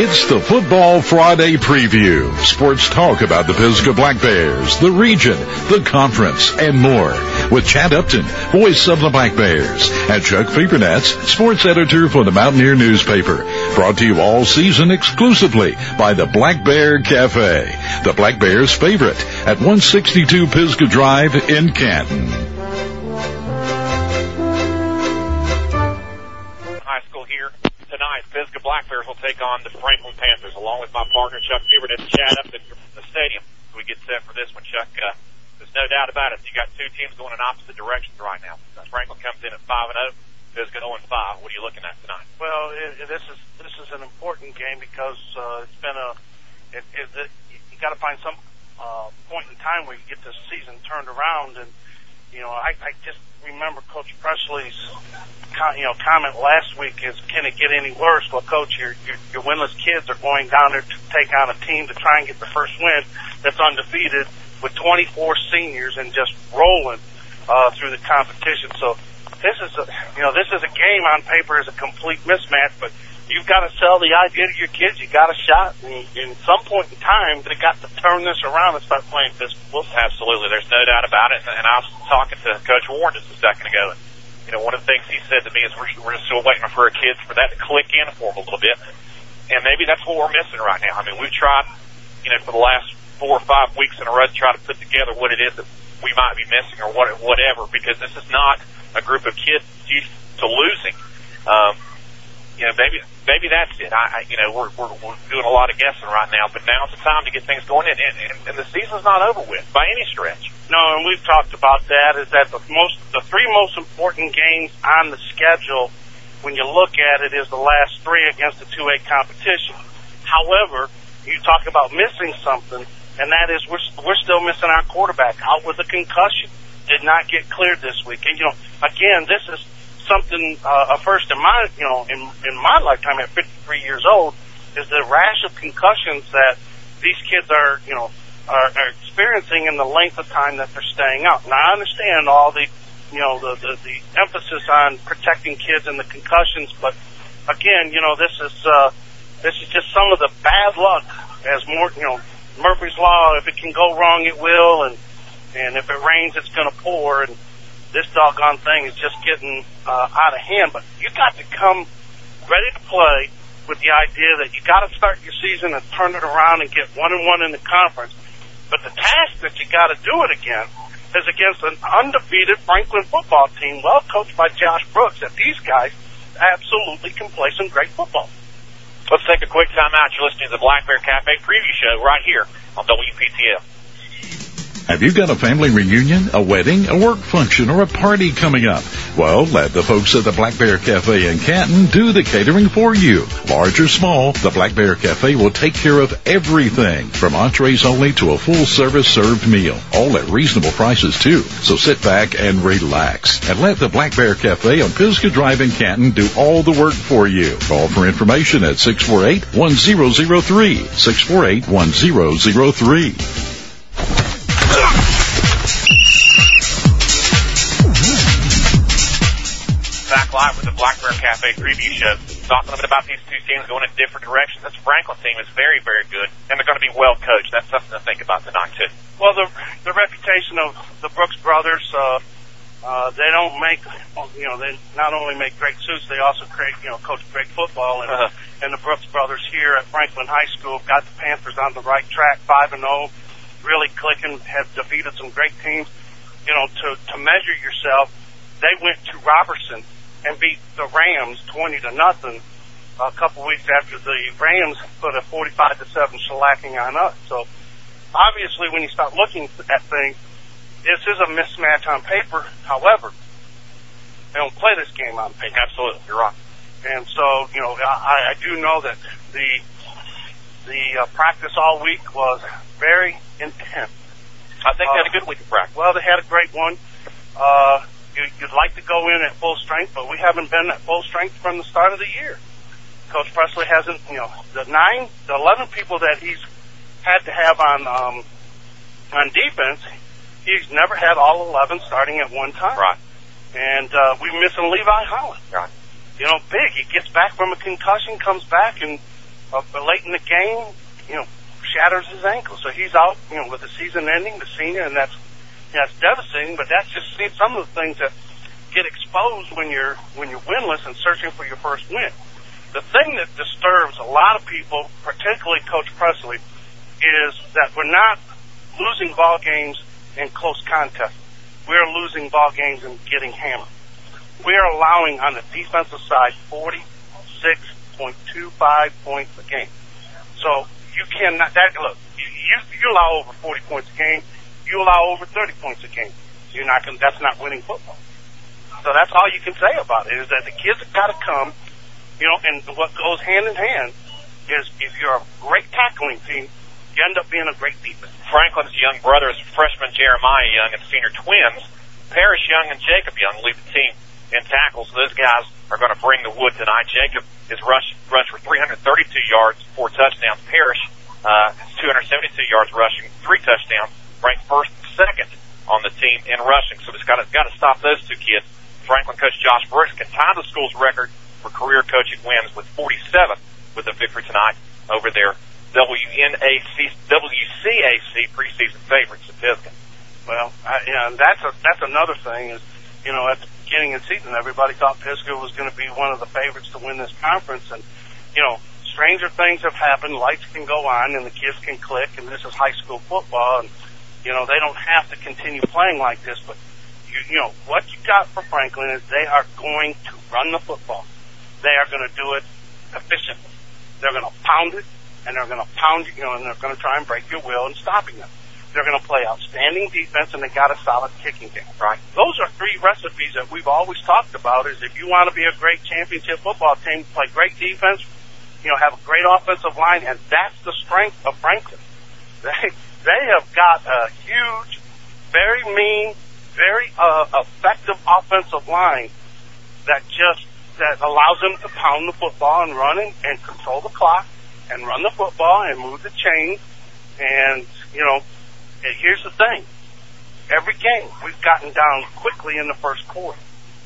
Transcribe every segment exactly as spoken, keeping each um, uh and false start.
It's the Football Friday preview. Sports talk about the Pisgah Black Bears, the region, the conference, and more. With Chad Upton, voice of the Black Bears, and Chuck Fabernetz, sports editor for the Mountaineer newspaper. Brought to you all season exclusively by the Black Bear Cafe, the Black Bears' favorite, at one sixty-two Pisgah Drive in Canton. High school here tonight. Pisgah Black Bears will take on the Franklin Panthers, along with my partner Chuck Fabernetz, Chad Upton from the stadium. We get set for this one, Chuck. Uh, there's no doubt about it. You got two teams going in opposite directions right now. Franklin comes in at five and zero. Pisgah zero and five. What are you looking at tonight? Well, it, it, this is this is an important game because uh, it's been a it, it, it, you got to find some uh, point in time where you get this season turned around. And you know, I, I just remember Coach Presley's you know comment last week is, can it get any worse? Well, Coach, your, your your winless kids are going down there to take on a team to try and get the first win that's undefeated with twenty-four seniors and just rolling uh, through the competition. So. This is a, you know, this is a game on paper is a complete mismatch, but you've got to sell the idea to your kids. You got a shot, and in some point in time, they got to turn this around and start playing physical. Absolutely, there's no doubt about it. And I was talking to Coach Warren just a second ago, and you know, one of the things he said to me is we're, we're still waiting for our kids for that to click in for them a little bit, and maybe that's what we're missing right now. I mean, we've tried, you know, for the last four or five weeks in a row to try to put together what it is that we might be missing or what, whatever, because this is not a group of kids used to losing. Um, you know, maybe maybe that's it. I, I you know, we're, we're we're doing a lot of guessing right now, but now it's the time to get things going in, and, and, and the season's not over with by any stretch. No, and we've talked about that. Is that the most the three most important games on the schedule when you look at it is the last three against the two A competition. However, you talk about missing something, and that is we're we're still missing our quarterback out with a concussion. Did not get cleared this week. And, you know, again, this is something, uh, a first in my, you know, in, in my lifetime at fifty-three years old, is the rash of concussions that these kids are, you know, are, are experiencing in the length of time that they're staying out. Now, I understand all the, you know, the, the, the emphasis on protecting kids and the concussions, but again, you know, this is, uh, this is just some of the bad luck as more, you know, Murphy's Law, if it can go wrong, it will, and, And if it rains, it's going to pour, and this doggone thing is just getting uh, out of hand. But you got to come ready to play with the idea that you got to start your season and turn it around and get one and one in the conference. But the task that you got to do it again is against an undefeated Franklin football team, well coached by Josh Brooks. That these guys absolutely can play some great football. Let's take a quick time out. You're listening to the Black Bear Cafe preview show right here on W P T F. Have you got a family reunion, a wedding, a work function, or a party coming up? Well, let the folks at the Black Bear Cafe in Canton do the catering for you. Large or small, the Black Bear Cafe will take care of everything, from entrees only to a full-service served meal, all at reasonable prices, too. So sit back and relax, and let the Black Bear Cafe on Pisgah Drive in Canton do all the work for you. Call for information at six four eight, one zero zero three, six four eight, one zero zero three. Back live with the Black Bear Cafe preview show. Talking a bit about these two teams going in different directions. This Franklin team is very, very good, and they're going to be well coached. That's something to think about tonight, too. Well, the the reputation of the Brooks brothers, uh, uh, they don't make, you know, they not only make great suits, they also create, you know, coach great football. And, uh-huh. and the Brooks brothers here at Franklin High School got the Panthers on the right track, five and zero, really clicking, have defeated some great teams. You know, to to measure yourself, they went to Robertson and beat the Rams twenty to nothing a couple weeks after the Rams put a forty-five to seven shellacking on us. So obviously when you start looking at things, this is a mismatch on paper. However, they don't play this game on paper. Absolutely, you're right. And so, you know, I, I do know that the the uh, practice all week was very intense. I think uh, they had a good week of practice. Well, they had a great one. Uh, You'd like to go in at full strength, but we haven't been at full strength from the start of the year. Coach Presley hasn't, you know, the nine, the eleven people that he's had to have on um, on defense, he's never had all eleven starting at one time. Right. And uh, we're missing Levi Holland. Right. You know, big. He gets back from a concussion, comes back, and uh, late in the game, you know, shatters his ankle. So he's out, you know, with the season ending, the senior, and that's that's devastating. But that's just some of the things that get exposed when you're when you're winless and searching for your first win. The thing that disturbs a lot of people, particularly Coach Presley, is that we're not losing ball games in close contests. We're losing ball games and getting hammered. We're allowing on the defensive side forty-six point two five points a game. So you cannot, that, look, you, you allow over forty points a game, you allow over thirty points a game. You're not going, that's not winning football. So that's all you can say about it, is that the kids have got to come, you know, and what goes hand in hand is if you're a great tackling team, you end up being a great defense. Franklin's young brothers, freshman Jeremiah Young and senior twins, Parrish Young and Jacob Young, lead the team in tackles. So those guys are going to bring the wood tonight. Jacob is rushed, rushed for three hundred thirty-two yards, four touchdowns. Parrish uh, has two hundred seventy-two yards rushing, three touchdowns, ranked first and second on the team in rushing. So it's got to got to stop those two kids. Franklin coach Josh Brooks can tie the school's record for career coaching wins with forty-seven with a victory tonight over their W N A C, W C A C preseason favorites at Pisgah. Well, I, you know, that's a, that's another thing is, you know, at the beginning of the season, everybody thought Pisgah was going to be one of the favorites to win this conference, and you know, stranger things have happened. Lights can go on, and the kids can click, and this is high school football, and you know, they don't have to continue playing like this, but you, you know, what you got for Franklin is they are going to run the football. They are going to do it efficiently. They're going to pound it, and they're going to pound you, you know, and they're going to try and break your will in stopping them. They're going to play outstanding defense, and they got a solid kicking game. Right. Those are three recipes that we've always talked about. Is if you want to be a great championship football team, play great defense, you know, have a great offensive line, and that's the strength of Franklin. They they have got a huge, very mean, very uh, effective offensive line that just that allows them to pound the football and run and, and control the clock and run the football and move the chains. And you know, and here's the thing: every game we've gotten down quickly in the first quarter.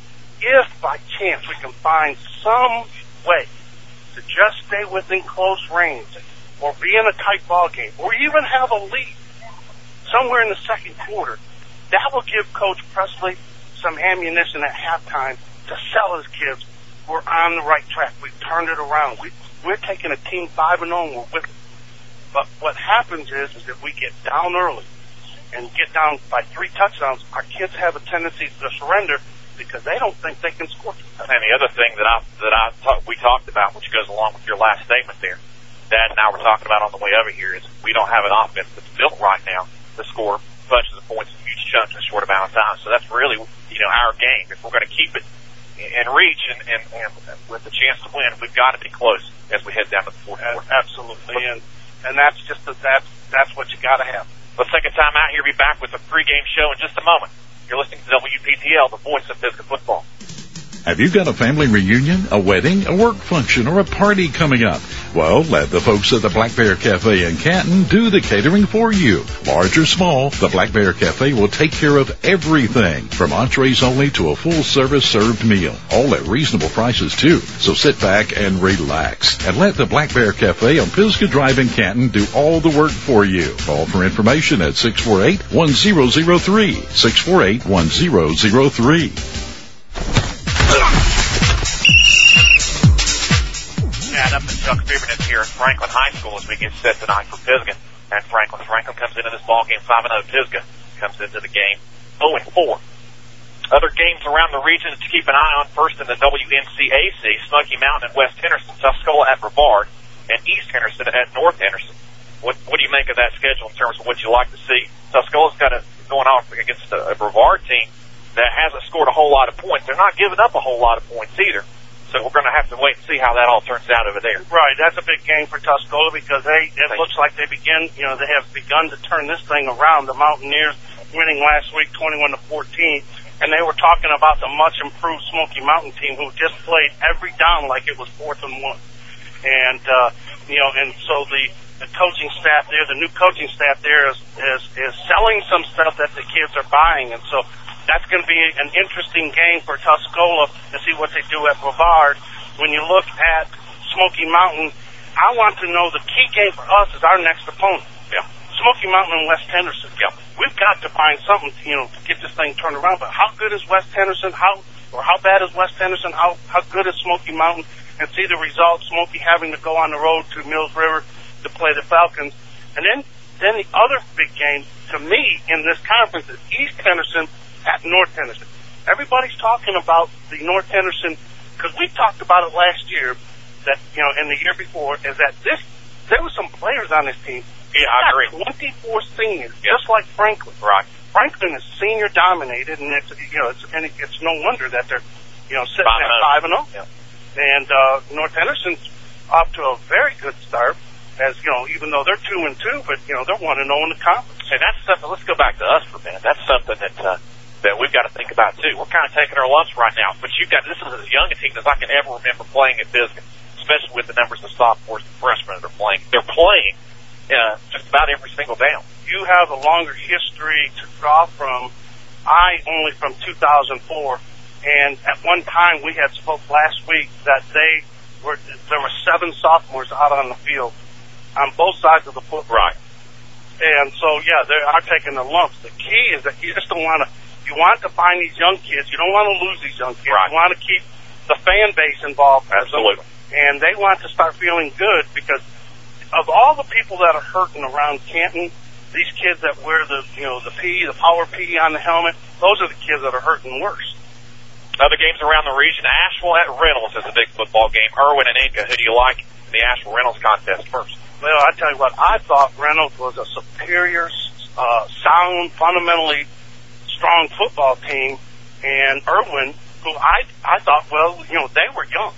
If by chance we can find some way to just stay within close range, or be in a tight ball game, or even have a lead somewhere in the second quarter, that will give Coach Presley some ammunition at halftime to sell his kids. We're on the right track. We've turned it around. We, we're taking a team five and oh, and we're with it. But what happens is, is that we get down early and get down by three touchdowns, our kids have a tendency to surrender because they don't think they can score. And the other thing that I that I talk, we talked about, which goes along with your last statement there, Dad and I were talking about on the way over here, is we don't have an offense that's built right now to score bunches of points in huge chunks in a short amount of time. So that's really, you know, our game. If we're going to keep it in reach and, and, and with the chance to win, we've got to be close as we head down to the fourth quarter. Absolutely, and and that's just a, that's that's what you got to have. Let's take a time out here. Be back with a pregame show in just a moment. You're listening to W P T L, the voice of Pisgah football. Have you got a family reunion, a wedding, a work function, or a party coming up? Well, let the folks at the Black Bear Cafe in Canton do the catering for you. Large or small, the Black Bear Cafe will take care of everything, from entrees only to a full-service served meal, all at reasonable prices, too. So sit back and relax, and let the Black Bear Cafe on Pisgah Drive in Canton do all the work for you. Call for information at six four eight, one zero zero three, six four eight, one zero zero three. Add up and Chuck Fieberman here at Franklin High School as we get set tonight for Pisgah and Franklin. Franklin comes into this ball game five and oh. Pisgah comes into the game oh and four. Other games around the region to keep an eye on: first in the W N C A C, Smoky Mountain at West Henderson, Tuscola at Brevard, and East Henderson at North Henderson. What, what do you make of that schedule in terms of what you like to see? Tuscola's got it going off against a, a Brevard team that hasn't scored a whole lot of points. They're not giving up a whole lot of points either. So we're going to have to wait and see how that all turns out over there. Right, that's a big game for Tuscola because they it Thank looks you. like they begin, you know, they have begun to turn this thing around. The Mountaineers winning last week, twenty-one to fourteen, and they were talking about the much improved Smoky Mountain team who just played every down like it was fourth and one. And uh, you know, and so the the coaching staff there, the new coaching staff there is is is selling some stuff that the kids are buying, and so that's going to be an interesting game for Tuscola to see what they do at Brevard. When you look at Smoky Mountain, I want to know the key game for us is our next opponent. Yeah. Smoky Mountain and West Henderson. Yeah. We've got to find something, you know, to get this thing turned around. But how good is West Henderson? How or how bad is West Henderson? How how good is Smoky Mountain? And see the result, Smoky having to go on the road to Mills River to play the Falcons. And then then the other big game to me in this conference is East Henderson at North Henderson. Everybody's talking about the North Henderson because we talked about it last year. That you know, and the year before is that this there were some players on this team. Yeah, I agree. twenty-four seniors, yeah. just like Franklin. Right. Franklin is senior dominated, and it's you know it's and it's no wonder that they're you know sitting five at and five and zero. Yeah. And uh, North Henderson's off to a very good start, as you know, even though they're two and two, but you know they're one and zero in the conference. And that's something. Let's go back to us for a minute. That's something that uh, that we've got to think about too. We're kind of taking our lumps right now, but you've got this is as young a team as I can ever remember playing at Biscuit, especially with the numbers of sophomores and freshmen that are playing. They're playing uh, just about every single down. You have a longer history to draw from. I only from two thousand four. And at one time, we had spoke last week that they were there were seven sophomores out on the field on both sides of the football. Right. And so, yeah, they are taking the lumps. The key is that you just don't want to. You want to find these young kids. You don't want to lose these young kids. Right. You want to keep the fan base involved. Absolutely. And they want to start feeling good because of all the people that are hurting around Canton. These kids that wear the you know the P, the power P on the helmet. Those are the kids that are hurting worse. Other games around the region, Asheville at Reynolds is a big football game. Irwin and Inca, who do you like in the Asheville Reynolds contest first? Well, I tell you what, I thought Reynolds was a superior, uh, sound, fundamentally strong football team, and Irwin, who I I thought, well, you know, they were young,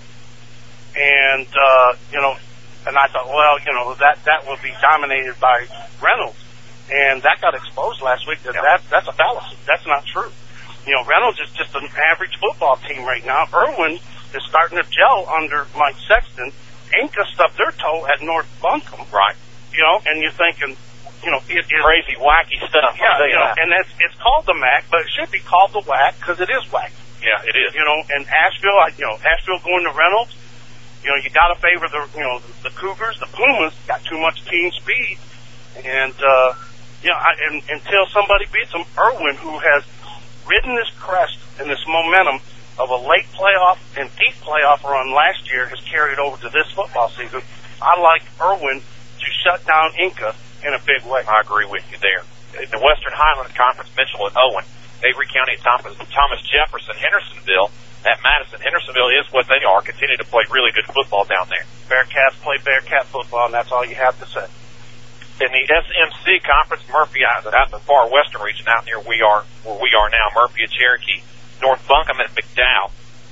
and uh, you know, and I thought, well, you know, that that will be dominated by Reynolds, and that got exposed last week. That, yeah. that that's a fallacy. That's not true. You know, Reynolds is just an average football team right now. Irwin is starting to gel under Mike Sexton. Inca stubbed their toe at North Buncombe. Right. You know, and you're thinking, you know, it is crazy, wacky stuff. Yeah, you know, and that's it's called the M A C, but it should be called the W A C because it is wacky. Yeah, it is. You know, and Asheville, I, you know, Asheville going to Reynolds. You know, you got to favor the, you know, the Cougars. The Pumas got too much team speed, and uh, you know, I, and, until somebody beats them, Irwin, who has ridden this crest and this momentum of a late playoff and deep playoff run last year has carried over to this football season. I like Irwin to shut down Inca in a big way. I agree with you there. In the Western Highlands Conference, Mitchell and Owen, Avery County, Thomas, Thomas Jefferson, Hendersonville, at Madison. Hendersonville is what they are, continue to play really good football down there. Bearcats play Bearcat football, and that's all you have to say. In the S M C Conference, Murphy out, out in the far western region, out near we are where we are now, Murphy at Cherokee, North Buncombe at McDowell,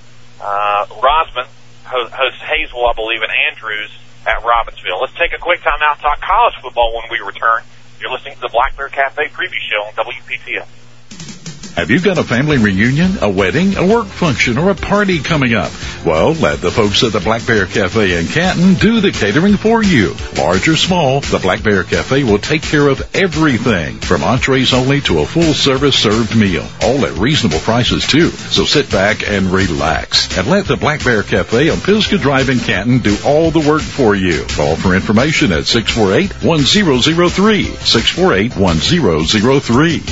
uh, Rosman hosts Hazel, I believe, and Andrews at Robbinsville. Let's take a quick time out, talk college football when we return. You're listening to the Black Bear Cafe preview show on W P T F. Have you got a family reunion, a wedding, a work function, or a party coming up? Well, let the folks at the Black Bear Cafe in Canton do the catering for you. Large or small, the Black Bear Cafe will take care of everything, from entrees only to a full-service served meal, all at reasonable prices, too. So sit back and relax, and let the Black Bear Cafe on Pisgah Drive in Canton do all the work for you. Call for information at six four eight, one zero zero three, six four eight, one zero zero three.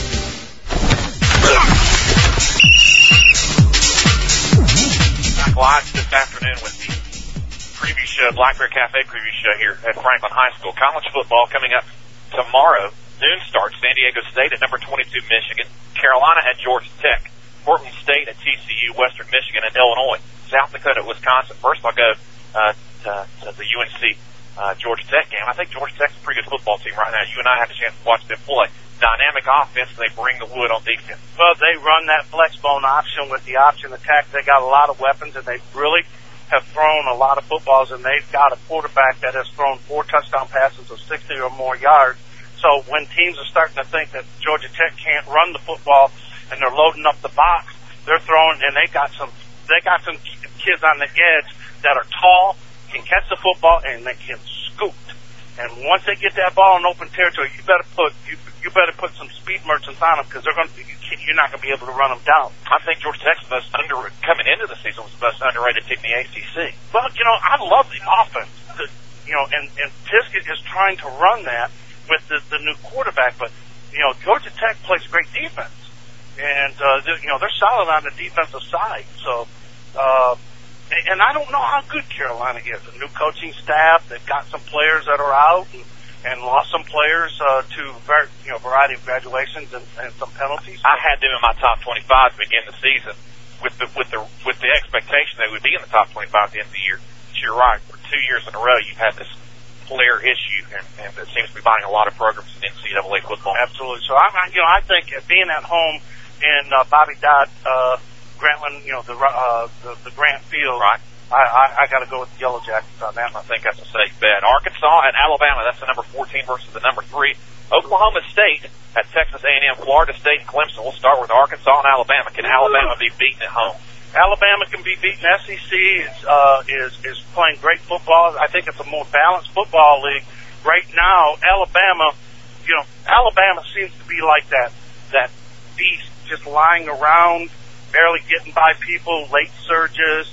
Live this afternoon with the preview show, Black Bear Cafe preview show here at Franklin High School. College football coming up tomorrow. Noon start. San Diego State at number twenty-two, Michigan. Carolina at Georgia Tech. Portland State at T C U, Western Michigan, and Illinois. South Dakota at Wisconsin. First, I'll go uh, to, to the U N C uh, Georgia Tech game. I think Georgia Tech's a pretty good football team right now. You and I had a chance to watch them play. Dynamic offense, and they bring the wood on defense. Well, they run that flex bone option with the option attack. They got a lot of weapons, and they really have thrown a lot of footballs, and they've got a quarterback that has thrown four touchdown passes of sixty or more yards. So when teams are starting to think that Georgia Tech can't run the football and they're loading up the box, they're throwing, and they got some, they got some kids on the edge that are tall, can catch the football, and they can scoop. And once they get that ball in open territory, you better put you you better put some speed merchants on them because they're going to you can't, you're not going to be able to run them down. I think Georgia Tech's most under coming into the season was the most underrated team in the A C C. Well, you know, I love the offense. The, you know, know, and, and Piskett is trying to run that with the, the new quarterback. But, you know, Georgia Tech plays great defense. And, uh, you know, they're solid on the defensive side. So, uh, and I don't know how good Carolina is. A new coaching staff, they've got some players that are out and, and lost some players uh, to ver- you know, variety of graduations and, and some penalties. I had them in my top twenty-five to begin the season with the with the with the expectation they would be in the top twenty-five at the end of the year. But you're right. For two years in a row, you've had this player issue, and, and it seems to be buying a lot of programs in N C double A football. Absolutely. So I, you know, I think being at home in uh, Bobby Dodd. Uh, Grantland, you know, the, uh, the, the Grant Field. Right. I, I, I gotta go with the Yellow Jackets on that. I think that's a safe bet. Arkansas and Alabama, that's the number fourteen versus the number three. Oklahoma State at Texas A and M, Florida State and Clemson. We'll start with Arkansas and Alabama. Can Alabama be beaten at home? Alabama can be beaten. S E C is, uh, is, is playing great football. I think it's a more balanced football league. Right now, Alabama, you know, Alabama seems to be like that, that beast just lying around, barely getting by people, late surges.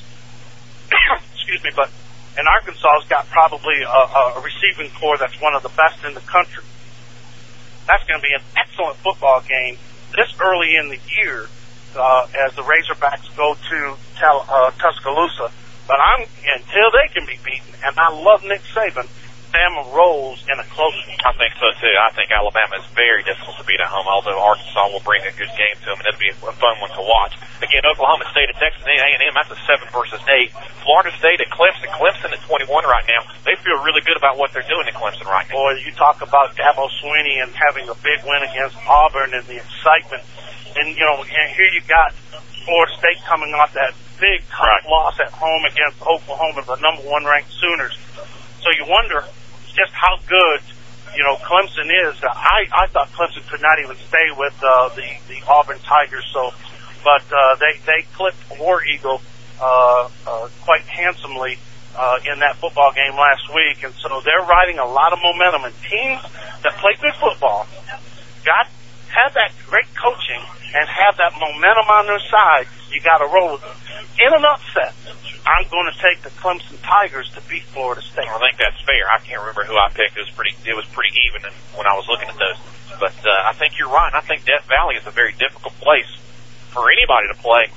Excuse me, but and Arkansas's got probably a, a receiving corps that's one of the best in the country. That's going to be an excellent football game this early in the year uh, as the Razorbacks go to Tel, uh, Tuscaloosa. But I'm until they can be beaten, and I love Nick Saban. Alabama rolls in a close one. I think so too. I think Alabama is very difficult to beat at home, although Arkansas will bring a good game to them, and it'll be a fun one to watch. Again, Oklahoma State at Texas A and M, that's a seven versus eight. Florida State at Clemson. Clemson at twenty-one right now. They feel really good about what they're doing at Clemson right now. Boy, you talk about Dabo Swinney and having a big win against Auburn and the excitement. And, you know, and here you got Florida State coming off that big tough right. loss at home against Oklahoma, the number one ranked Sooners. So you wonder just how good, you know, Clemson is. I, I thought Clemson could not even stay with uh, the, the Auburn Tigers. So, but uh, they, they clipped War Eagle uh, uh, quite handsomely uh, in that football game last week. And so they're riding a lot of momentum. And teams that play good football got have that great coaching and have that momentum on their side. You got to roll with them. In an upset, I'm going to take the Clemson Tigers to beat Florida State. I think that's fair. I can't remember who I picked. It was pretty. It was pretty even when I was looking at those. But uh, I think you're right. I think Death Valley is a very difficult place for anybody to play.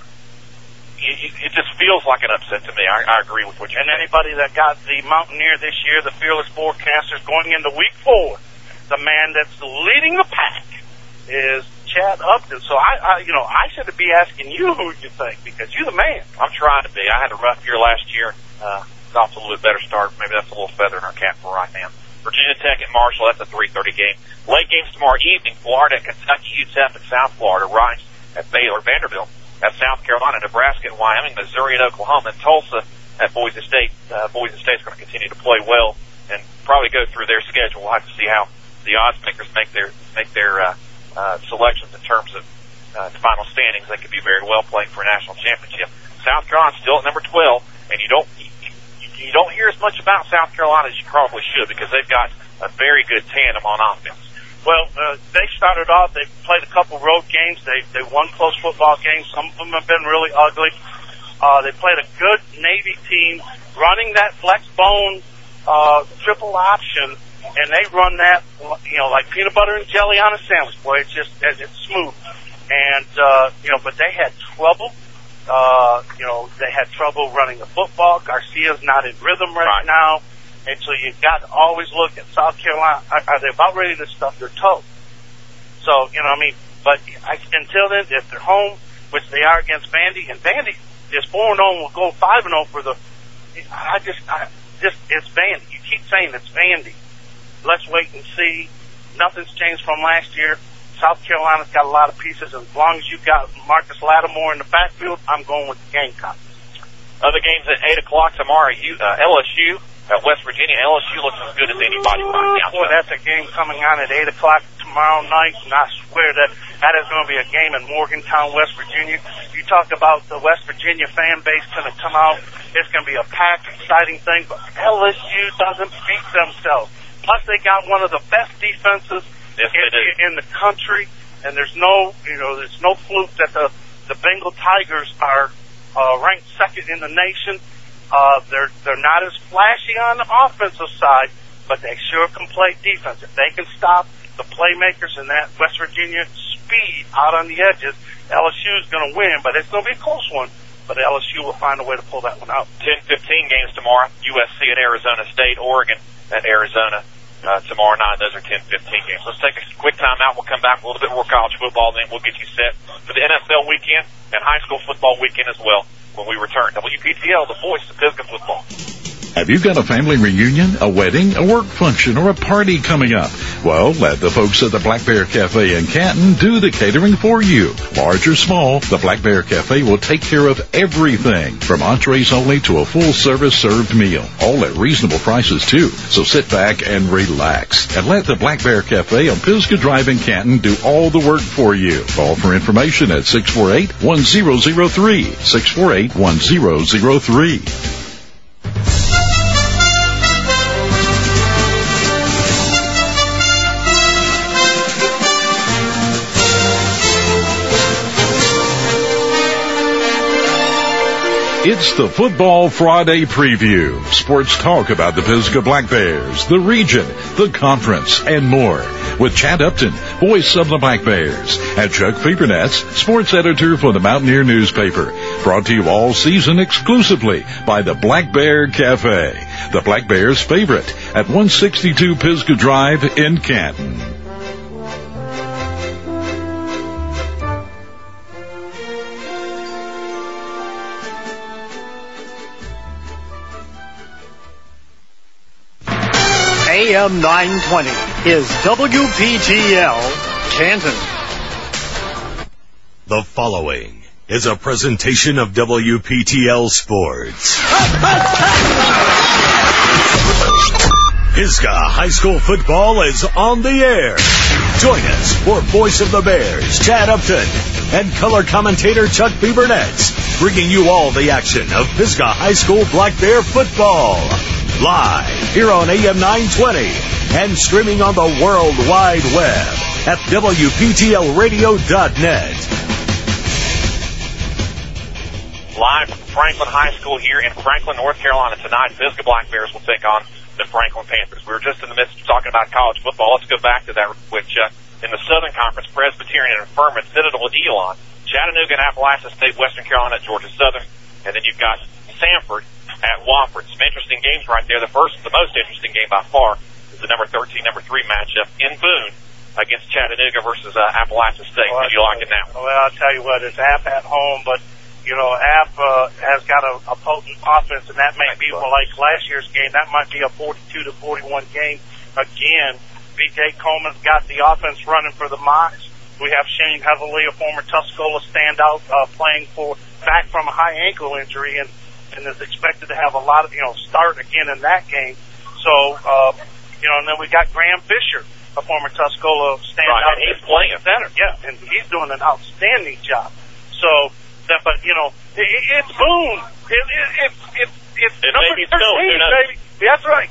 It, it just feels like an upset to me. I, I agree with what you're saying. And anybody that got the Mountaineer this year, the Fearless Forecasters, going into Week Four, the man that's leading the pack is Chad Upton. So I, I, you know, I should be asking you who you think because you're the man. I'm trying to be. I had a rough year last year. Uh, it's off to a little bit better start. Maybe that's a little feather in our cap for right now. Virginia Tech at Marshall. That's a three thirty game. Late games tomorrow evening. Florida at Kentucky, U T E P at South Florida. Rice at Baylor. Vanderbilt at South Carolina. Nebraska at Wyoming. Missouri at Oklahoma. And Tulsa at Boise State. Uh, Boise State's going to continue to play well and probably go through their schedule. We'll have to see how the odds makers make their make their uh, uh, selections in terms of uh, the final standings. They could be very well playing for a national championship. South Carolina still at number twelve, and you don't you, you don't hear as much about South Carolina as you probably should because they've got a very good tandem on offense. Well, uh, they started off. They played a couple road games. They they won close football games. Some of them have been really ugly. Uh, they played a good Navy team, running that flex bone uh, triple option, and they run that, you know, like peanut butter and jelly on a sandwich. Boy, it's just it's smooth. And uh, you know, but they had trouble. Uh, you know, they had trouble running the football. Garcia's not in rhythm right, right. now. And so you've got to always look at South Carolina. Are, are they about ready to stub their toe? So, you know, I mean, but I, until then, if they're home, which they are against Vandy, and Vandy is four and oh and will go five and oh for the, I just, I just, it's Vandy. You keep saying it's Vandy. Let's wait and see. Nothing's changed from last year. South Carolina's got a lot of pieces. As long as you've got Marcus Lattimore in the backfield, I'm going with the Gamecocks. Other games at eight o'clock tomorrow, you, uh, L S U at West Virginia. L S U looks as good as anybody right now. Boy, that's a game coming on at eight o'clock tomorrow night, and I swear that that is going to be a game in Morgantown, West Virginia. You talk about the West Virginia fan base going to come out. It's going to be a packed, exciting thing, but L S U doesn't beat themselves. Plus, they got one of the best defenses yes, in, in the country, and there's no, you know, there's no fluke that the, the Bengal Tigers are uh, ranked second in the nation. Uh, they're they're not as flashy on the offensive side, but they sure can play defense. If they can stop the playmakers and that West Virginia speed out on the edges, L S U is going to win, but it's going to be a close one. But L S U will find a way to pull that one out. ten fifteen games tomorrow. U S C at Arizona State, Oregon at Arizona uh, tomorrow night. Those are ten fifteen games. Let's take a quick time out. We'll come back with a little bit more college football, then we'll get you set for the N F L weekend and high school football weekend as well when we return. W P T L, the voice of Pisgah football. Have you got a family reunion, a wedding, a work function, or a party coming up? Well, let the folks at the Black Bear Cafe in Canton do the catering for you. Large or small, the Black Bear Cafe will take care of everything, from entrees only to a full-service served meal, all at reasonable prices, too. So sit back and relax, and let the Black Bear Cafe on Pisgah Drive in Canton do all the work for you. Call for information at six four eight, one zero zero three, six four eight, one zero zero three. It's the Football Friday preview. Sports talk about the Pisgah Black Bears, the region, the conference, and more. With Chad Upton, voice of the Black Bears, and Chuck Fabernetz, sports editor for the Mountaineer newspaper. Brought to you all season exclusively by the Black Bear Cafe, the Black Bears' favorite, at one sixty-two Pisgah Drive in Canton. A M nine twenty is W P T L Canton. The following is a presentation of W P T L Sports. Pisgah High School football is on the air. Join us for Voice of the Bears, Chad Upton, and color commentator Chuck Fabernetz, bringing you all the action of Pisgah High School Black Bear football. Live here on A M nine twenty and streaming on the World Wide Web at W P T L radio dot net. Live from Franklin High School here in Franklin, North Carolina tonight, Pisgah Black Bears will take on the Franklin Panthers. We were just in the midst of talking about college football. Let's go back to that, which uh, in the Southern Conference, Presbyterian and Furman, Citadel and Elon, Chattanooga and Appalachia State, Western Carolina, Georgia Southern, and then you've got Sanford at Wofford. Some interesting games right there. The first, the most interesting game by far is the number thirteen, number three matchup in Boone against Chattanooga versus uh, Appalachia State. Well, How do you like it now? Well, I'll tell you what, it's App at home, but, you know, App uh, has got a, a potent offense, and that may be, well, like last year's game, that might be a forty-two to forty-one game again. B J Coleman's got the offense running for the Mocs. We have Shane Heatherly, a former Tuscola standout, uh, playing for, back from a high ankle injury, and and is expected to have a lot of, you know, start again in that game. So, uh, you know, and then we got Graham Fisher, a former Tuscola standout. Right, and he's playing center. Yeah, and he's doing an outstanding job. So, that, but, you know, it, it's Boone. It, it, it, it, it's it number thirteen, baby. That's right.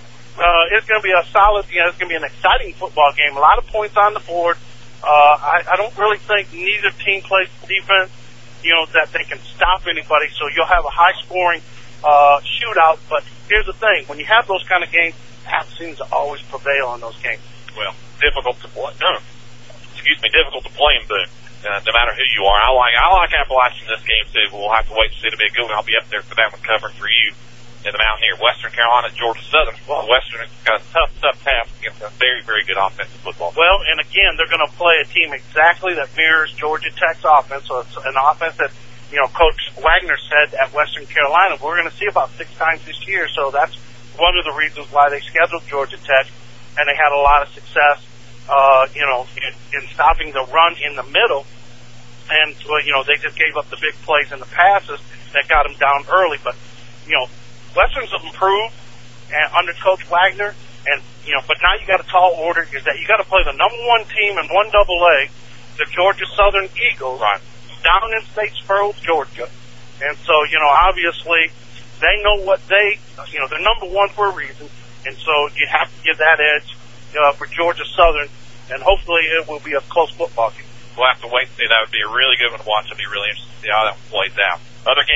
uh, it's going to be a solid, you know, it's going to be an exciting football game. A lot of points on the board. Uh, I, I don't really think neither team plays defense, you know, that they can stop anybody, so you'll have a high-scoring uh, shootout. But here's the thing. When you have those kind of games, App seems to always prevail in those games. Well, difficult to play. No, excuse me, difficult to play in Boone, uh, no matter who you are. I like I like Appalachia in this game, too, but we'll have to wait to see. It'll be a good one. I'll be up there for that one covering for you in the Mountaineer. Western Carolina, Georgia Southern. Well, Western has got a tough, tough task against a very, very good offensive football. Well, and again, they're going to play a team exactly that mirrors Georgia Tech's offense. So it's an offense that, you know, Coach Wagner said at Western Carolina, we're going to see about six times this year. So that's one of the reasons why they scheduled Georgia Tech, and they had a lot of success, uh, you know, in, in stopping the run in the middle. And, well, you know, they just gave up the big plays and the passes that got them down early. But, you know, Western's improved and under Coach Wagner, and, you know, but now you got a tall order is that you got to play the number one team in one double A, the Georgia Southern Eagles, right, down in Statesboro, Georgia. And so, you know, obviously they know what they, you know, they're number one for a reason, and so you have to give that edge uh, for Georgia Southern, and hopefully it will be a close football game. We'll have to wait and see. That would be a really good one to watch. It'll be really interesting to see how that one plays out. Other games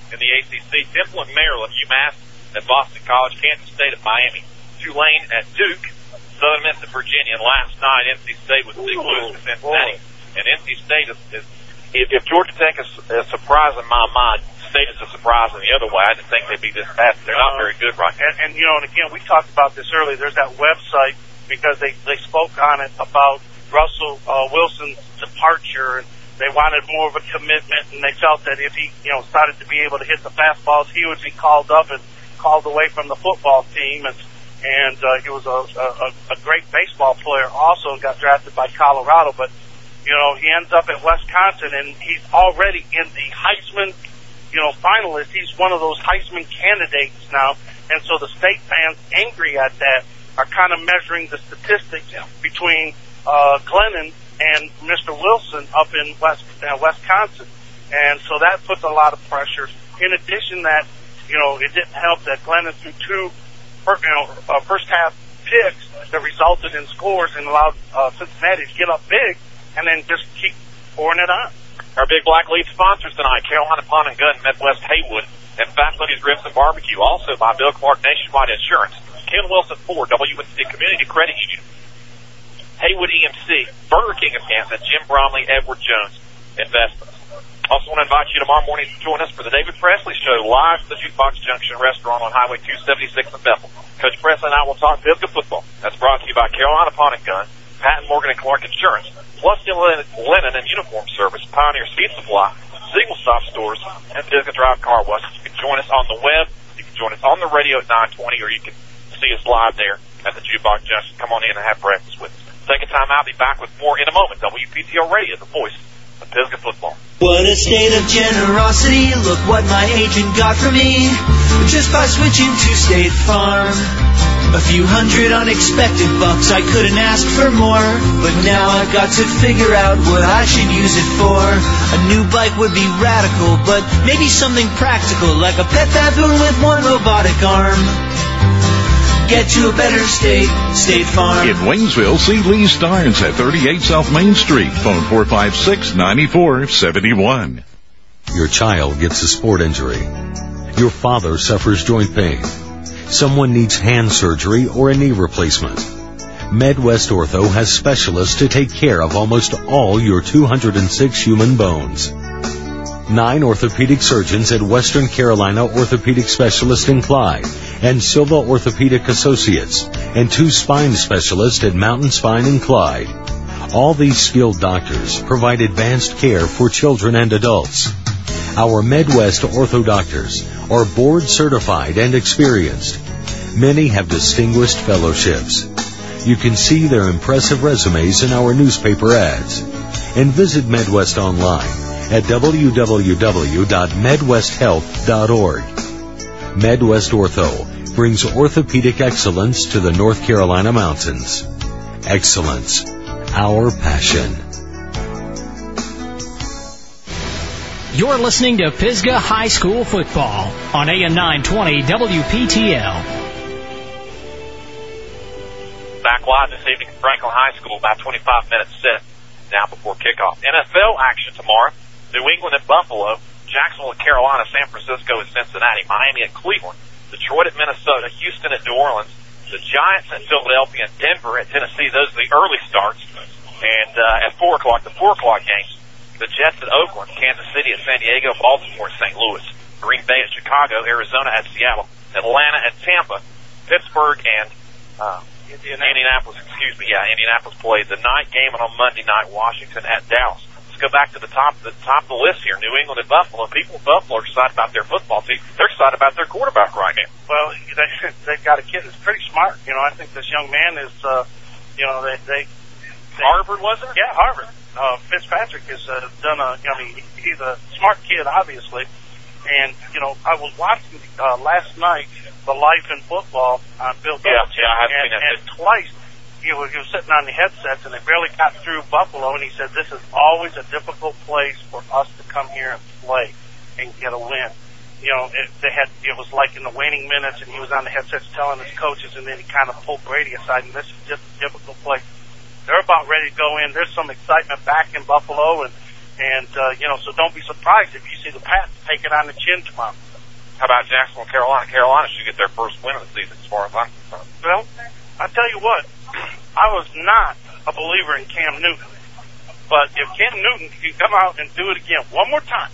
in the A C C. Temple at Maryland, UMass at Boston College, Kansas State at Miami, Tulane at Duke, Southern Miss at Virginia, and last night N C State was Saint Louis to Cincinnati. And N C State is, is if, if Georgia Tech is a surprise in my mind, State is a surprise in the other way. I didn't think they'd be this bad. They're not very good right now. And, and, you know, and again, we talked about this earlier. There's that website because they, they spoke on it about Russell uh, Wilson's departure, and they wanted more of a commitment, and they felt that if he, you know, started to be able to hit the fastballs, he would be called up and called away from the football team. And, and uh, he was a, a, a great baseball player also, got drafted by Colorado. But, you know, he ends up at Wisconsin, and he's already in the Heisman, you know, finalist. He's one of those Heisman candidates now. And so the State fans, angry at that, are kind of measuring the statistics between uh, Glennon and Mister Wilson up in West uh, Wisconsin. And so that puts a lot of pressure. In addition, that, you know, it didn't help that Glennon threw two first, you know, uh, first half picks that resulted in scores and allowed uh, Cincinnati to get up big and then just keep pouring it on. Our Big Black Lead sponsors tonight, Carolina Pawn and Gun, Midwest Haywood, and Fat Buddies Ribs and Barbecue. Also by Bill Clark Nationwide Insurance, Ken Wilson Ford, W N C Community Credit Union, Haywood E M C, Burger King of Kansas, Jim Bromley, Edward Jones Investments. Also want to invite you tomorrow morning to join us for the David Presley Show live at the Jukebox Junction Restaurant on Highway two seventy-six in Bethel. Coach Presley and I will talk Pisgah football. That's brought to you by Carolina Pawn and Gun, Patton Morgan and Clark Insurance, Plus Linen and Uniform Service, Pioneer Speed Supply, Signal Stop Stores, and Pisgah Drive Car Wash. You can join us on the web, you can join us on the radio at nine twenty, or you can see us live there at the Jukebox Junction. Come on in and have breakfast with us. Take a time out. I'll be back with more in a moment. W P T O Radio, the voice of Pisgah football. What a state of generosity. Look what my agent got for me just by switching to State Farm. A few hundred unexpected bucks, I couldn't ask for more. But now I've got to figure out what I should use it for. A new bike would be radical, but maybe something practical, like a pet baboon with one robotic arm. Get to a better state, State Farm. In Waynesville, see Lee Starnes at thirty-eight South Main Street. Phone four five six, nine four seven one. Your child gets a sport injury. Your father suffers joint pain. Someone needs hand surgery or a knee replacement. Medwest Ortho has specialists to take care of almost all your two hundred six human bones. Nine orthopedic surgeons at Western Carolina Orthopedic Specialist in Clyde and Silva Orthopedic Associates, and two spine specialists at Mountain Spine in Clyde. All these skilled doctors provide advanced care for children and adults. Our Medwest Ortho doctors are board certified and experienced. Many have distinguished fellowships. You can see their impressive resumes in our newspaper ads. And visit Medwest online at w w w dot medwest health dot org. Medwest Ortho brings orthopedic excellence to the North Carolina mountains. Excellence, our passion. You're listening to Pisgah High School football on A M nine twenty W P T L. Back live this evening at Franklin High School, about twenty-five minutes set now before kickoff. N F L action tomorrow. New England at Buffalo, Jacksonville at Carolina, San Francisco at Cincinnati, Miami at Cleveland, Detroit at Minnesota, Houston at New Orleans, the Giants at Philadelphia, and Denver at Tennessee. Those are the early starts. And uh, at four o'clock, the four o'clock games, the Jets at Oakland, Kansas City at San Diego, Baltimore at Saint Louis, Green Bay at Chicago, Arizona at Seattle, Atlanta at Tampa, Pittsburgh and uh, Indianapolis. Indianapolis, excuse me, yeah, Indianapolis played the night game, and on Monday night, Washington at Dallas. Let's go back to the top, the top of the list here. New England and Buffalo. People in Buffalo are excited about their football team. They're excited about their quarterback right now. Well, they, they've got a kid that's pretty smart. You know, I think this young man is, uh, you know, they, they, they Harvard, was it? Yeah, Harvard. Uh, Fitzpatrick has uh, done a, I mean, he's a smart kid, obviously. And, you know, I was watching uh, last night The Life in Football on Bill Belichick. Yeah, yeah, I have and, seen that. And twice he was, he was sitting on the headsets, and they barely got through Buffalo, and he said, this is always a difficult place for us to come here and play and get a win. You know, it, they had, it was like in the waning minutes, and he was on the headsets telling his coaches, and then he kind of pulled Brady aside, and this is just a difficult place. They're about ready to go in. There's some excitement back in Buffalo, and, And, uh, you know, so don't be surprised if you see the Pats take it on the chin tomorrow. How about Jacksonville, Carolina? Carolina should get their first win of the season as far as I'm concerned. Well, I tell you what, I was not a believer in Cam Newton. But if Cam Newton can come out and do it again one more time,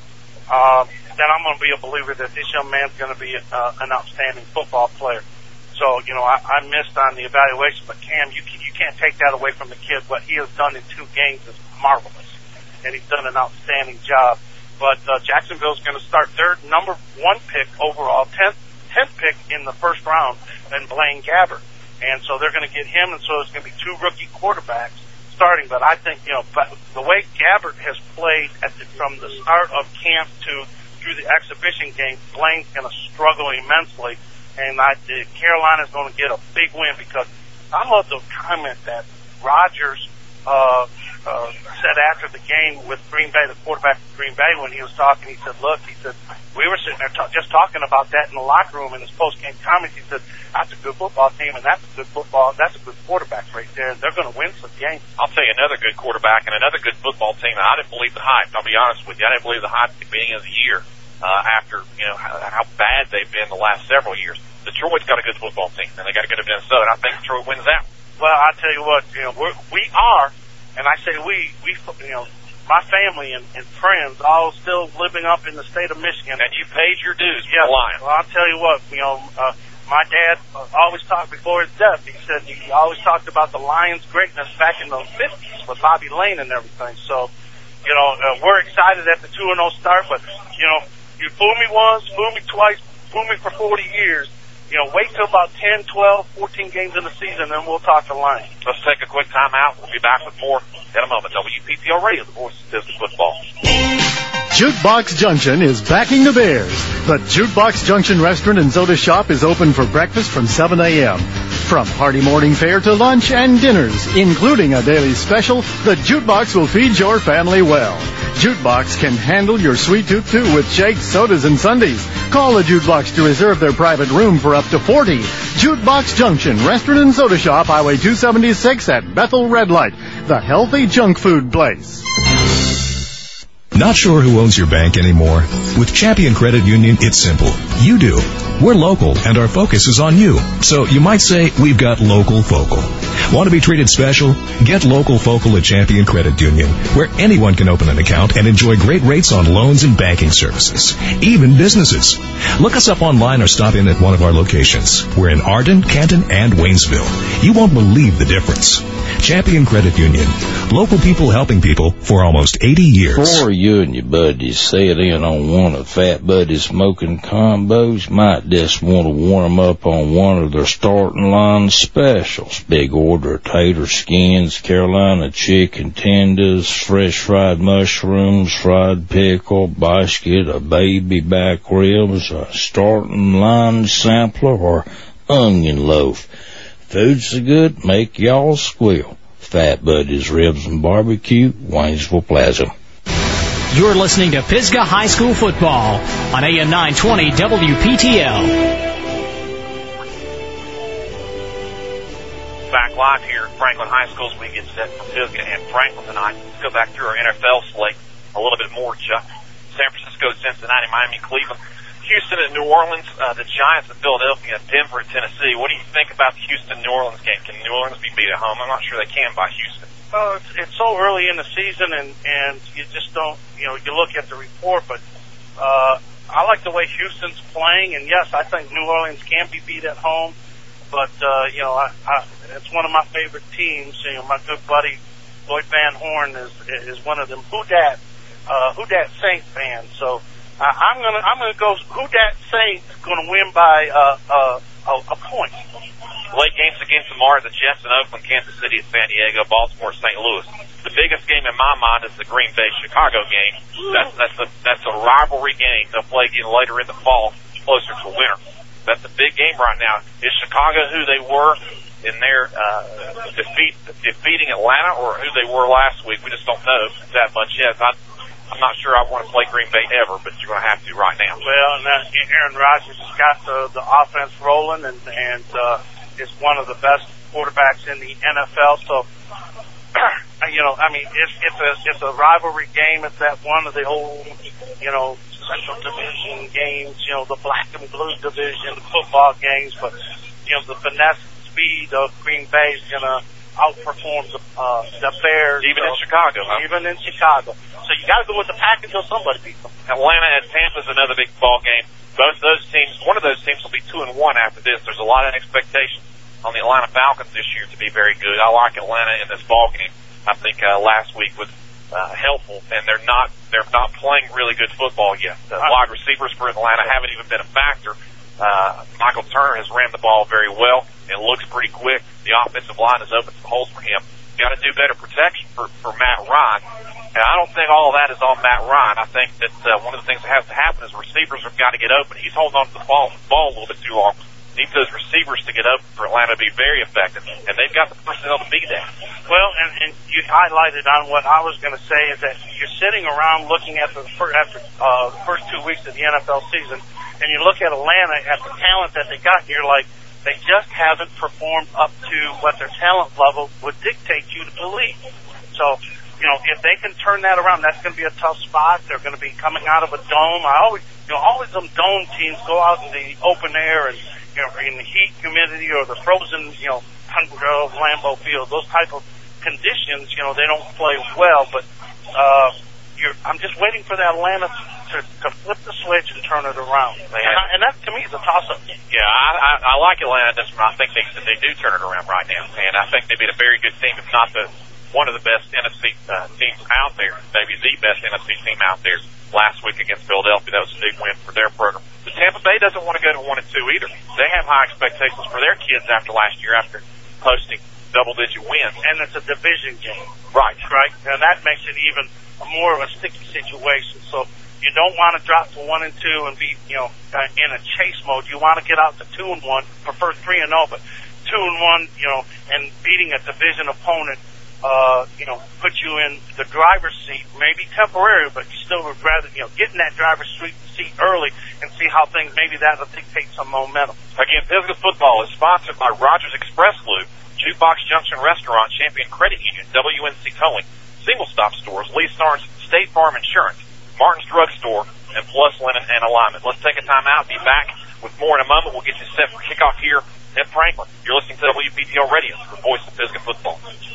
uh, then I'm going to be a believer that this young man's going to be uh, an outstanding football player. So, you know, I, I missed on the evaluation, but Cam, you, can, you can't take that away from the kid. What he has done in two games is marvelous, and he's done an outstanding job. But uh, Jacksonville's going to start their number one pick overall, tenth, tenth pick in the first round, and Blaine Gabbert. And so they're going to get him, and so it's going to be two rookie quarterbacks starting. But I think, you know, but the way Gabbert has played at the, from the start of camp to through the exhibition game, Blaine's going to struggle immensely. And I, uh, Carolina's going to get a big win because I love the comment that Rodgers uh, uh, said after the game with Green Bay, the quarterback of Green Bay, when he was talking. He said, look, he said, we were sitting there t- just talking about that in the locker room in his post-game comments. He said, that's a good football team, and that's a good football, that's a good quarterback right there, and they're going to win some games. I'll tell you another good quarterback and another good football team. I didn't believe the hype. I'll be honest with you. I didn't believe the hype at the beginning of the year uh, after, you know, how, how bad they've been the last several years. Detroit's got a good football team, and they got to go to Minnesota, and I think Detroit wins that. Well, I tell you what, you know, we're, we are, and I say we, we, you know, my family and, and friends all still living up in the state of Michigan. And you paid your dues for yeah, the Lions. Well, I'll tell you what, you know, uh, my dad uh, always talked before his death. He said he always talked about the Lions' greatness back in the fifties with Bobby Lane and everything. So, you know, uh, we're excited at the two and oh start, but, you know, you fool me once, fool me twice, fool me for forty years. You know, wait till about ten, twelve, fourteen games in the season, then we'll talk to Lions. Let's take a quick time out. We'll be back with more in a moment. W P T L Radio, the voice of Disney football. Jukebox Junction is backing the Bears. The Jukebox Junction Restaurant and Soda Shop is open for breakfast from seven a.m. From hearty morning fare to lunch and dinners, including a daily special, the Jukebox will feed your family well. Jukebox can handle your sweet tooth, too, with shakes, sodas, and sundaes. Call the Jukebox to reserve their private room for up to forty. Jukebox Junction Restaurant and Soda Shop, Highway two seventy-six at Bethel Red Light, the healthy junk food place. Not sure who owns your bank anymore? With Champion Credit Union, it's simple. You do. We're local, and our focus is on you. So you might say we've got local focal. Want to be treated special? Get local focal at Champion Credit Union, where anyone can open an account and enjoy great rates on loans and banking services, even businesses. Look us up online or stop in at one of our locations. We're in Arden, Canton, and Waynesville. You won't believe the difference. Champion Credit Union. Local people helping people for almost eighty years. Before you and your buddies set in on one of Fat Buddy's smoking combos, might just want to warm up on one of their starting line specials. Big order of tater skins, Carolina chicken tenders, fresh fried mushrooms, fried pickle, basket of baby back ribs, a starting line sampler, or onion loaf. Food's so good, make y'all squeal. Fat Buddy's Ribs and Barbecue, Waynesville Plaza. You're listening to Pisgah High School Football on A M nine twenty W P T L. Back live here at Franklin High School as we get set for Pisgah and Franklin tonight. Let's go back through our N F L slate a little bit more, Chuck. San Francisco, Cincinnati, Miami, Cleveland, Houston and New Orleans, uh, the Giants of Philadelphia, Denver and Tennessee. What do you think about the Houston-New Orleans game? Can New Orleans be beat at home? I'm not sure they can by Houston. Well, it's, it's so early in the season, and, and you just don't, you know, you look at the report, but uh, I like the way Houston's playing, and yes, I think New Orleans can be beat at home, but, uh, you know, I, I, it's one of my favorite teams. You know, my good buddy Lloyd Van Horn is is one of them Who Dat, uh, Who Dat Saint fans, so uh, I'm gonna I'm gonna go Who Dat Saint gonna win by uh, uh, a, a point. Late games again tomorrow, the Jets in Oakland, Kansas City at San Diego, Baltimore, Saint Louis. The biggest game in my mind is the Green Bay-Chicago game. That's that's a that's a rivalry game. They'll play again later in the fall, closer to winter. That's a big game right now. Is Chicago who they were in their uh, defeat defeating Atlanta, or who they were last week? We just don't know that much yet. I, I'm not sure I want to play Green Bay ever, but you're going to have to right now. Well, and uh, Aaron Rodgers has got the the offense rolling, and and. uh is one of the best quarterbacks in the N F L. So you know, I mean, it's, it's a it's a rivalry game. It's that one of the old, you know, Central Division games, you know, the black and blue division football games. But, you know, the finesse and speed of Green Bay is going to outperform the, uh, the Bears. Even so, in Chicago, huh? Even in Chicago. So you got to go with the pack until somebody beats them. Atlanta and Tampa's another big ball game. Both those teams, one of those teams will be two and one after this. There's a lot of expectations on the Atlanta Falcons this year to be very good. I like Atlanta in this ball game. I think uh, last week was uh, helpful, and they're not they're not playing really good football yet. The wide receivers for Atlanta haven't even been a factor. Uh, Michael Turner has ran the ball very well. It looks pretty quick. The offensive line has opened some holes for him. Got to do better protection for, for Matt Ryan. And I don't think all of that is on Matt Ryan. I think that uh, one of the things that has to happen is receivers have got to get open. He's holding on to the ball, ball a little bit too long. Needs those receivers to get open for Atlanta to be very effective. And they've got the personnel to be that. Well, and, and you highlighted on what I was going to say is that you're sitting around looking at the first, after uh, the first two weeks of the N F L season, and you look at Atlanta, at the talent that they got, and you're like, they just haven't performed up to what their talent level would dictate you to believe. So, you know, if they can turn that around, that's going to be a tough spot. They're going to be coming out of a dome. I always, you know, always them dome teams go out in the open air and, you know, in the heat, humidity, or the frozen, you know, tundra of Lambeau Field, those type of conditions, you know, they don't play well. But uh, you're, I'm just waiting for that Atlanta to, to flip the switch and turn it around. And, I, and that, to me, is a toss-up. Yeah, I, I, I like Atlanta. This one, I think they they do turn it around right now, and I think they beat a very good team, if not the one of the best N F C uh, teams out there, maybe the best N F C team out there last week against Philadelphia. That was a big win for their program. But Tampa Bay doesn't want to go to one and two either. They have high expectations for their kids after last year, after posting double-digit wins. And it's a division game. Right. Right? And that makes it even more of a sticky situation. So you don't want to drop to one and two and be, you know, in a chase mode. You want to get out to two and one, prefer three and oh, but two and one, you know, and beating a division opponent, uh, you know, put you in the driver's seat, maybe temporary, but you still would rather, you know, get in that driver's seat early and see how things, maybe that'll dictate some momentum. Again, Pisgah Football is sponsored by Rogers Express Lube, Jukebox Junction Restaurant, Champion Credit Union, W N C Towing, Single Stop Stores, Lee Starnes, State Farm Insurance, Martin's Drug Store, and Plus Linen and Alignment. Let's take a time out, be back with more in a moment. We'll get you set for kickoff here in Franklin. You're listening to W P T L Radio, the voice of Pisgah Football.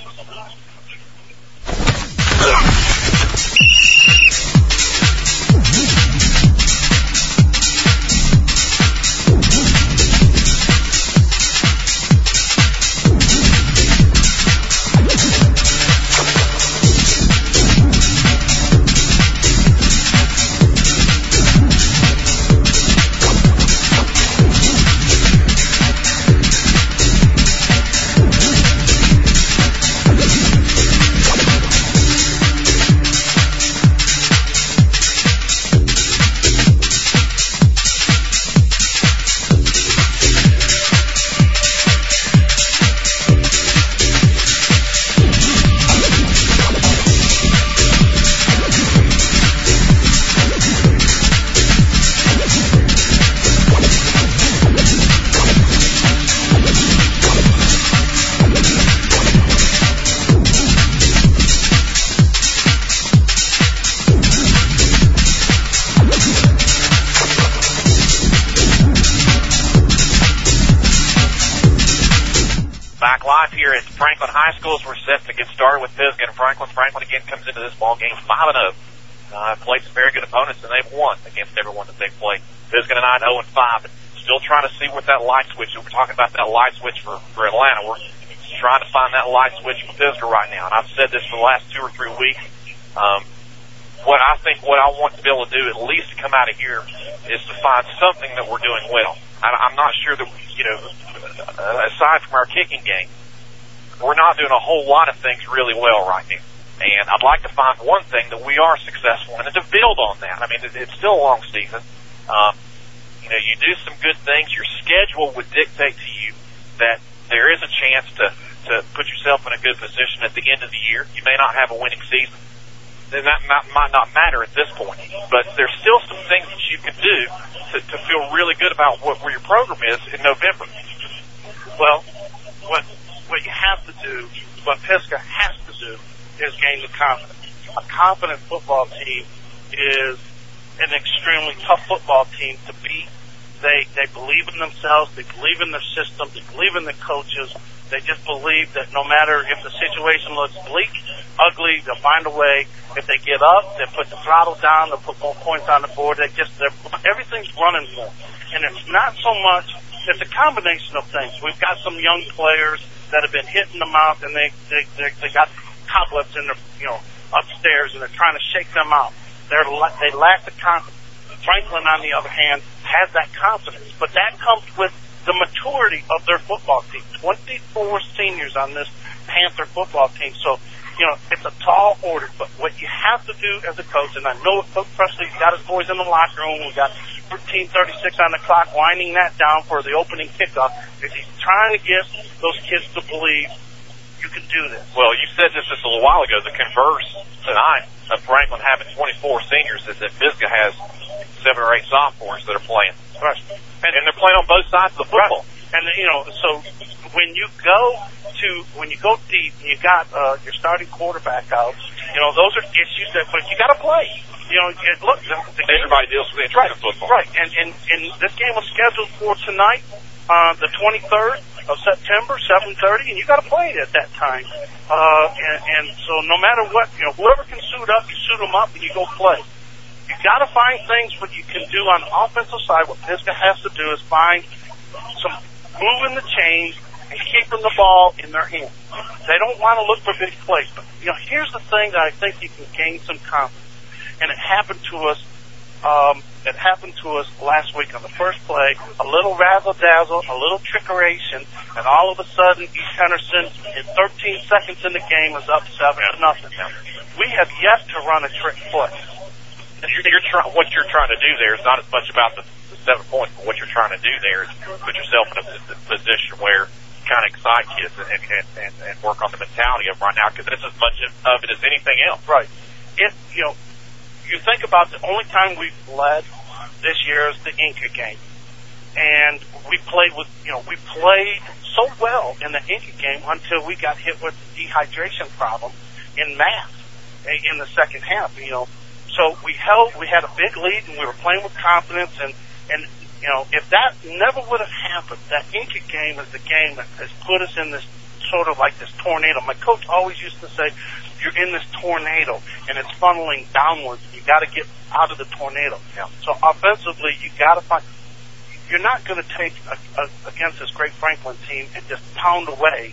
Live here at Franklin High School as we're set to get started with Pisgah and Franklin. Franklin again comes into this ball game five and oh. Uh, played some very good opponents and they've won against everyone that they've played. Pisgah tonight oh and five. Still trying to see what that light switch is. We're talking about that light switch for, for Atlanta. We're trying to find that light switch for Pisgah right now. And I've said this for the last two or three weeks. Um, what I think what I want to be able to do at least to come out of here is to find something that we're doing well. I, I'm not sure that, you know, aside from our kicking game, we're not doing a whole lot of things really well right now. And I'd like to find one thing that we are successful in and to build on that. I mean, it, it's still a long season. Um, you know, you do some good things. Your schedule would dictate to you that there is a chance to, to put yourself in a good position at the end of the year. You may not have a winning season. Then that might, might not matter at this point. But there's still some things that you can do to, to feel really good about what, where your program is in November. Well, what what you have to do, what Pisgah has to do, is gain the confidence. A confident football team is an extremely tough football team to beat. They they believe in themselves. They believe in their system. They believe in their coaches. They just believe that no matter if the situation looks bleak, ugly, they'll find a way. If they get up, they put the throttle down. They'll put more points on the board. They just they're, everything's running more. And it's not so much. It's a combination of things. We've got some young players that have been hitting them out, and they they they, they got cobwebs in their you know upstairs, and they're trying to shake them out. They're they lack the confidence. Franklin, on the other hand, has that confidence, but that comes with the maturity of their football team. twenty-four seniors on this Panther football team. So, you know, it's a tall order, but what you have to do as a coach, and I know Coach Presley's got his boys in the locker room. We've got thirteen thirty-six on the clock, winding that down for the opening kickoff, is he's trying to get those kids to believe you can do this. Well, you said this just a little while ago. The converse tonight of Franklin having twenty-four seniors is that Pisgah has seven or eight sophomores that are playing. Right. And, and they're playing on both sides of the football. Right. And, you know, so when you go to, when you go deep and you got uh, your starting quarterback out, you know, those are issues that, but you got to play. You know, it, look. The, the Everybody game, deals with injuries in football. Right. And, and, and this game was scheduled for tonight, uh, the twenty-third of September, seven thirty, and you got to play it at that time. Uh, and, and so no matter what, you know, whoever can suit up, you suit them up and you go play. You got to find things what you can do on the offensive side. What Pisgah has to do is find some moving the chains and keeping the ball in their hands. They don't want to look for big plays. But, you know, here's the thing that I think you can gain some confidence. And it happened to us, um, it happened to us last week on the first play, a little razzle-dazzle, a little trickeration, and all of a sudden East Henderson, in thirteen seconds in the game, was up seven to nothing. We have yet to run a trick play. You're, you're try, what you're trying to do there is not as much about the, the seven points, but what you're trying to do there is put yourself in a position where you kind of excite kids and, and, and, and work on the mentality of right now, because it's as much of it as anything else. Right. It, you know, you think about the only time we've led this year is the Inca game. And we played with, you know, we played so well in the Inca game until we got hit with the dehydration problem in math in the second half, you know. So we held, we had a big lead, and we were playing with confidence. And, and you know, if that never would have happened, that Inca game is the game that has put us in this sort of like this tornado. My coach always used to say, you're in this tornado, and it's funneling downwards. You got to get out of the tornado. Yeah. So offensively, you got to find. You're not going to take a, a, against this great Franklin team and just pound away,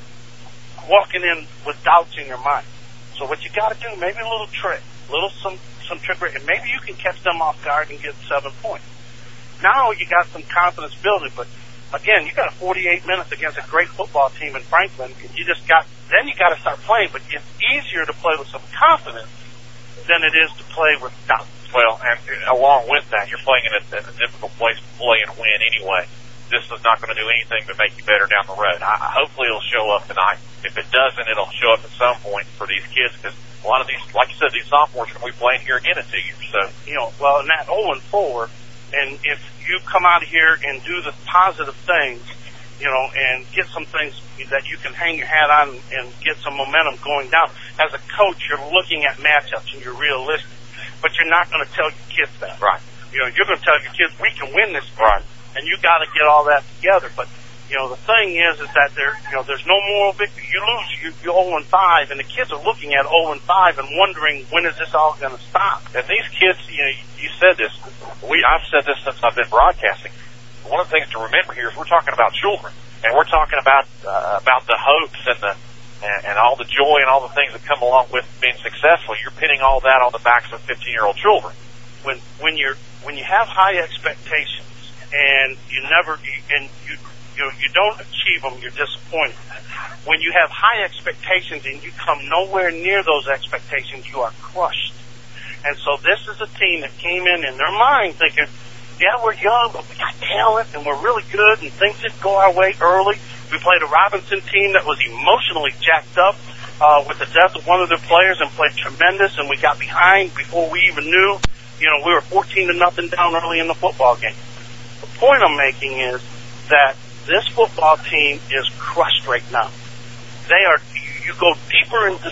walking in with doubts in your mind. So what you got to do, maybe a little trick, little some. some trickery, and maybe you can catch them off guard and get seven points. Now you got some confidence building, but again, you got forty-eight minutes against a great football team in Franklin. You just got, then you got to start playing, but it's easier to play with some confidence than it is to play with doubt. Well, and along with that, you're playing in a, in a difficult place to play and win anyway. This is not going to do anything but make you better down the road. I, hopefully it'll show up tonight. If it doesn't, it'll show up at some point for these kids, because a lot of these, like you said, these sophomores are going to be playing here again in two years. So, you know, well, in that oh and four, and if you come out here and do the positive things, you know, and get some things that you can hang your hat on and get some momentum going down. As a coach, you're looking at matchups and you're realistic, but you're not going to tell your kids that. Right. You know, you're going to tell your kids, we can win this game. Right. And you got to get all that together. But, you know, the thing is, is that there, you know, there's no moral victory. You lose, you, you're oh and five, and the kids are looking at oh and five and wondering, when is this all going to stop? And these kids, you know, you said this. We, I've said this since I've been broadcasting. One of the things to remember here is we're talking about children, and we're talking about uh, about the hopes and the and, and all the joy and all the things that come along with being successful. You're pinning all that on the backs of fifteen-year-old children. When when you're when you have high expectations and you never and you you you don't achieve them, you're disappointed. When you have high expectations and you come nowhere near those expectations, you are crushed. And so this is a team that came in in their mind thinking, yeah, we're young, but we got talent, and we're really good, and things didn't go our way early. We played a Robinson team that was emotionally jacked up uh, with the death of one of their players and played tremendous, and we got behind before we even knew. You know, we were fourteen to nothing down early in the football game. The point I'm making is that this football team is crushed right now. They are, you go deeper in despair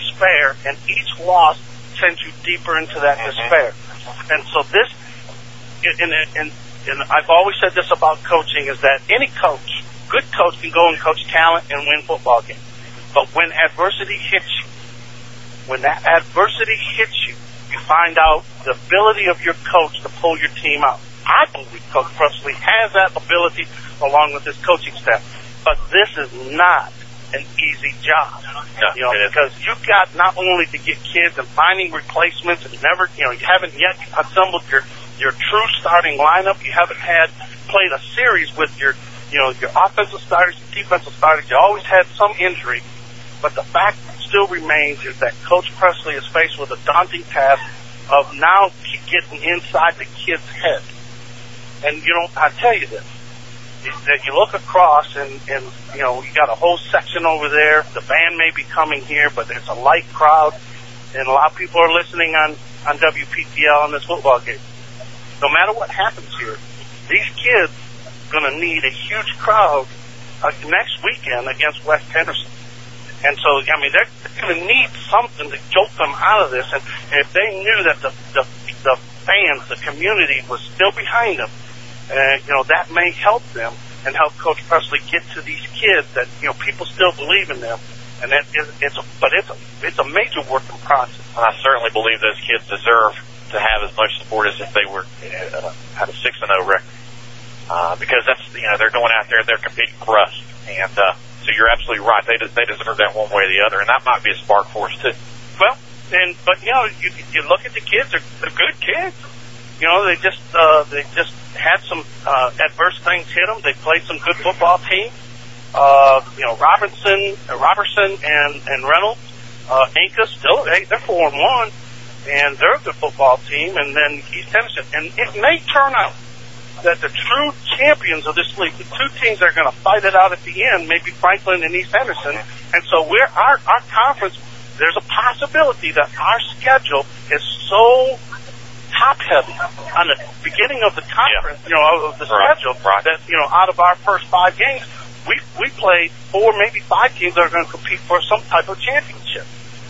despair, and each loss sends you deeper into that mm-hmm. despair. And so this, and, and, and I've always said this about coaching, is that any coach, good coach, can go and coach talent and win football games. But when adversity hits you, when that adversity hits you, you find out the ability of your coach to pull your team out. I believe Coach Presley has that ability along with his coaching staff. But this is not an easy job. No, you know, because you've got not only to get kids and finding replacements and never, you know, you haven't yet assembled your, your true starting lineup. You haven't had played a series with your, you know, your offensive starters, your defensive starters. You always had some injury. But the fact still remains is that Coach Presley is faced with a daunting task of now getting inside the kid's head. And, you know, I tell you this, that you look across and, and, you know, you got a whole section over there. The band may be coming here, but there's a light crowd, and a lot of people are listening on, on W P T L on this football game. No matter what happens here, these kids are going to need a huge crowd uh, next weekend against West Henderson. And so, I mean, they're, they're going to need something to jolt them out of this. And, and if they knew that the, the, the fans, the community was still behind them, uh, you know, that may help them and help Coach Presley get to these kids that, you know, people still believe in them. And that is, it's a, but it's a, it's a major working process. I certainly believe those kids deserve to have as much support as if they were uh, had a six and oh record. Uh, because that's, you know, they're going out there, they're competing for us. And, uh, so you're absolutely right. They they deserve that one way or the other, and that might be a spark for us too. Well, and but you know, you you look at the kids; they're, they're good kids. You know, they just uh, they just had some uh, adverse things hit them. They played some good football teams. Uh, you know, Robinson, uh, Robertson, and and Reynolds, uh, Inca still they, they're four and one, and they're a good football team. And then East Henderson, and it may turn out that the true champions of this league, the two teams that are going to fight it out at the end, may be Franklin and East Henderson. And so we're, our, our conference, there's a possibility that our schedule is so top-heavy on the beginning of the conference, yeah. you know, of the right. schedule, right. that, you know, out of our first five games, we we played four, maybe five teams that are going to compete for some type of championship.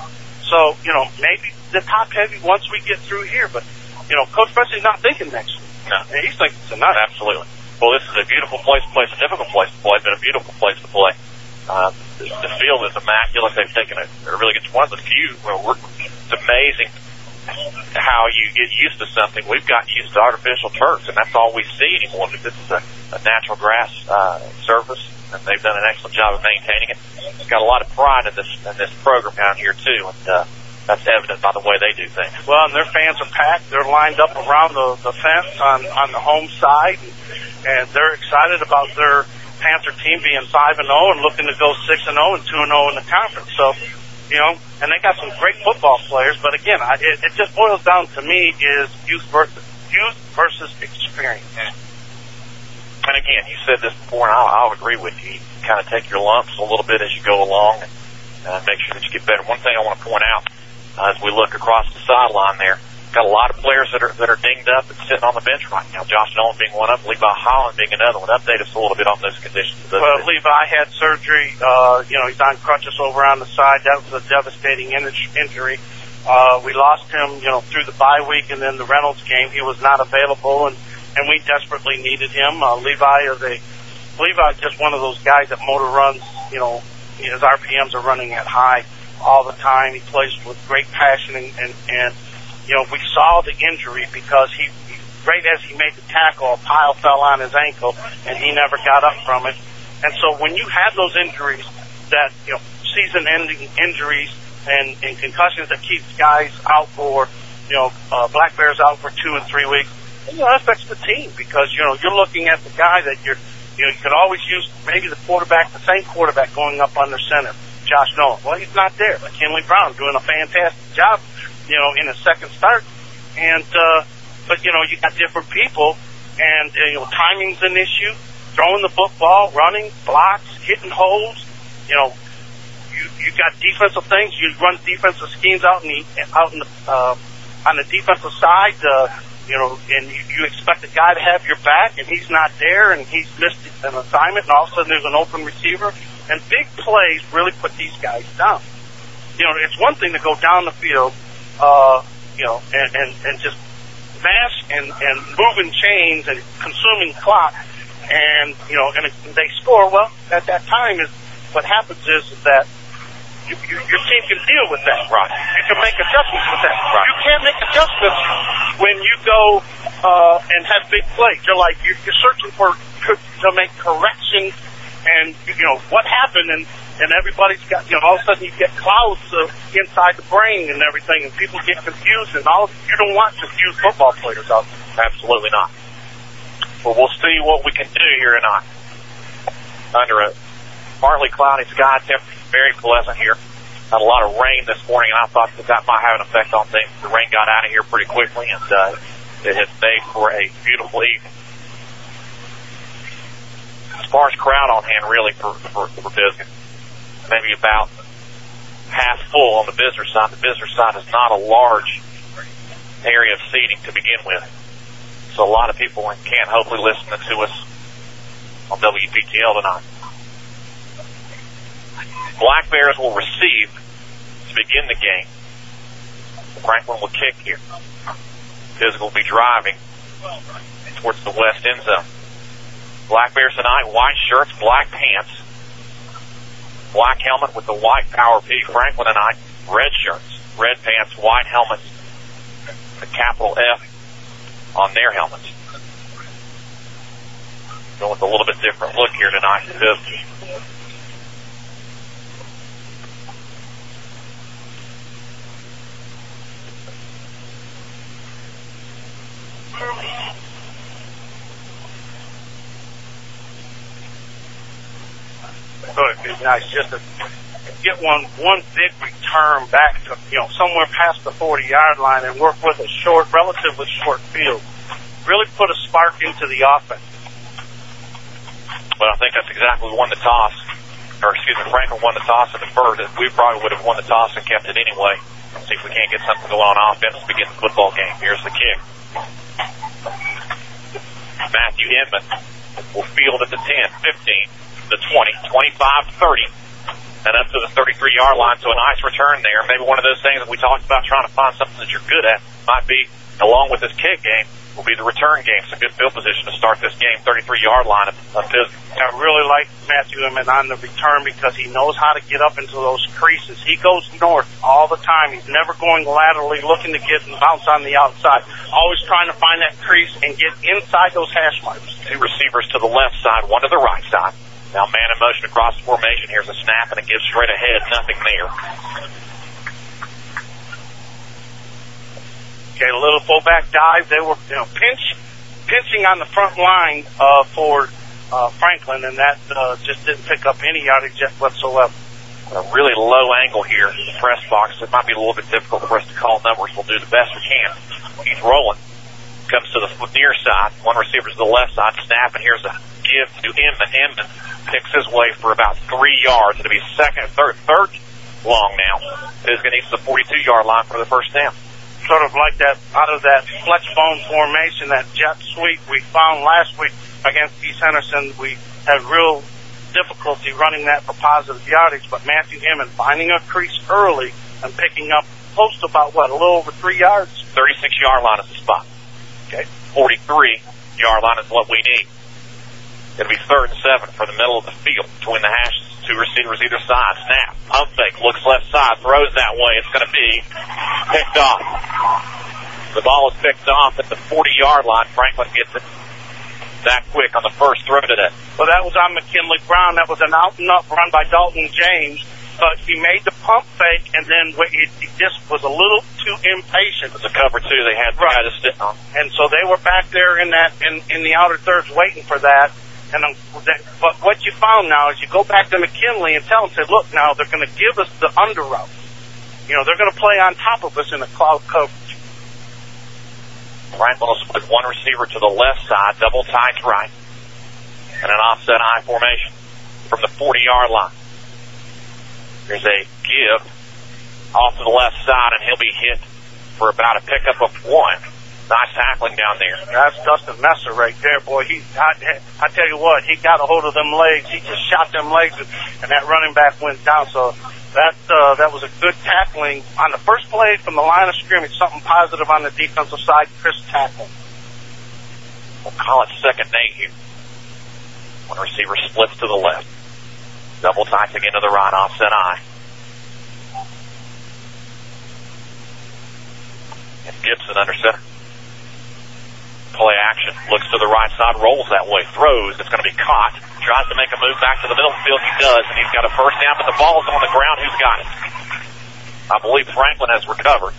So, you know, maybe the top-heavy once we get through here, but, you know, Coach Presley's not thinking next week. No. And he's thinking tonight. Absolutely. Well, this is a beautiful place to play. It's a difficult place to play, but a beautiful place to play. Uh, the, the field is immaculate. They've taken a, a really good, one of the few, well, we're, it's amazing how you get used to something. We've gotten used to artificial turfs, and that's all we see anymore. This is a, a natural grass uh, surface, and they've done an excellent job of maintaining it. It's got a lot of pride in this in this program down here, too, and uh, that's evident by the way they do things. Well, and their fans are packed. They're lined up around the, the fence on, on the home side, and, and they're excited about their Panther team being five and oh and looking to go six and oh and two and oh in the conference. So, you know, and they got some great football players. But again, I, it, it just boils down to me is youth versus youth versus experience. And again, you said this before, and I'll, I'll agree with you. You kind of take your lumps a little bit as you go along and uh, make sure that you get better. One thing I want to point out uh, as we look across the sideline there, got a lot of players that are that are dinged up and sitting on the bench right now. Josh Nolan being one of them, Levi Holland being another one. Update us a little bit on those conditions. Those well, days. Levi had surgery. Uh, you know, he's on crutches over on the side. That was a devastating in- injury. Uh, we lost him, you know, through the bye week and then the Reynolds game. He was not available, and, and we desperately needed him. Uh, Levi is a Levi's just one of those guys that motor runs. You know, his R P Ms are running at high all the time. He plays with great passion and. and, and You know, we saw the injury because he, he, right as he made the tackle, a pile fell on his ankle, and he never got up from it. And so when you have those injuries, that, you know, season-ending injuries and, and concussions that keeps guys out for, you know, uh, Black Bears out for two and three weeks, you know, that affects the team because, you know, you're looking at the guy that you're, you know, you could always use maybe the quarterback, the same quarterback going up under center, Josh Nolan. Well, he's not there. McKinley Brown doing a fantastic job, you know, in a second start. And, uh, but, you know, you got different people, and, uh, you know, timing's an issue. Throwing the football, running, blocks, hitting holes. You know, you, you got defensive things. You run defensive schemes out in the, out in the, uh, on the defensive side, uh, you know, and you, you expect a guy to have your back, and he's not there, and he's missed an assignment, and all of a sudden there's an open receiver. And big plays really put these guys down. you know, it's one thing to go down the field, uh, you know, and, and, and just mash and, and moving chains and consuming clock, and, you know, and they score. Well, at that time, is what happens is that you, you, your team can deal with that. Right. You can make adjustments with that. Right. You can't make adjustments when you go uh, and have big plays. You're like, you're, you're searching for to make corrections, and, you know, what happened, and, and everybody's got, you know, all of a sudden you get clouds uh, inside the brain and everything, and people get confused, and all. You don't want confused football players out there. Absolutely not. But we'll see what we can do here tonight. Under a partly cloudy sky, temperature very pleasant here. Had a lot of rain this morning, and I thought that that might have an effect on things. The rain got out of here pretty quickly, and uh, it has made for a beautiful evening. As far as crowd on hand, really, for, for, for Pisgah, maybe about half full on the visitor side. The visitor side is not a large area of seating to begin with. So a lot of people in Canton hopefully listening to us on W P T L tonight. Black Bears will receive to begin the game. Franklin will kick here. Pisgah will be driving towards the west end zone. Black Bears tonight, white shirts, black pants, black helmet with the white Power P. Franklin tonight, red shirts, red pants, white helmets, the capital F on their helmets. Going with a little bit different look here tonight. So it'd be nice just to get one one big return back to, you know, somewhere past the forty-yard line and work with a short, relatively short field. Really put a spark into the offense. Well, I think that's exactly who won the toss. Or, excuse me, Franklin won the toss at the first. We probably would have won the toss and kept it anyway. Let's see if we can't get something going on offense to begin the football game. Here's the kick. Matthew Inman will field at the ten, fifteen, the twenty, twenty-five, thirty, and up to the thirty-three-yard line. So a nice return there. Maybe one of those things that we talked about, trying to find something that you're good at, might be, along with this kick game, will be the return game. It's a good field position to start this game, thirty-three-yard line of, of Pisgah. I really like Matthew Inman on the return because he knows how to get up into those creases. He goes north all the time. He's never going laterally, looking to get and bounce on the outside. Always trying to find that crease and get inside those hash marks. Two receivers to the left side, one to the right side. Now man in motion across the formation. Here's a snap and it gives straight ahead. Nothing there. Okay, a little fullback dive. They were, you know, pinch, pinching on the front line uh, for uh, Franklin, and that uh, just didn't pick up any yardage whatsoever. A really low angle here in the press box. It might be a little bit difficult for us to call numbers. We'll do the best we can. He's rolling. Comes to the near side. One receiver to the left side. Snap, and here's a give to Inman. Inman picks his way for about three yards. It'll be second, third, third long now. Pisgah needs the forty-two-yard line for the first down. Sort of like that, out of that fletchbone formation, that jet sweep we found last week against East Henderson. We had real difficulty running that for positive yardage, but Matthew Inman finding a crease early and picking up close to about, what, a little over three yards? thirty-six-yard line is the spot. Okay. forty-three-yard line is what we need. It'll be third and seven for the middle of the field between the hashes. Two receivers either side. Snap. Pump fake. Looks left side. Throws that way. It's going to be picked off. The ball is picked off at the forty-yard line. Franklin gets it that quick on the first throw today. Well, that was on McKinley Brown. That was an out-and-up run by Dalton James. But he made the pump fake, and then he just was a little too impatient. It was a cover two. They had the right. guy to sit on. And so they were back there in that in, in the outer thirds waiting for that. And um, that, but what you found now is you go back to McKinley and tell him, say, look, now they're going to give us the under route. You know, they're going to play on top of us in the cloud coverage. Franklin will split one receiver to the left side, double tight right, and an offset I formation from the forty-yard line. There's a give off to the left side, and he'll be hit for about a pickup of one. Nice tackling down there. That's Dustin Messer right there, boy. He, I, I tell you what, he got a hold of them legs. He just shot them legs, and that running back went down. So that uh, that was a good tackling on the first play from the line of scrimmage. Something positive on the defensive side. Chris tackling. We'll call it second and eight here. One receiver splits to the left. Double tights again to the right, offset I. And Gibson under center. Play action. Looks to the right side, rolls that way, throws. It's going to be caught. Tries to make a move back to the middle of the field. He does, and he's got a first down, but the ball's on the ground. Who's got it? I believe Franklin has recovered.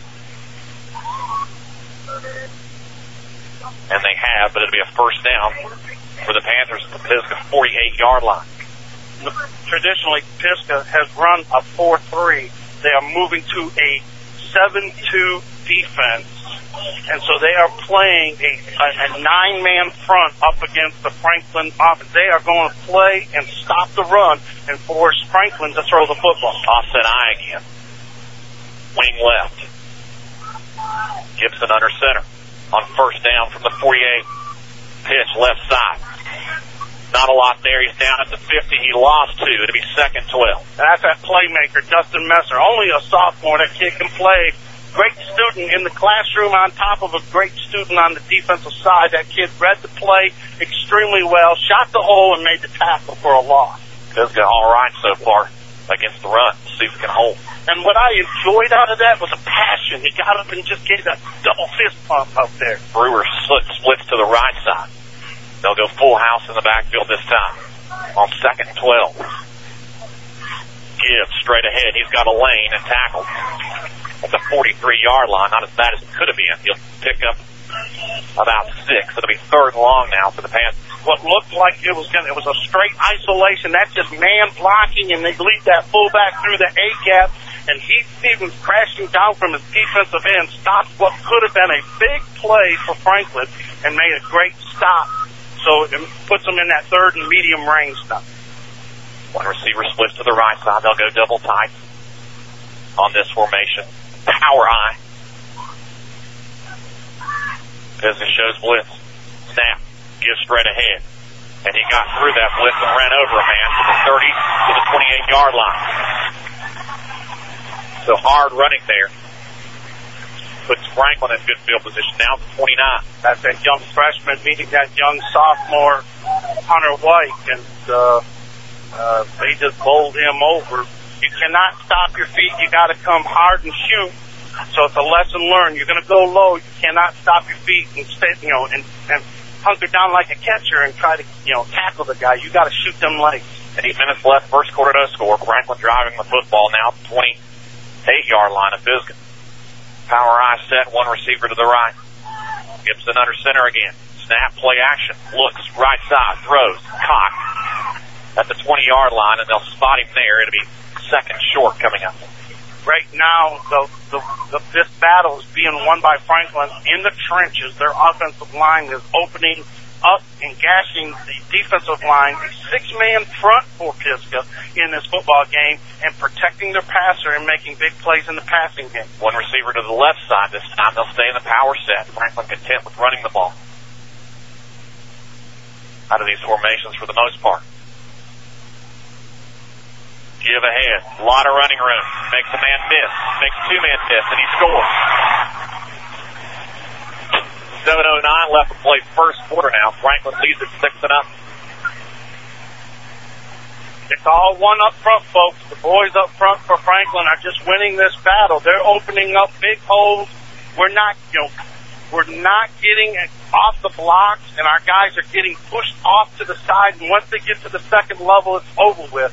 And they have, but it'll be a first down for the Panthers at the Pisgah forty-eight-yard line. Traditionally, Pisgah has run a four three. They are moving to a seven two defense, and so they are playing a, a, a nine-man front up against the Franklin offense. They are going to play and stop the run and force Franklin to throw the football. Offset I again. Wing left. Gibson under center. On first down from the forty-eight. Pitch left side. Not a lot there. He's down at the fifty. He lost two. It'll be second twelve. That's that playmaker, Dustin Messer. Only a sophomore. That kid can play. Great student in the classroom on top of a great student on the defensive side. That kid read the play extremely well, shot the hole, and made the tackle for a loss. Pisgah all right so far against the run. See if we can hold. And what I enjoyed out of that was a passion. He got up and just gave that double fist pump up there. Brewer splits to the right side. They'll go full house in the backfield this time. On second and twelve. Gibbs straight ahead. He's got a lane and tackle at the forty-three-yard line. Not as bad as it could have been. He'll pick up about six. It'll be third and long now for the Panthers. What looked like it was gonna, it was a straight isolation. That's just man blocking, and they lead that fullback through the A gap. And Heath Stevens crashing down from his defensive end stopped what could have been a big play for Franklin and made a great stop. So it puts them in that third and medium range now. One receiver splits to the right side. They'll go double tight on this formation. Power I. Pisgah shows blitz. Snap. Gives straight ahead. And he got through that blitz and ran over a man from the thirty to the twenty-eight-yard line. So hard running there. Puts Franklin in good field position. Now to twenty-nine. That's that young freshman meeting that young sophomore, Hunter White. And uh, uh, they just bowled him over. You cannot stop your feet. You got to come hard and shoot. So it's a lesson learned. You're going to go low. You cannot stop your feet and stay, you know, and, and hunker down like a catcher and try to, you know, tackle the guy. You got to shoot them legs. Eight minutes left. First quarter no score. Franklin driving the football now. twenty-eight-yard line of Pisgah. Power I set. One receiver to the right. Gibson under center again. Snap, play action. Looks right side. Throws. Caught at the twenty-yard line, and they'll spot him there. It'll be second short coming up. Right now, the, the, the, this battle is being won by Franklin in the trenches. Their offensive line is opening up and gashing the defensive line. A six-man front for Pisgah in this football game and protecting their passer and making big plays in the passing game. One receiver to the left side this time. They'll stay in the power set. Franklin content with running the ball out of these formations for the most part. Give ahead. A lot of running room. Makes a man miss. Makes two men miss, and he scores. seven oh nine left to play first quarter now. Franklin leads at six and up. It's all one up front, folks. The boys up front for Franklin are just winning this battle. They're opening up big holes. We're not, you know, we're not getting off the blocks, and our guys are getting pushed off to the side. And once they get to the second level, it's over with.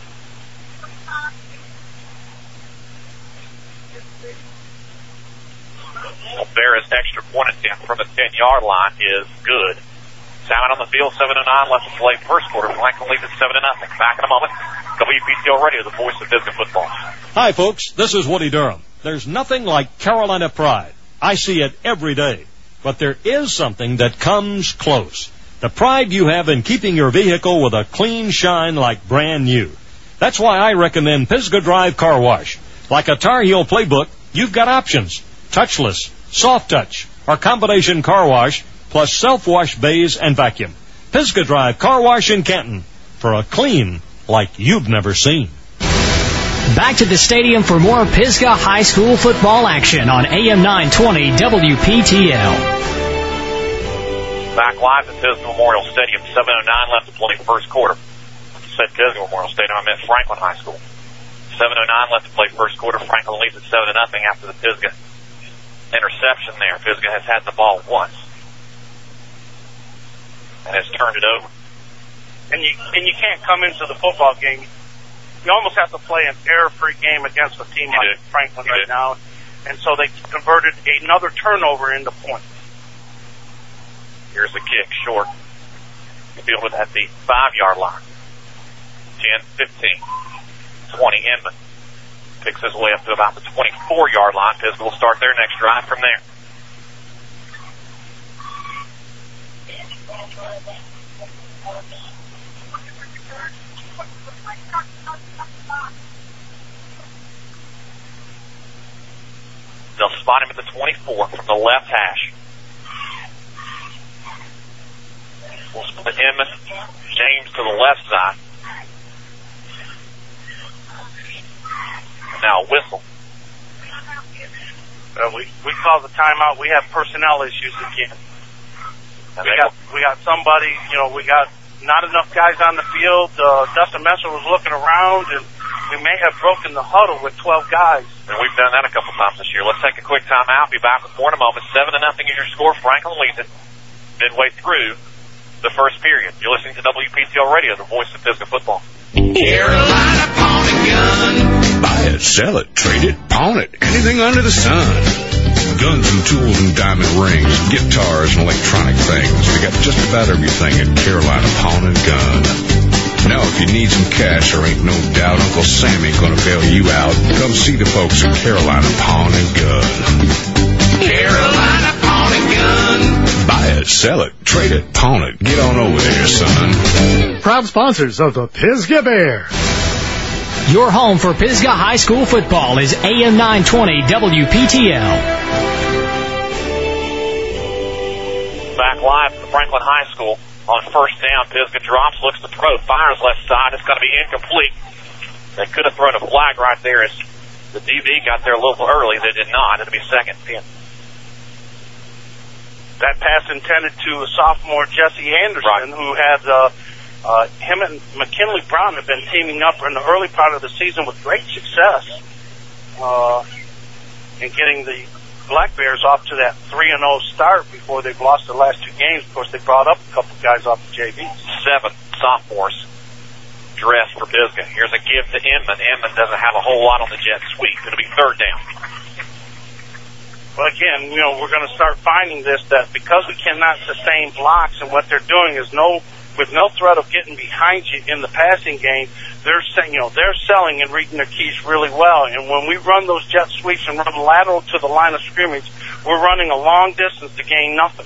Barrett's extra point attempt from the ten-yard line is good. Sound on the field, seven oh nine left to play first quarter. Franklin leads at seven to nothing. Back in a moment. W P T L Radio, the voice of Pisgah football. Hi, folks. This is Woody Durham. There's nothing like Carolina pride. I see it every day. But there is something that comes close. The pride you have in keeping your vehicle with a clean shine like brand new. That's why I recommend Pisgah Drive Car Wash. Like a Tar Heel playbook, you've got options. Touchless, soft touch, or combination car wash, plus self-wash bays and vacuum. Pisgah Drive Car Wash in Canton for a clean like you've never seen. Back to the stadium for more Pisgah High School football action on A M nine twenty W P T L. Back live at Pisgah Memorial Stadium, seven oh nine left to play first quarter. I said Pisgah Memorial Stadium, I meant Franklin High School. seven oh nine left to play first quarter. Franklin leads at seven to nothing after the Pisgah interception there. Pisgah has had the ball once and has turned it over. And you and you can't come into the football game. You almost have to play an error-free game against a team you like do. Franklin you right do. now. And so they converted another turnover into points. Here's the kick, short. Fielded at the five-yard line. ten, fifteen, twenty, Inman. Picks his way up to about the twenty-four-yard line. Pisgah will start their next drive from there. They'll spot him at the twenty-four from the left hash. We'll split Inman, James to the left side. And now a whistle. Uh, we we call the timeout. We have personnel issues again. And we got we got somebody. You know, we got not enough guys on the field. Uh, Dustin Messer was looking around, and we may have broken the huddle with twelve guys. And we've done that a couple times this year. Let's take a quick timeout. Be back with more in a moment. Seven to nothing is your score. Franklin leads it midway through the first period. You're listening to W P T L Radio, the voice of Pisgah football. Carolina Pawn and Gun. Buy it, sell it, trade it, pawn it, anything under the sun. Guns and tools and diamond rings, guitars and electronic things. We got just about everything at Carolina Pawn and Gun. Now, if you need some cash, there ain't no doubt Uncle Sam ain't gonna bail you out. Come see the folks at Carolina Pawn and Gun. Carolina Pawn and Gun. Buy it, sell it, trade it, pawn it. Get on over there, son. Proud sponsors of the Pisgah Bear. Your home for Pisgah High School football is A M nine twenty W P T L. Back live from Franklin High School. On first down, Pisgah drops, looks to throw, fires left side. It's going to be incomplete. They could have thrown a flag right there as the D B got there a little early. They did not. It'll be second and ten. That pass intended to a sophomore, Jesse Anderson, right. who had uh, uh, him and McKinley Brown have been teaming up in the early part of the season with great success uh, in getting the Black Bears off to that three and oh start before they've lost the last two games. Of course, they brought up a couple guys off the J V. Seven sophomores dressed for Pisgah. Here's a give to Inman. Inman doesn't have a whole lot on the jet sweep. It'll be third down. Well, again, you know, we're going to start finding this, that because we cannot sustain blocks, and what they're doing is no, with no threat of getting behind you in the passing game, they're saying, you know, they're selling and reading their keys really well. And when we run those jet sweeps and run lateral to the line of scrimmage, we're running a long distance to gain nothing.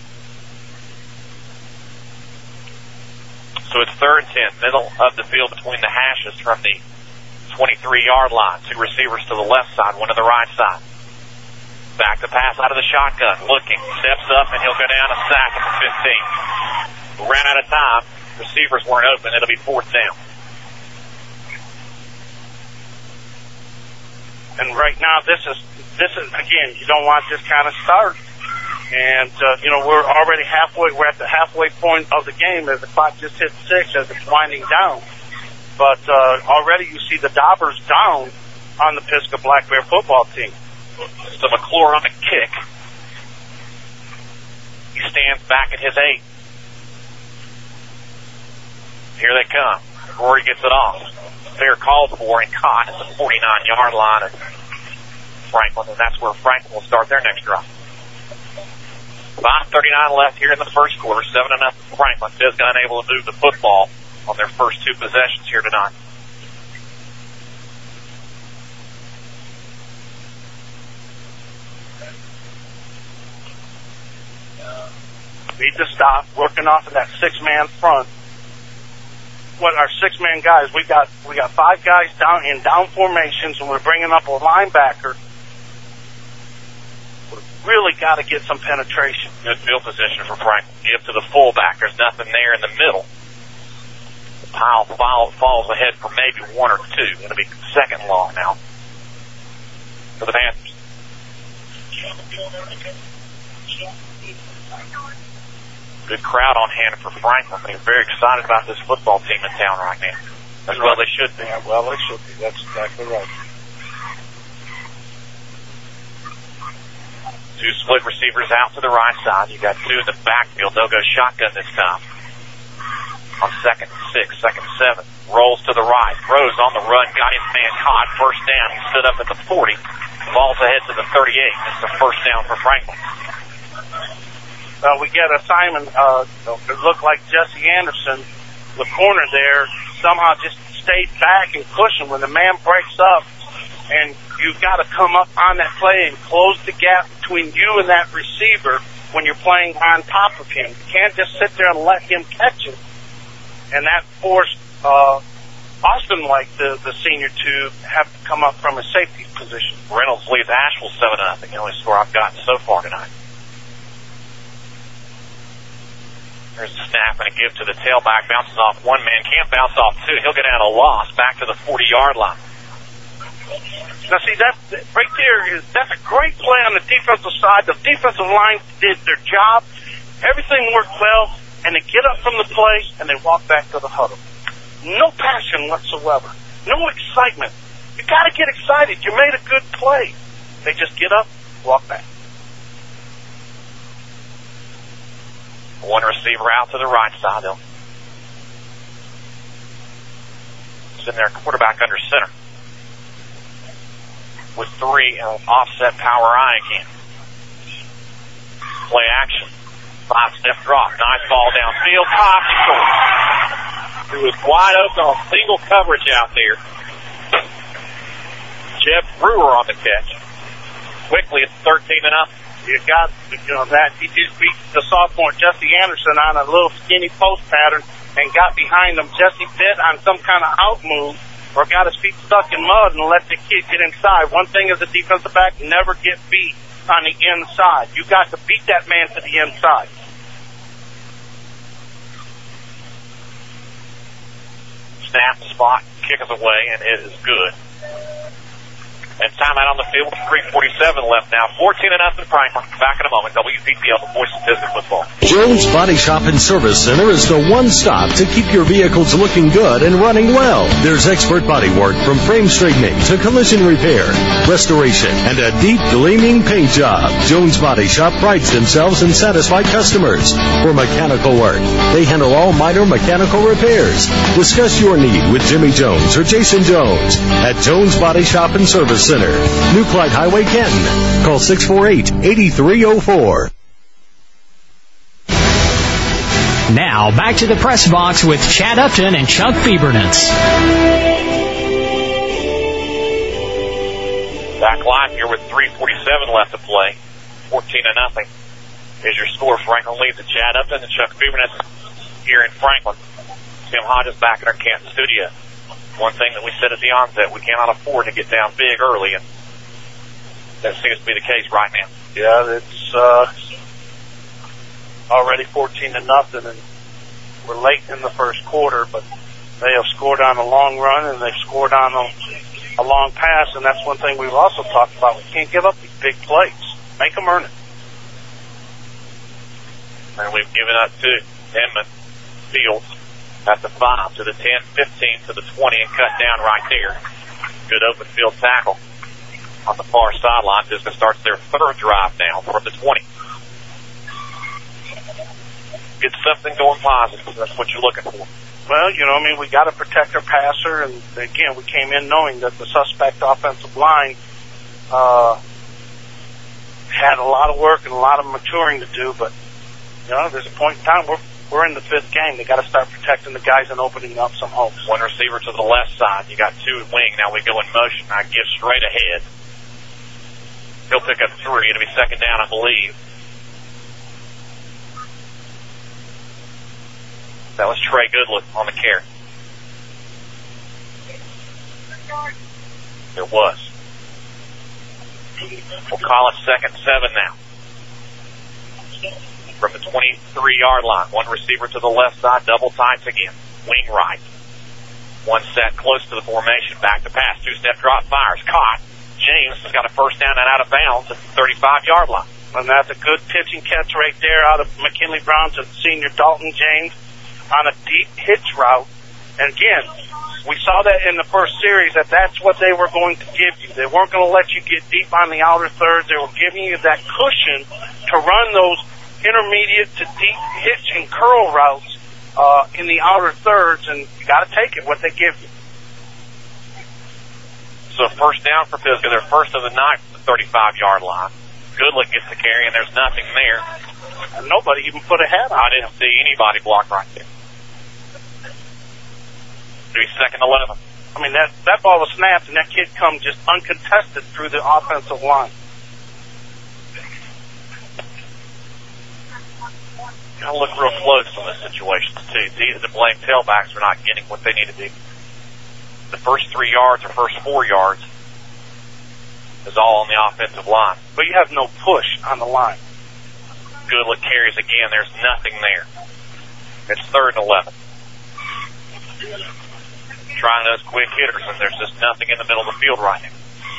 So it's third and ten, middle of the field between the hashes from the twenty-three-yard line. Two receivers to the left side, one to the right side. Back to pass out of the shotgun, looking, steps up, and he'll go down a sack at the fifteen. Ran out of time. Receivers weren't open. It'll be fourth down. And right now, this is, this is again, you don't want this kind of start. And, uh, you know, we're already halfway, we're at the halfway point of the game as the clock just hit six as it's winding down. But uh, already you see the Daubers down on the Pisgah Black Bear football team. So McClure on the kick. He stands back at his eight. Here they come. Rory gets it off. Fair called for and caught at the forty-nine-yard line of Franklin, and that's where Franklin will start their next drive. five thirty-nine left here in the first quarter. seven to nothing Franklin. Pisgah unable to move the football on their first two possessions here tonight. Need to stop working off of that six-man front. What our six-man guys? We got we got five guys down in down formations, and we're bringing up a linebacker. We've really got to get some penetration. Good field position for Franklin. Give to the fullback. There's nothing there in the middle. The pile fall, falls ahead for maybe one or two. It'll be second long now for the Panthers. Good crowd on hand for Franklin. They're very excited about this football team in town right now. As well they should be. Yeah, well, they should be. That's exactly right. Two split receivers out to the right side. You got two in the backfield. They'll go shotgun this time. On second and six, second and seven. Rolls to the right. Throws on the run. Got his man caught. First down. He stood up at the forty. Ball's ahead to the thirty-eight. It's the first down for Franklin. Uh, we get a Simon, uh, it looked like Jesse Anderson, the corner there, somehow just stayed back and pushing when the man breaks up. And you've got to come up on that play and close the gap between you and that receiver when you're playing on top of him. You can't just sit there and let him catch it. And that forced uh, Austin, like the, the senior, to have to come up from a safety position. Reynolds leads Asheville seven to nothing. The only score I've gotten so far tonight. There's a snap and a give to the tailback. Bounces off one man. Can't bounce off two. He'll get out a loss back to the forty-yard line. Now, see, that right there is that's a great play on the defensive side. The defensive line did their job. Everything worked well, and they get up from the play, and they walk back to the huddle. No passion whatsoever. No excitement. You got to get excited. You made a good play. They just get up, walk back. One receiver out to the right side. They'll send their quarterback under center. With three, uh, offset power eye again. Play action. Five-step drop. Nice ball downfield. Top short. He was wide open on single coverage out there. Jeff Brewer on the catch. Quickly, it's thirteen and up. You got, you know, that he just beat the sophomore Jesse Anderson on a little skinny post pattern and got behind him. Jesse bit on some kind of out move or got his feet stuck in mud and let the kid get inside. One thing as a defensive back, never get beat on the inside. You got to beat that man to the inside. Snap, spot, kick us away, and it is good. And timeout on the field, three forty-seven left now. fourteen and nothing Franklin. Back in a moment. W P P L, the voice of Pisgah football. Jones Body Shop and Service Center is the one stop to keep your vehicles looking good and running well. There's expert body work from frame straightening to collision repair, restoration, and a deep gleaming paint job. Jones Body Shop prides themselves in satisfied customers. For mechanical work, they handle all minor mechanical repairs. Discuss your need with Jimmy Jones or Jason Jones at Jones Body Shop and Service Center, New Clyde Highway, Canton. Call six four eight, eight three zero four. Now, back to the press box with Chad Upton and Chuck Biebernitz. Back live here with three forty-seven left to play. fourteen to nothing is your score. Franklin leads at Chad Upton and Chuck Biebernitz here in Franklin. Tim Hodges back in our Canton studio. One thing that we said at the onset, we cannot afford to get down big early, and that seems to be the case right now. Yeah, it's uh, already fourteen to nothing, and we're late in the first quarter, but they have scored on a long run, and they've scored on a, a long pass, and that's one thing we've also talked about. We can't give up these big plays. Make them earn it. And we've given up to Denman Fields at the five, to the ten, fifteen, to the twenty, and cut down right there. Good open field tackle on the far sideline. Pisgah starts their third drive now from the twenty. Get something going positive. That's what you're looking for. Well, you know, I mean, we got to protect our passer, and again, we came in knowing that the suspect offensive line uh, had a lot of work and a lot of maturing to do, but, you know, there's a point in time where we're in the fifth game. They got to start protecting the guys and opening up some holes. One receiver to the left side. You got two wing. Now we go in motion. I give straight ahead. He'll pick up three. It'll be second down, I believe. That was Trey Goodlett on the carry. It was. We'll call it second seven now. From the twenty-three-yard line, one receiver to the left side, double tights again. Wing right. One set close to the formation, back to pass, two-step drop, fires, caught. James has got a first down and out of bounds at the thirty-five-yard line. And that's a good pitch and catch right there out of McKinley Brown to senior Dalton James on a deep hitch route. And again, we saw that in the first series that that's what they were going to give you. They weren't going to let you get deep on the outer thirds. They were giving you that cushion to run those intermediate to deep hitch and curl routes uh, in the outer thirds, and you got to take it, what they give you. So first down for Pisgah. They're first of the night from the thirty-five-yard line. Goodluck gets the carry, and there's nothing there. And nobody even put a head on I didn't him. see anybody block right there. It'll be second eleven. I mean, that, that ball was snapped, and that kid come just uncontested through the offensive line. Got to look real close on this situation, too. It's easy to blame tailbacks for not getting what they need to do. The first three yards or first four yards is all on the offensive line. But you have no push on the line. Goodluck carries again. There's nothing there. It's third and eleven. Trying those quick hitters, and there's just nothing in the middle of the field right now.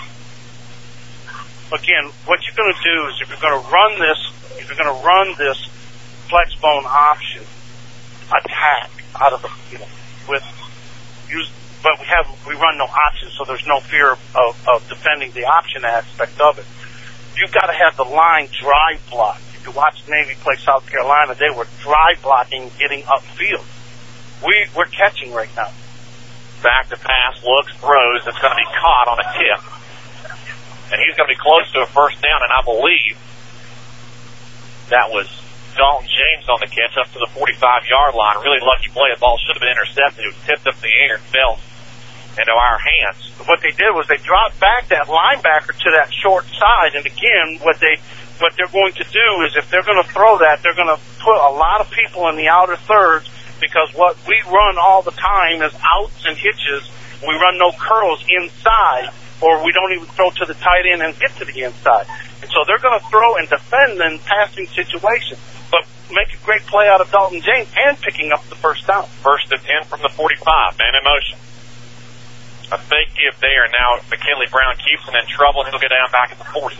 Again, what you're going to do is if you're going to run this, if you're going to run this flex bone option attack out of the, you know, with use. But we have we run no options, so there's no fear of, of, of defending the option aspect of it. You've got to have the line dry block. If you watch Navy play South Carolina, they were dry blocking, getting upfield. We we're catching right now. Back to pass, looks, throws. It's going to be caught on a tip, and he's going to be close to a first down. And I believe that was Dalton James on the catch up to the forty-five-yard line. Really lucky play. The ball should have been intercepted. It was tipped up in the air and fell into our hands. What they did was they dropped back that linebacker to that short side, and again, what they what they're going to do is if they're going to throw that, they're going to put a lot of people in the outer thirds, because what we run all the time is outs and hitches. We run no curls inside, or we don't even throw to the tight end and get to the inside. And so they're going to throw and defend in passing situations, but make a great play out of Dalton James and picking up the first down. First and ten from the forty-five. Man in motion. A fake give there, and now McKinley Brown keeps him in trouble, and he'll go down back at the forty.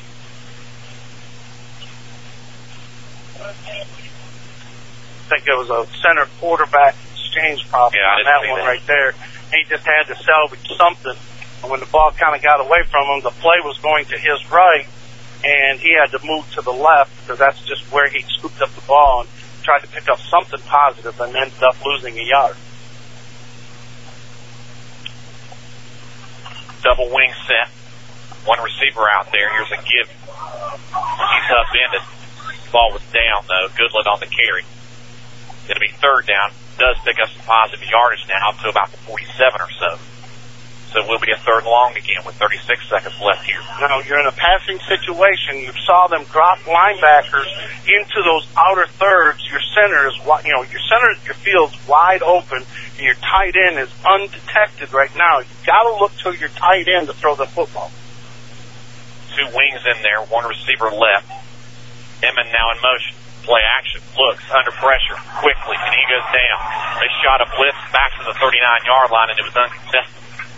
I think it was a center quarterback exchange problem yeah, on that one that. right there. He just had to salvage something. And when the ball kind of got away from him, the play was going to his right, and he had to move to the left because that's just where he scooped up the ball and tried to pick up something positive and ended up losing a yard. Double wing set. One receiver out there. Here's a give. He's upended. Ball was down, though. Goodluck on the carry. It'll be third down. Does pick up some positive yardage now up to about the forty-seven or so. So we'll be a third and long again with thirty-six seconds left here. Now, you're in a passing situation. You saw them drop linebackers into those outer thirds. Your center is, you know, your center, your field's wide open, and your tight end is undetected right now. You've got to look to your tight end to throw the football. Two wings in there, one receiver left. Emmon now in motion. Play action. Looks under pressure quickly, and he goes down. They shot a blitz back to the thirty-nine-yard line, and it was uncontested.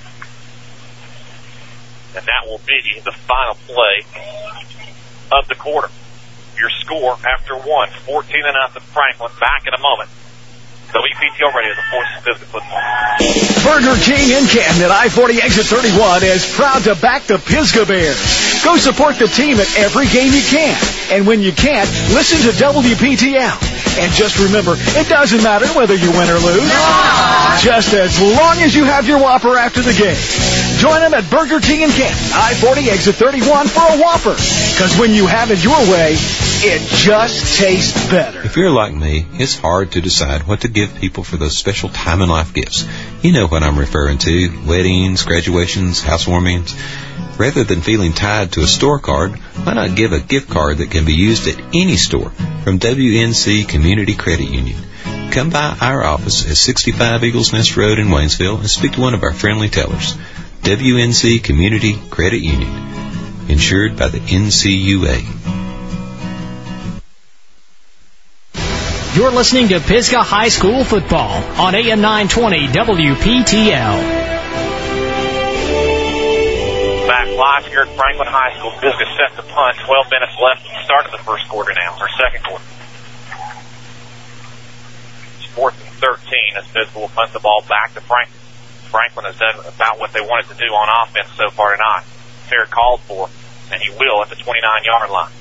And that will be the final play of the quarter. Your score after one, fourteen to nothing Franklin. Back in a moment. W P T L Radio, the voice of Pisgah football. Burger King in Canton at I forty Exit thirty-one is proud to back the Pisgah Bears. Go support the team at every game you can. And when you can't, listen to W P T L. And just remember, it doesn't matter whether you win or lose. Just as long as you have your Whopper after the game. Join them at Burger King in Canton, I forty Exit thirty-one for a Whopper. Because when you have it your way, it just tastes better. If you're like me, it's hard to decide what to give people for those special time in life gifts. You know what I'm referring to. Weddings, graduations, housewarmings. Rather than feeling tied to a store card, why not give a gift card that can be used at any store from W N C Community Credit Union? Come by our office at sixty-five Eagles Nest Road in Waynesville and speak to one of our friendly tellers. W N C Community Credit Union. Insured by the N C U A. You're listening to Pisgah High School football on A M nine twenty W P T L. Back live here at Franklin High School. Pisgah set the punt. twelve minutes left at the start of the first quarter now, or second quarter. It's fourth and thirteen as Pisgah will punt the ball back to Franklin. Franklin has done about what they wanted to do on offense so far tonight. Fair called for, and he will at the twenty-nine-yard line.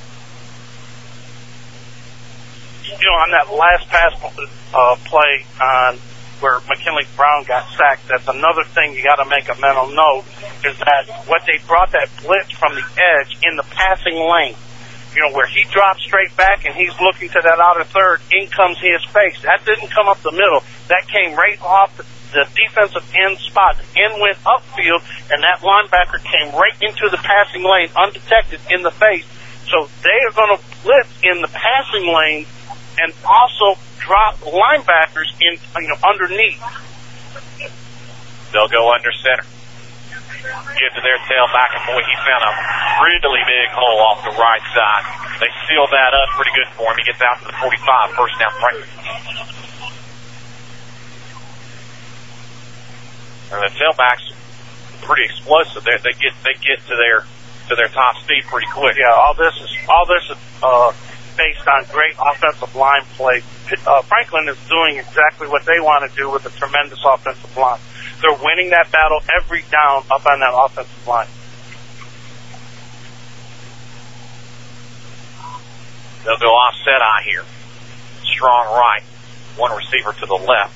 You know, on that last pass uh, play on where McKinley Brown got sacked, that's another thing you got to make a mental note, is that what they brought that blitz from the edge in the passing lane, you know, where he drops straight back and he's looking to that outer third, in comes his face. That didn't come up the middle. That came right off the, the defensive end spot. The end went upfield, and that linebacker came right into the passing lane undetected in the face. So they are going to blitz in the passing lane and also drop linebackers in, you know, underneath. They'll go under center. Give to their tailback, and boy, he found a really big hole off the right side. They sealed that up pretty good for him. He gets out to the forty-five, first down Franklin. And the tailbacks pretty explosive. They, they get they get to their to their top speed pretty quick. Yeah, all this is all this is uh, based on great offensive line play. Uh, Franklin is doing exactly what they want to do with a tremendous offensive line. They're winning that battle every down up on that offensive line. They'll go offset eye here. Strong right. One receiver to the left.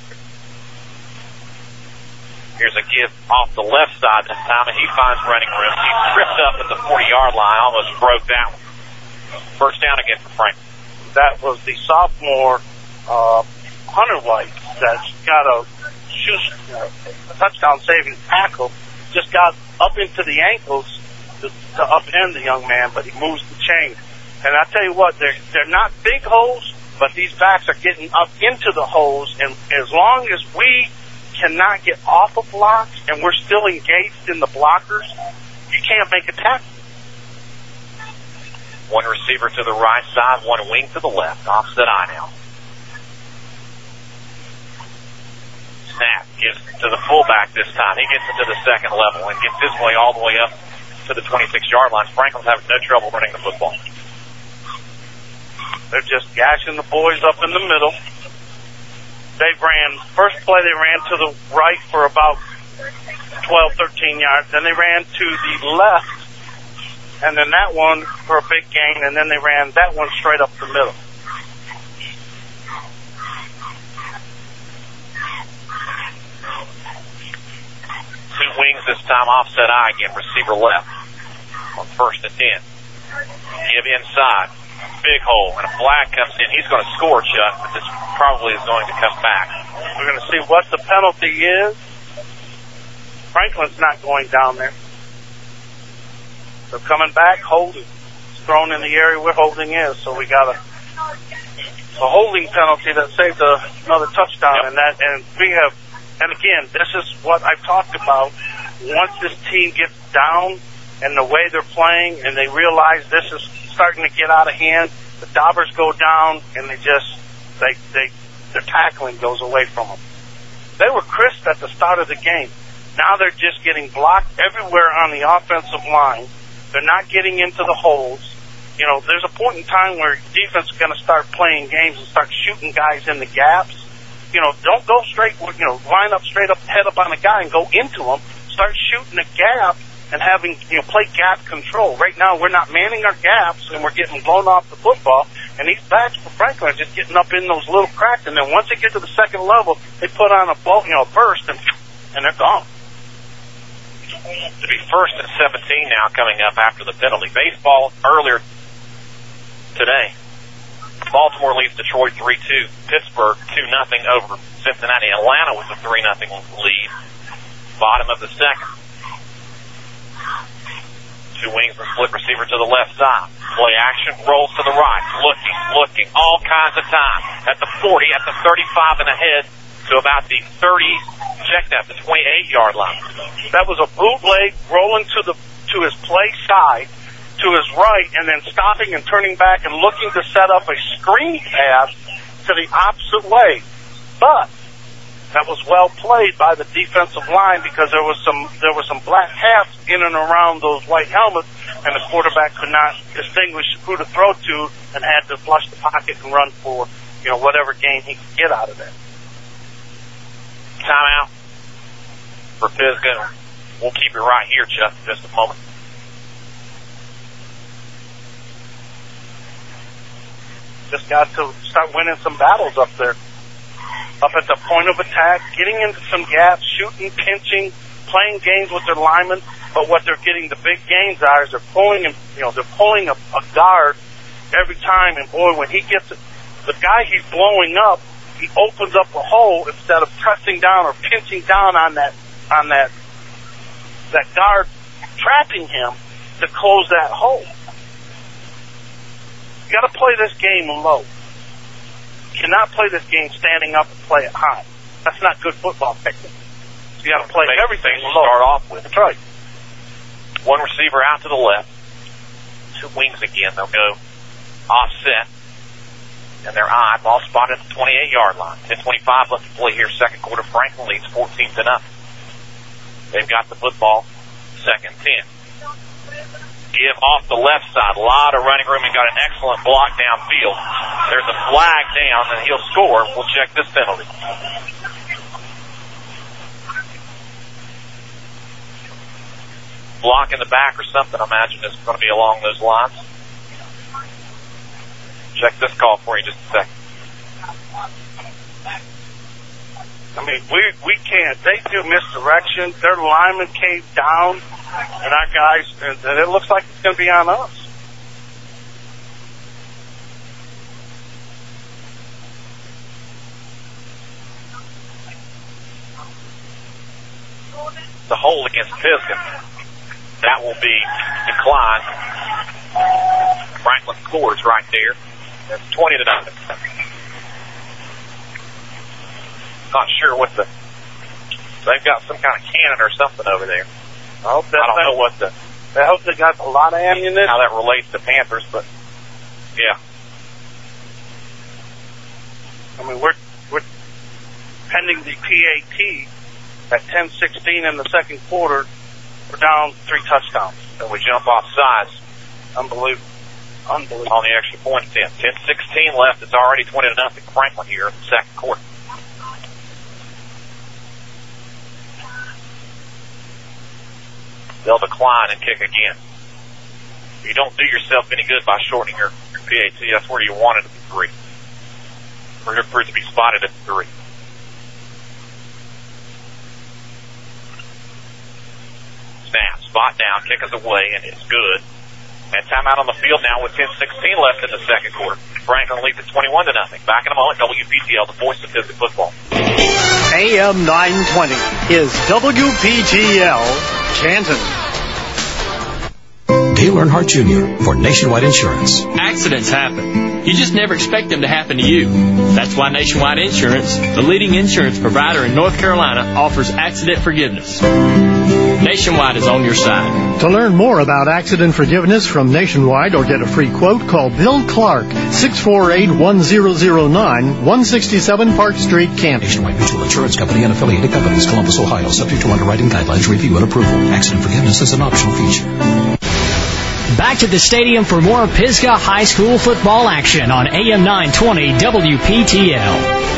Here's a give off the left side this time, and he finds running room. He tripped up at the forty-yard line, almost broke that one. First down again for Franklin. That was the sophomore uh, Hunter White that's got a shoot, uh, touchdown saving tackle. Just got up into the ankles to, to upend the young man, but he moves the chain. And I tell you what, they're they're not big holes, but these backs are getting up into the holes. And as long as we cannot get off of blocks and we're still engaged in the blockers, you can't make a tackle. One receiver to the right side, one wing to the left. Offset eye now. Snap gives to the fullback this time. He gets it to the second level and gets his way all the way up to the twenty-six-yard line. Franklin's having no trouble running the football. They're just gashing the boys up in the middle. They ran, first play they ran to the right for about twelve, thirteen yards. Then they ran to the left. And then that one for a big gain, and then they ran that one straight up the middle. Two wings this time, offset eye again, receiver left on first and ten. Give inside, big hole, and a flag comes in. He's going to score, Chuck, but this probably is going to come back. We're going to see what the penalty is. Franklin's not going down there. They're coming back, holding. It's thrown in the area where holding is, so we got a, a holding penalty that saved a, another touchdown. Yep. And that, and we have, and again, this is what I've talked about. Once this team gets down and the way they're playing, and they realize this is starting to get out of hand, the Daubers go down, and they just, they, they, their tackling goes away from them. They were crisp at the start of the game. Now they're just getting blocked everywhere on the offensive line. They're not getting into the holes. You know, there's a point in time where defense is going to start playing games and start shooting guys in the gaps. You know, don't go straight, you know, line up straight up, head up on a guy and go into him. Start shooting a gap and having, you know, play gap control. Right now we're not manning our gaps and we're getting blown off the football. And these backs for Franklin are just getting up in those little cracks. And then once they get to the second level, they put on a ball, you know, a burst and, and they're gone. To be first and seventeen now coming up after the penalty. Baseball earlier today. Baltimore leads Detroit three two. Pittsburgh two nothing over Cincinnati. Atlanta with a three nothing lead. Bottom of the second. Two wings and split receiver to the left side. Play action, rolls to the right. Looking, looking, all kinds of time. At the forty, at the thirty-five and ahead to about the thirty, check that, the twenty-eight-yard line. That was a bootleg rolling to the to his play side, to his right, and then stopping and turning back and looking to set up a screen pass to the opposite way. But that was well played by the defensive line because there was some there was some black hats in and around those white helmets, and the quarterback could not distinguish who to throw to and had to flush the pocket and run for, you know, whatever gain he could get out of that. Timeout for Pisgah. We'll keep it right here, Chuck, in just a moment. Just got to start winning some battles up there. Up at the point of attack, getting into some gaps, shooting, pinching, playing games with their linemen. But what they're getting the big gains are is they're pulling, and you know, they're pulling a, a guard every time. And boy, when he gets it, the guy he's blowing up, he opens up a hole instead of pressing down or pinching down on that on that that guard, trapping him to close that hole. You got to play this game low. You cannot play this game standing up and play it high. That's not good football technique. So you got to play Make everything to low. Start off with. That's right. One receiver out to the left. Two wings again. They'll go offset. And their eye, ball spotted at the twenty-eight-yard line. ten twenty-five left to play here. Second quarter. Franklin leads fourteen to nothing. They've got the football. Second ten. Give off the left side. A lot of running room and got an excellent block downfield. There's a flag down and he'll score. We'll check this penalty. Block in the back or something, I imagine is going to be along those lines. Check this call for you just a second. I mean, we we can't. They do misdirection. Their linemen came down, and our guys, and, and it looks like it's going to be on us. The hold against Pisgah. That will be declined. Franklin scores right there. That's twenty to nothing. Not sure what the. They've got some kind of cannon or something over there. I hope that. I don't know what the. I hope they got a lot of ammunition. How that relates to Panthers, but yeah. I mean, we're we're pending the P A T at ten sixteen in the second quarter. We're down three touchdowns. And we jump off sides. Unbelievable. Unbelievable. On the extra point attempt. ten sixteen left. It's already twenty to nothing. Franklin here in the second quarter. They'll decline and kick again. You don't do yourself any good by shortening your, your P A T. That's where you want it to be three. For it for it to be spotted at three. Snap, spot down, kick is away, and it's good. And timeout on the field now with ten sixteen left in the second quarter. Franklin leads at twenty-one to nothing. Back in a moment, W P T L, the voice of Pisgah football. A M nine twenty is W P T L Canton. Dale Earnhardt Junior for Nationwide Insurance. Accidents happen. You just never expect them to happen to you. That's why Nationwide Insurance, the leading insurance provider in North Carolina, offers accident forgiveness. Nationwide is on your side. To learn more about accident forgiveness from Nationwide or get a free quote, call Bill Clark, six four eight, one zero zero nine, one sixty-seven Park Street, Canton. Nationwide Mutual Insurance Company and affiliated companies, Columbus, Ohio, subject to underwriting guidelines, review, and approval. Accident forgiveness is an optional feature. Back to the stadium for more Pisgah High School football action on A M nine twenty W P T L.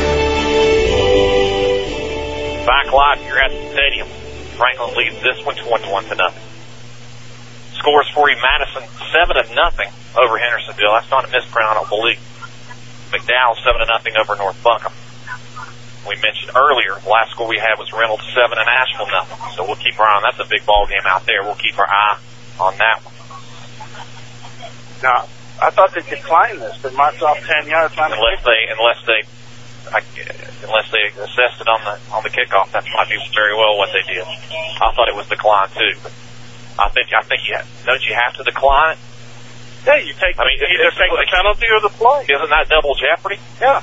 Back live here at the stadium. Franklin leads this one twenty-one to nothing. Scores for you, Madison seven to nothing over Hendersonville. That's not a misprint, I don't believe. McDowell seven to nothing over North Buncombe. We mentioned earlier, the last score we had was Reynolds seven and Asheville nothing. So we'll keep our eye on. That's a big ball game out there. We'll keep our eye on that one. Now, I thought they declined this. They marked off ten yards. Unless they, unless they, I, unless they assessed it on the on the kickoff, that might be very well what they did. I thought it was declined too. But I think I think you have, don't you have to decline it? Yeah, you take. I mean, either take the penalty or the play. Isn't that double jeopardy? Yeah.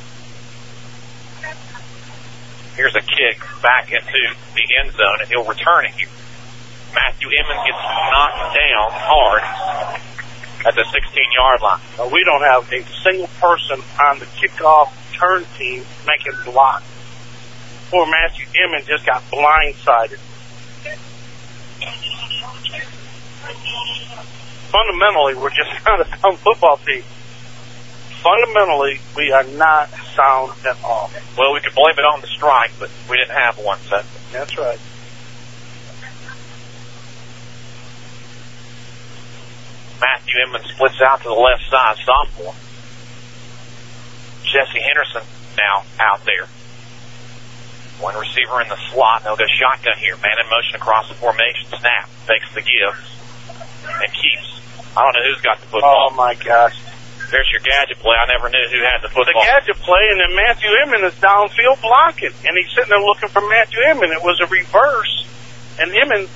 Here's a kick back into the end zone, and he'll return it here. Matthew Emmons gets knocked down hard at the sixteen-yard line. Uh, we don't have a single person on the kickoff turn team making block. Poor Matthew Emmons just got blindsided. Fundamentally, we're just not a sound football team. Fundamentally, we are not sound at all. Well, we could blame it on the strike, but we didn't have one, so. That's right. Matthew Emmons splits out to the left side, sophomore. Jesse Henderson now out there. One receiver in the slot. They'll go shotgun here. Man in motion across the formation. Snap. Takes the give. And keeps. I don't know who's got the football. Oh, my gosh. There's your gadget play. I never knew who had the football. The gadget play, and then Matthew Emmons is downfield blocking. And he's sitting there looking for Matthew Emmons. It was a reverse. And Emmons...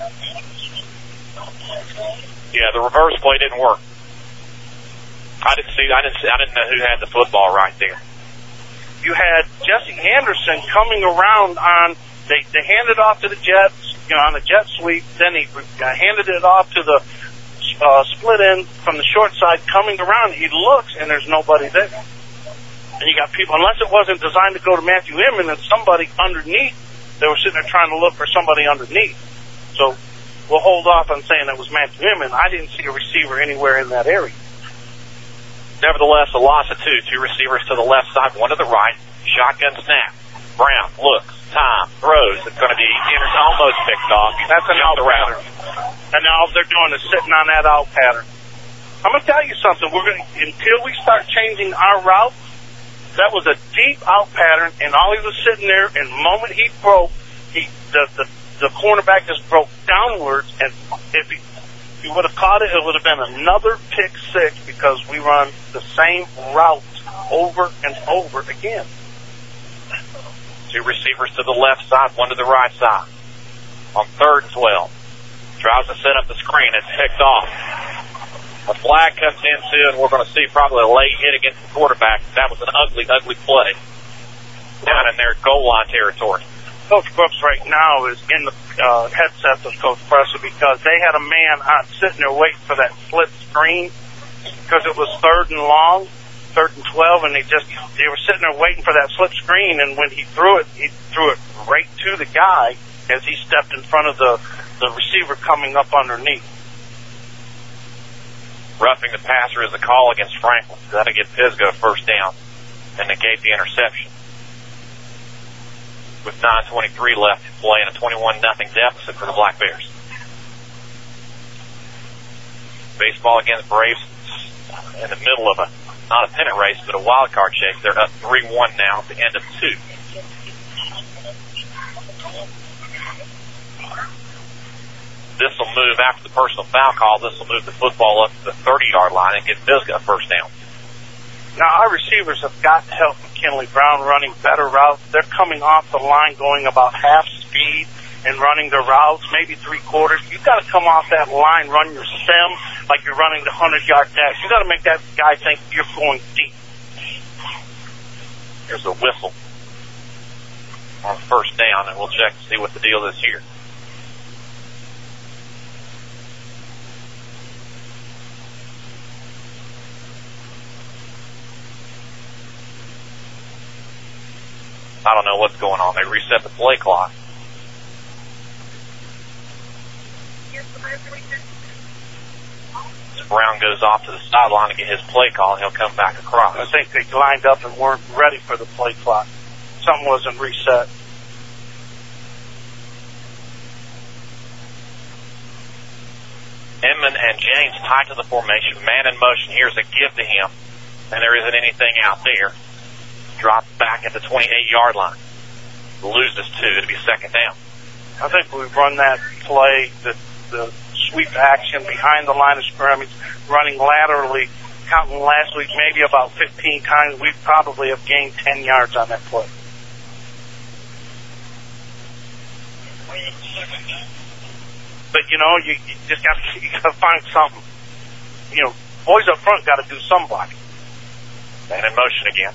Yeah, the reverse play didn't work. I didn't see. I didn't. See, I didn't know who had the football right there. You had Jesse Anderson coming around on. They they handed off to the Jets, you know, on the jet sweep. Then he uh, handed it off to the uh, split end from the short side. Coming around, he looks and there's nobody there. And you got people, unless it wasn't designed to go to Matthew Emmons, and somebody underneath. They were sitting there trying to look for somebody underneath. So. We'll hold off on saying it was Matthew Emmons. I didn't see a receiver anywhere in that area. Nevertheless, a loss of two. Two receivers to the left side, one to the right. Shotgun snap. Brown looks, time, throws. It's going to be Anderson almost picked off. He's That's an out pattern. And now all they're doing is sitting on that out pattern. I'm going to tell you something. We're going to, until we start changing our route, that was a deep out pattern, and all he was sitting there, and the moment he broke, he the the The cornerback just broke downwards, and if he, if he would have caught it, it would have been another pick six because we run the same route over and over again. Two receivers to the left side, one to the right side. On third and twelve. Tries to set up the screen. It's picked off. A flag comes in soon. We're going to see probably a late hit against the quarterback. That was an ugly, ugly play down in their goal line territory. Coach Brooks right now is in the uh, headset of Coach Presser because they had a man out sitting there waiting for that split screen because it was third and long, third and twelve, and they just they were sitting there waiting for that slip screen, and when he threw it, he threw it right to the guy as he stepped in front of the, the receiver coming up underneath. Roughing the passer is a call against Franklin. That'll get Pisgah first down and negate the interception. With nine twenty-three left to play and a twenty-one nothing deficit for the Black Bears. Baseball against Braves in the middle of a, not a pennant race, but a wild card chase. They're up three one now at the end of two. This will move after the personal foul call. This will move the football up to the thirty-yard line and get Pisgah a first down. Now, our receivers have got to help McKinley Brown running better routes. They're coming off the line going about half speed and running their routes, maybe three quarters. You've got to come off that line, run your stem like you're running the hundred-yard dash. You've got to make that guy think you're going deep. Here's a whistle on first down, and we'll check to see what the deal is here. I don't know what's going on. They reset the play clock. As Brown goes off to the sideline to get his play call, he'll come back across. I think they lined up and weren't ready for the play clock. Something wasn't reset. Inman and James tied to the formation. Man in motion. Here's a give to him. And there isn't anything out there. Drop back at the twenty-eight-yard line. Loses two. It'll be second down. I think we've run that play, the, the sweep action behind the line of scrimmage, running laterally, counting last week maybe about fifteen times. We probably have gained ten yards on that play. But, you know, you, you just got to you got to find something. You know, boys up front got to do some blocking. Man in motion again.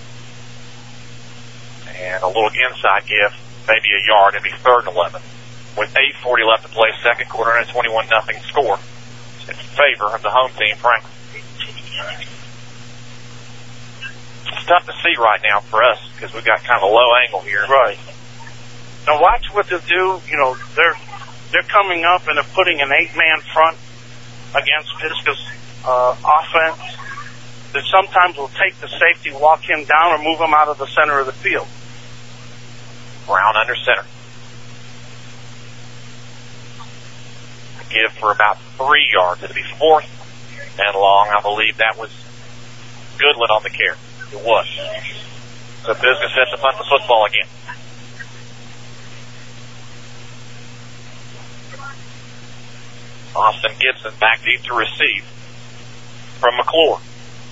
And a little inside give, maybe a yard. It'd be third and eleven. with eight forty left to play, second quarter, and a twenty-one nothing score in favor of the home team, Franklin. It's tough to see right now for us because we've got kind of a low angle here. Right. Now watch what they'll do. You know, they're they're coming up and they're putting an eight-man front against Pisgah's uh, offense. That sometimes will take the safety, walk him down, or move him out of the center of the field. Brown under center. Give for about three yards. It'll be fourth and long. I believe that was Goodland on the carry. It was. So Pisgah sets to punt the football again. Austin Gibson back deep to receive from McClure.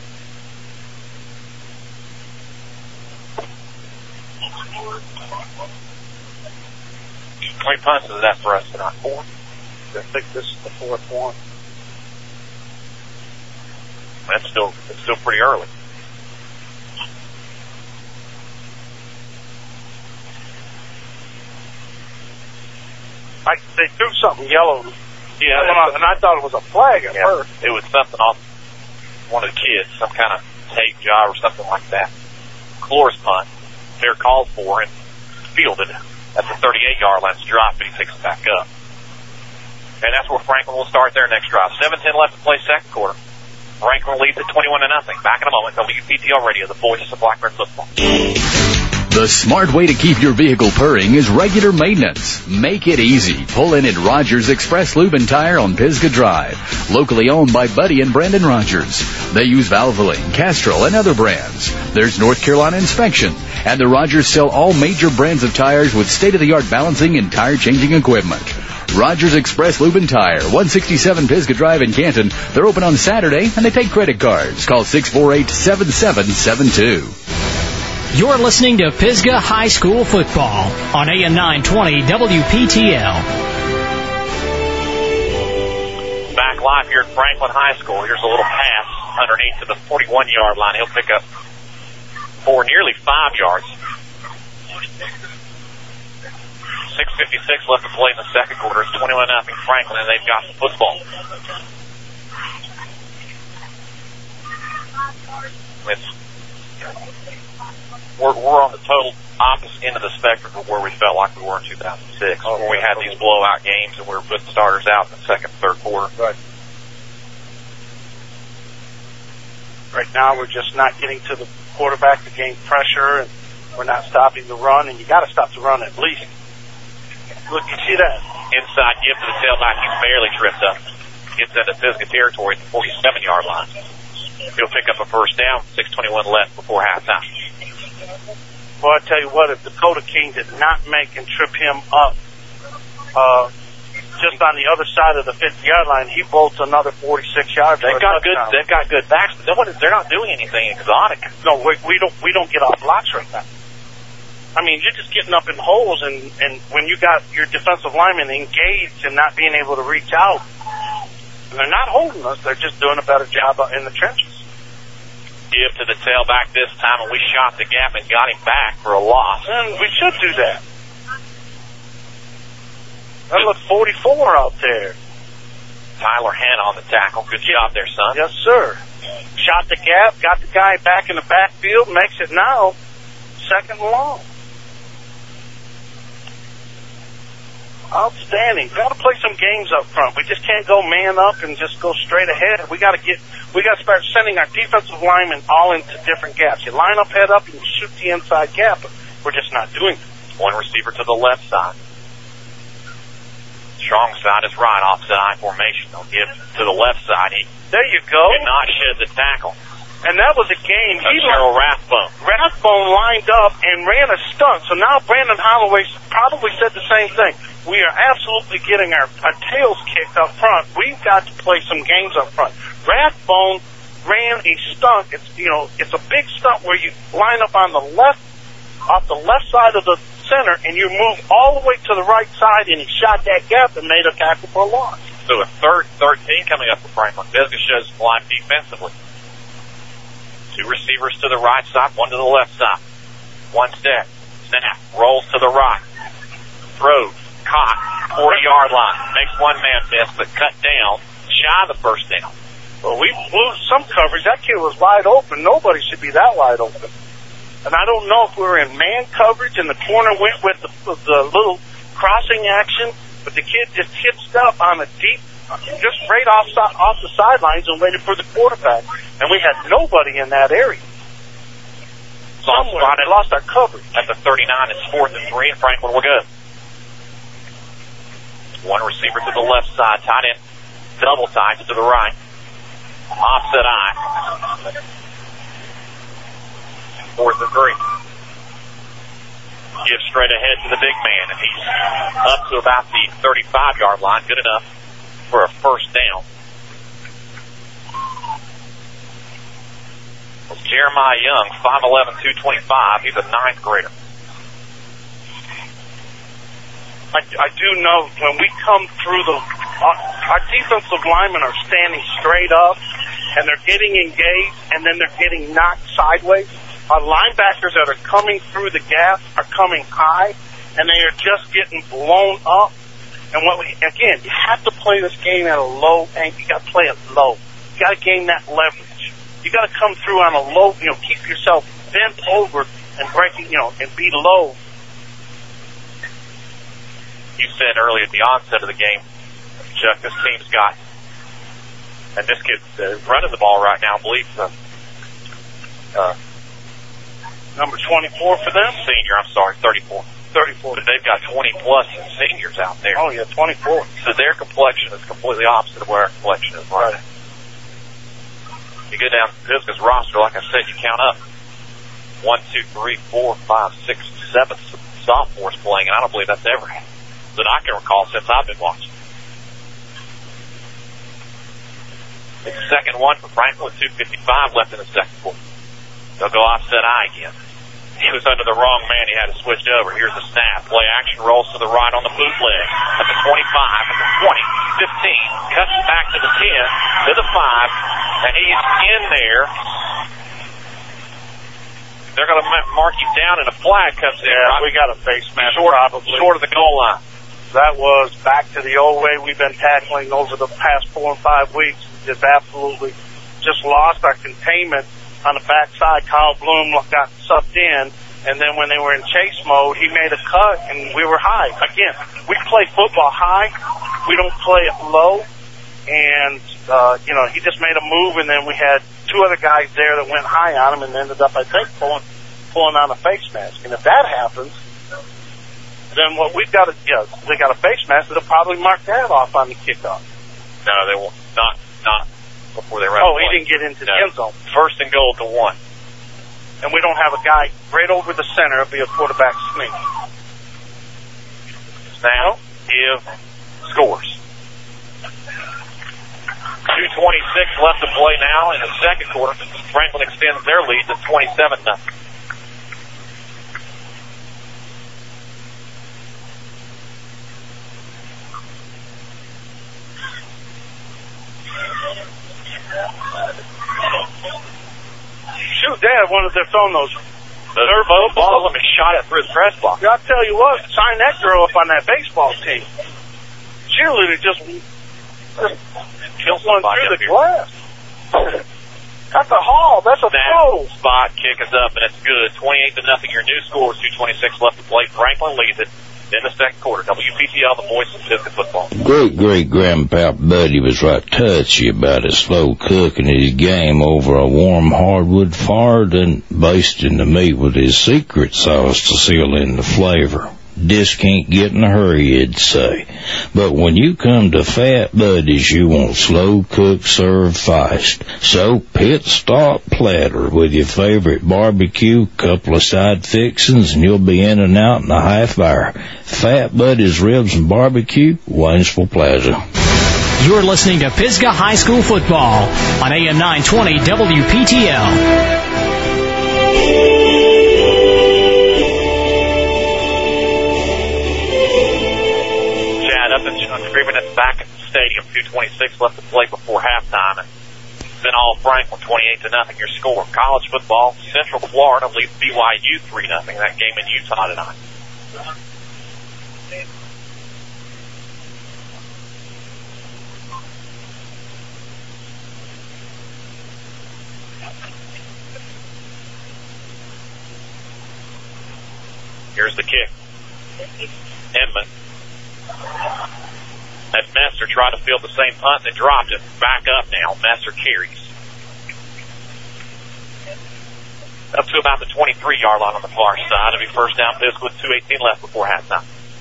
How many punts is that for us tonight? Four? I think this is the fourth one. That's still it's still pretty early. I, they threw something yellow. Yeah, and I, and I thought it was a flag at yeah, first. It was something off one of the kids, some kind of tape job or something like that. McClure's punt, fair called for and fielded at the thirty-eight yard line. It's dropped, but he picks it back up. And that's where Franklin will start their next drive. seven ten left to play, second quarter. Franklin leads at twenty-one to nothing. Back in a moment. W P T L Radio, the voice of Blackbird football. The smart way to keep your vehicle purring is regular maintenance. Make it easy. Pull in at Rogers Express Lube and Tire on Pisgah Drive. Locally owned by Buddy and Brandon Rogers. They use Valvoline, Castrol, and other brands. There's North Carolina inspection. And the Rogers sell all major brands of tires with state-of-the-art balancing and tire changing equipment. Rogers Express Lube and Tire, one sixty-seven Pisgah Drive in Canton. They're open on Saturday, and they take credit cards. Call six four eight, seven seven seven two. You're listening to Pisgah High School football on A M nine twenty W P T L. Back live here at Franklin High School. Here's a little pass underneath to the forty-one yard line. He'll pick up for nearly five yards. six fifty-six left to play in the second quarter. It's twenty-one nothing Franklin, and they've got the football. It's, we're, we're on the total opposite end of the spectrum of where we felt like we were in two thousand six, oh, where we had these blowout games and we were putting starters out in the second, third quarter. Right. Right now, we're just not getting to the quarterback to gain pressure, and we're not stopping the run, and you got to stop the run at least. Look, you see that? Inside give to the tailback. He barely tripped up. Gets into Pisgah territory at the forty-seven yard line. He'll pick up a first down. six twenty-one left before halftime. Well, I tell you what, if Dakota King did not make and trip him up uh, just on the other side of the fifty yard line, he bolts another forty-six yards. They've got good. They've got good backs, but they're not doing anything exotic. No, we, we don't. We don't get off blocks right now. I mean, you're just getting up in holes, and, and when you got your defensive linemen engaged and not being able to reach out, and they're not holding us, they're just doing a better job in the trenches. Give to the tailback this time, and we shot the gap and got him back for a loss. And we should do that. That looked forty-four out there. Tyler Hanna on the tackle. Good job there, son. Yes, sir. Shot the gap, got the guy back in the backfield, makes it now second and long. Outstanding. Got to play some games up front. We just can't go man up and just go straight ahead. We got to get. We got to start sending our defensive linemen all into different gaps. You line up, head up, and you shoot the inside gap. But we're just not doing it. One receiver to the left side. Strong side is right, opposite I formation. They'll give to the left side. He there you go. Did not shed the tackle. And that was a game. He Cheryl Rathbone. Rathbone lined up and ran a stunt. So now Brandon Holloway probably said the same thing. We are absolutely getting our, our tails kicked up front. We've got to play some games up front. Rathbone ran a stunt. It's, you know, it's a big stunt where you line up on the left, off the left side of the center, and you move all the way to the right side, and he shot that gap and made a tackle for a loss. So a third thirteen coming up for Franklin. Pisgah shows some life defensively. Two receivers to the right side, one to the left side. One step, snap, rolls to the right, throws, caught, forty-yard line. Makes one man miss, but cut down, shy of the first down. Well, we blew some coverage. That kid was wide open. Nobody should be that wide open. And I don't know if we were in man coverage and the corner went with the, with the little crossing action, but the kid just hitched up on a deep, just right off, off the sidelines and waited for the quarterback. And we had nobody in that area. Somewhere, they lost our coverage. At the thirty-nine, it's fourth and three, and Franklin will go. One receiver to the left side, tight end, double tight to the right. Offset eye. Fourth and three. Gives straight ahead to the big man, and he's up to about the thirty-five-yard line. Good enough for a first down. Well, Jeremiah Young, five eleven, two twenty-five. He's a ninth grader. I, I do know when we come through the, uh, our defensive linemen are standing straight up, and they're getting engaged, and then they're getting knocked sideways. Our linebackers that are coming through the gap are coming high, and they are just getting blown up. And what we, again, you have to play this game at a low angle. You got to play it low. You got to gain that leverage. You got to come through on a low, you know, keep yourself bent over and breaking, you know, and be low. You said earlier at the onset of the game, Chuck, this team's got, and this kid's uh, running the ball right now, I believe, uh, uh, number twenty-four for them? Senior, I'm sorry, thirty-four. thirty-four. But they've got twenty-plus seniors out there. Oh, yeah, twenty-four. So their complexion is completely opposite of where our complexion is right now. You go down to Pisgah's roster, like I said, you count up one, two, three, four, five, six, seven sophomores playing, and I don't believe that's ever happened that I can recall since I've been watching. It's second one for Franklin, two fifty-five left in the second quarter. They'll go offset eye again. He was under the wrong man. He had to switch over. Here's the snap. Play action, rolls to the right on the bootleg. At the twenty-five, at the twenty, fifteen. Cuts back to the ten, to the five, and he's in there. They're going to mark you down, and a flag comes in. Yeah, right? we got a face mask short, probably. Short of the goal line. That was back to the old way we've been tackling over the past four and five weeks. Just absolutely just lost our containment on the backside. Kyle Bloom got sucked in, and then when they were in chase mode, he made a cut, and we were high. Again, we play football high. We don't play it low. And, uh, you know, he just made a move, and then we had two other guys there that went high on him and ended up, I think, pulling, pulling on a face mask. And if that happens, then what we've got to, yeah, they got a face mask, they'll probably mark that off on the kickoff. No, they won't. Not, not before they run. Oh, the he didn't get into no. the end zone. First and goal to one. And we don't have a guy right over the center. It'll be a quarterback sneak. Now, give scores. two twenty-six left to play now in the second quarter. Franklin extends their lead to twenty-seven nothing. Shoot, Dad wanted their phone those. They're both balls and shot it through the press box. I'll tell you what, sign that girl up on that baseball team. Cheerleader just, just Kill one through the glass. That's a haul. That's a throw. Spot kick is up, and it's good. twenty-eight to nothing. Your new score is two twenty-six left to play. Franklin leads it in the second quarter. W P T L, the voice of Pisgah football. Great-great-grandpa Buddy was right touchy about his slow cooking his game over a warm hardwood fire, then basting the meat with his secret sauce to seal in the flavor. This can't get in a hurry, he'd say. But when you come to Fat Buddies, you want slow cook, serve fast. So pit stop platter with your favorite barbecue, couple of side fixings, and you'll be in and out in a half hour. Fat Buddies Ribs and Barbecue, Waynesville Plaza. You're listening to Pisgah High School Football on A M nine twenty W P T L. Screaming us back at the stadium. two twenty-six left to play before halftime, and it's been all Franklin, twenty-eight to nothing. Your score. College football, Central Florida leads B Y U three nothing. That game in Utah tonight. Here's the kick. Edmond. That Messer tried to field the same punt and dropped it. Back up now. Messer carries. Up to about the twenty-three yard line on the far side. It'll be first down Pisgah with two eighteen left before halftime.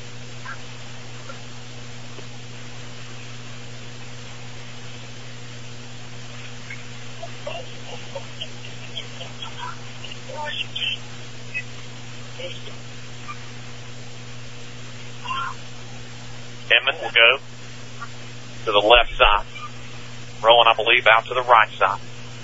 Edmond will go to the left side. Rolling, I believe, out to the right side.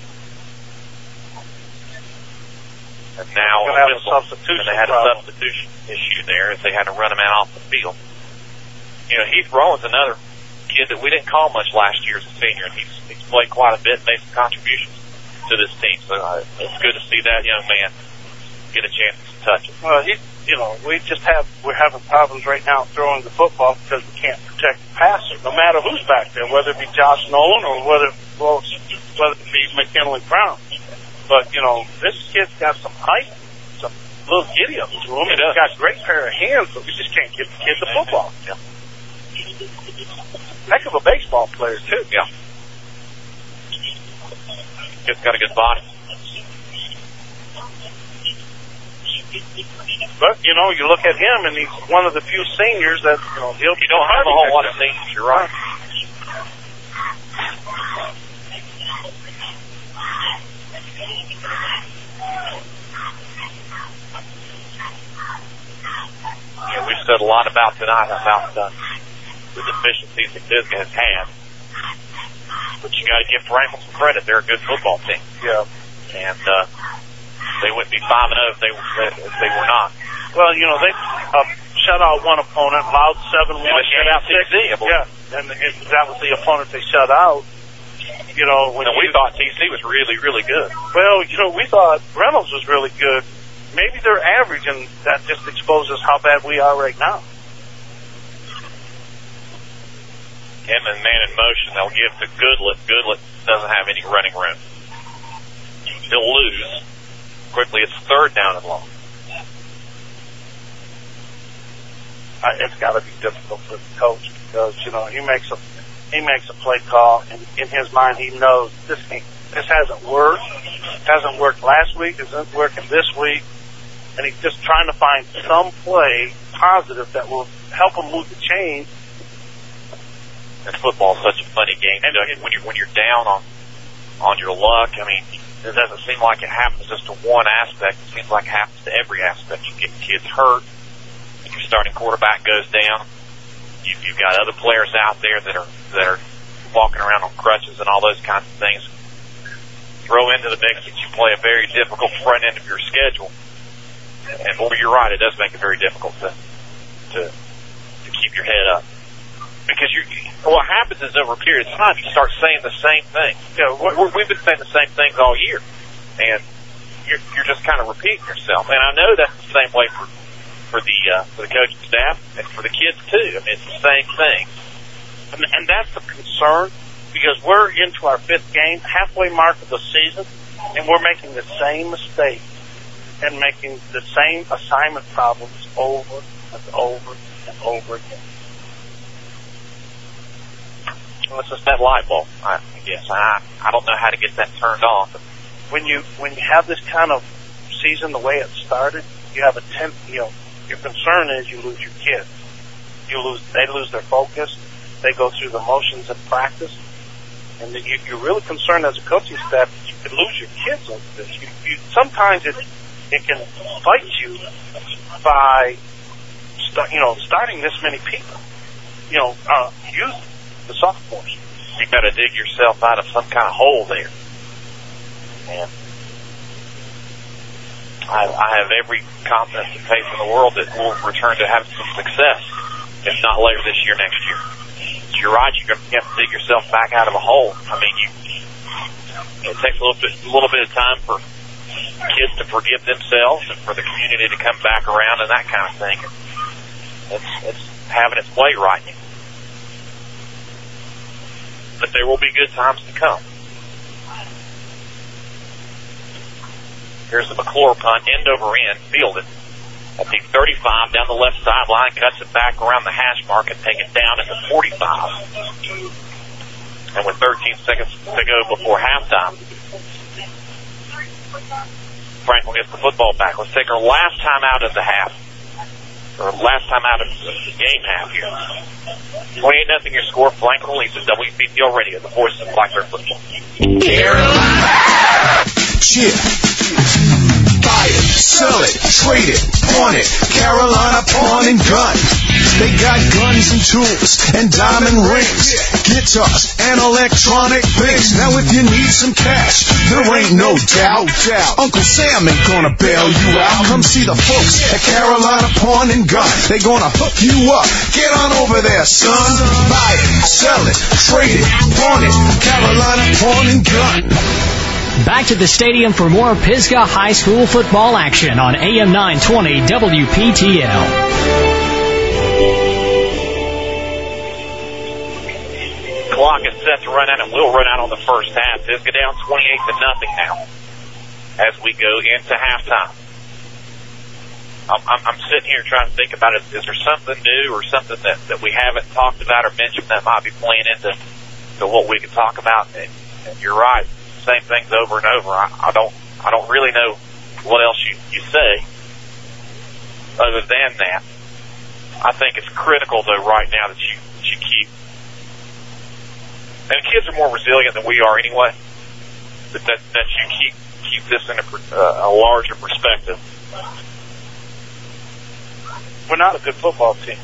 And now a have a substitution and they had a problem. substitution issue there as they had to run him out off the field. You know, Heath Rowan's another kid that we didn't call much last year as a senior, and he's, he's played quite a bit and made some contributions to this team. So uh, it's good to see that young man get a chance to touch it. Well, he, you know, we just have, we're having problems right now throwing the football because we can't protect the passer, no matter who's back there, whether it be Josh Nolan or whether, well, whether it be McKinley Brown. But, you know, this kid's got some height, some little giddy up to him. He He's got a great pair of hands, but we just can't give the kid the football. Yeah. Heck of a baseball player, too. Yeah. Kid's got a good body. But, you know, you look at him, and he's one of the few seniors that, you know, he'll be. You don't have a whole lot of seniors, you're right. Yeah, we've said a lot about tonight about uh, the deficiencies that Pisgah has had. But you got to give Franklin some credit. They're a good football team. Yeah. And uh, they wouldn't be five and oh if they, if they were not. Well, you know, they uh, shut out one opponent, allowed seven one. Yeah, they shut out T C. Yeah, and it, that was the opponent they shut out. You know, when and you, we thought T C was really, really good. Well, you know, we thought Reynolds was really good. Maybe they're average, and that just exposes how bad we are right now. Him and man in motion, they'll give to Goodlet. Goodlet doesn't have any running room. He'll lose. Quickly, it's third down and long. Uh, it's got to be difficult for the coach because, you know, he makes a he makes a play call, and in his mind, he knows this ain't, this hasn't worked. It hasn't worked last week. It isn't working this week. And he's just trying to find some play positive that will help him move the chain. And football is such a funny game. And when you're when you're down on on your luck, I mean, it doesn't seem like it happens just to one aspect. It seems like it happens to every aspect. You get kids hurt. Your starting quarterback goes down. You, you've got other players out there that are that are walking around on crutches and all those kinds of things. Throw into the mix that you play a very difficult front end of your schedule. And boy, you're right, it does make it very difficult to to to keep your head up. Because you, what happens is over a period of time, you start saying the same thing. You know, we're, we've been saying the same things all year, and you're, you're just kind of repeating yourself. And I know that's the same way for for the uh, for the coaching staff and for the kids too. I mean, it's the same thing. And, and that's the concern, because we're into our fifth game, halfway mark of the season, and we're making the same mistake and making the same assignment problems over and over and over again. Well, it's just that light bulb, I guess. I I don't know how to get that turned off. When you when you have this kind of season the way it started, you have a ten. You know, your concern is you lose your kids. You lose. They lose their focus. They go through the motions in practice, and you, you're really concerned as a coaching staff that you could lose your kids over this. You, you, sometimes it it can fight you by start, you know starting this many people. You know, uh, youth. The sophomores. You got to dig yourself out of some kind of hole there. And I, I have every confidence and faith in the world that we'll return to having some success, if not later this year, next year. But you're right, you're going to have to dig yourself back out of a hole. I mean, you, it takes a little bit, a little bit of time for kids to forgive themselves and for the community to come back around and that kind of thing. It's, it's having its way right now. But there will be good times to come. Here's the McClure punt, end over end, fielded at the thirty-five down the left sideline, cuts it back around the hash mark and take it down at the forty-five. And with thirteen seconds to go before halftime, Franklin gets the football back. Let's take our last time out of the half, or last time out of the game half here. twenty-eight nothing your score. Franklin leads at W P T L Radio, the voice of Black Bear football. Carolina. Cheer. Buy it, sell it, trade it, pawn it. Carolina Pawn and Gun. They got guns and tools and diamond rings, guitars and electronic things. Now if you need some cash, there ain't no doubt. Uncle Sam ain't gonna bail you out. Come see the folks at Carolina Pawn and Gun. They gonna hook you up. Get on over there, son. Buy it, sell it, trade it, pawn it. Carolina Pawn and Gun. Back to the stadium for more Pisgah High School football action on A M nine twenty W P T L. Clock is set to run out, and will run out on the first half. Pisgah down twenty-eight to nothing now as we go into halftime. I'm, I'm, I'm sitting here trying to think about it. Is there something new or something that, that we haven't talked about or mentioned that might be playing into to what we can talk about? And, and you're right. Same things over and over. I, I don't I don't really know what else you, you say other than that. I think it's critical, though, right now that you, that you keep, and the kids are more resilient than we are anyway, that, that, that you keep keep this in a, uh, a larger perspective. We're not a good football team.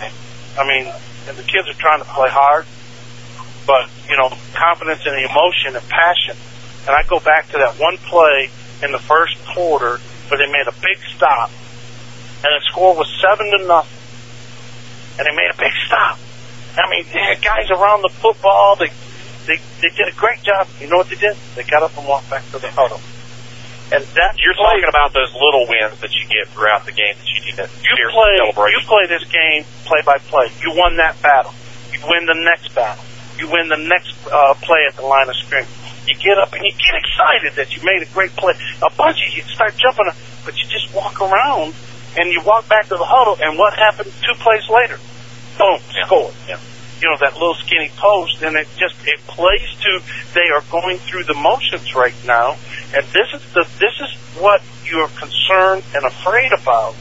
I mean, and the kids are trying to play hard, but, you know, confidence and emotion and passion. And I go back to that one play in the first quarter where they made a big stop, and the score was seven to nothing. And they made a big stop. I mean, they had guys around the football. They, they, they did a great job. You know what they did? They got up and walked back to the huddle. And that you're play, talking about those little wins that you get throughout the game that you need to you play. You play this game play by play. You won that battle. You win the next battle. You win the next uh, play at the line of scrimmage. You get up and you get excited that you made a great play. A bunch of you start jumping, but you just walk around and you walk back to the huddle, and what happened two plays later? Boom, yeah. score. Yeah. You know, that little skinny post, and it just, it plays to, they are going through the motions right now, and this is the, this is what you're concerned and afraid about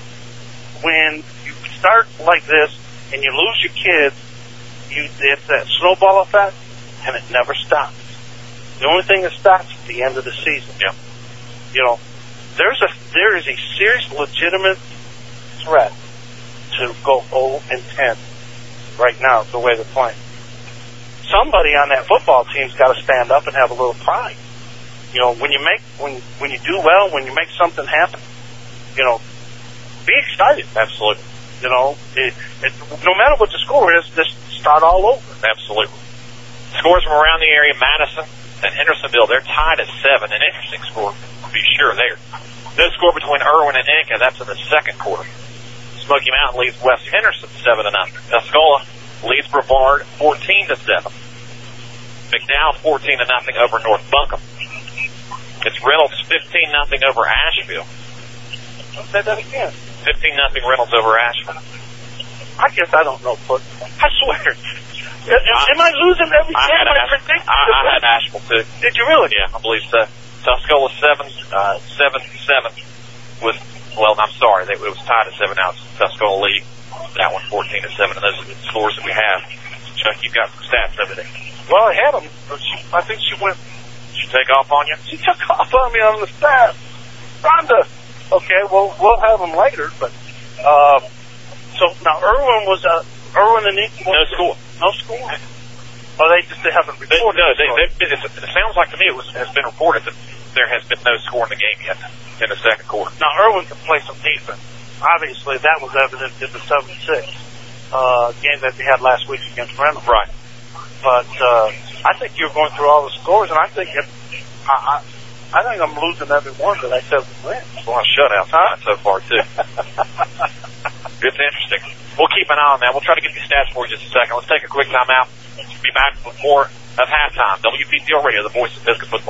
when you start like this and you lose your kids. You, it's that snowball effect, and it never stops. The only thing that stops is the end of the season. Yeah. You know, there's a there is a serious, legitimate threat to go oh and ten right now, the way they're playing. Somebody on that football team's got to stand up and have a little pride. You know, when you make when when you do well, when you make something happen, you know, be excited. Absolutely. You know, it, it, no matter what the score is, just start all over. Absolutely. Scores from around the area: Madison and Hendersonville. They're tied at seven. An interesting score, to be sure. There. No score between Irwin and Inca. That's in the second quarter. Smoky Mountain leads West Henderson seven to nothing. Tuscola leads Brevard fourteen to seven. McDowell fourteen to nothing over North Buncombe. It's Reynolds fifteen nothing over Asheville. Say that again. Fifteen nothing Reynolds over Asheville. I guess I don't know football. I swear. Am, am I losing every I game? had I predict. I, I had Asheville too. Did you really? Yeah, I believe so. Tuscola seven, uh, seven, seven was. Well, I'm sorry, it was tied at seven now. Tuscola lead that one fourteen to seven, and those are the scores that we have. Chuck, you've got some stats over there. Well, I had them. But she, I think she went. She take off on you? She took off on me on the stats. Rhonda. Okay, well, we'll have them later, but uh, so now Irwin was uh, Irwin and Nick. No score. No score. Oh, they just they haven't reported. They, no, they, they, it, it sounds like to me it was has been reported that there has been no score in the game yet in the second quarter. Now Irwin can play some defense. Obviously, that was evident in the seven six uh, game that they had last week against Reynolds. Right. But uh, I think you're going through all the scores, and I think it, I, I, I think I'm losing every one that I said would win. There's a lot of shutouts huh? so far too. It's interesting. We'll keep an eye on that. We'll try to get the stats for you just a second. Let's take a quick time out. We'll be back with more of halftime. W P T L Radio, the voice of Pisgah football.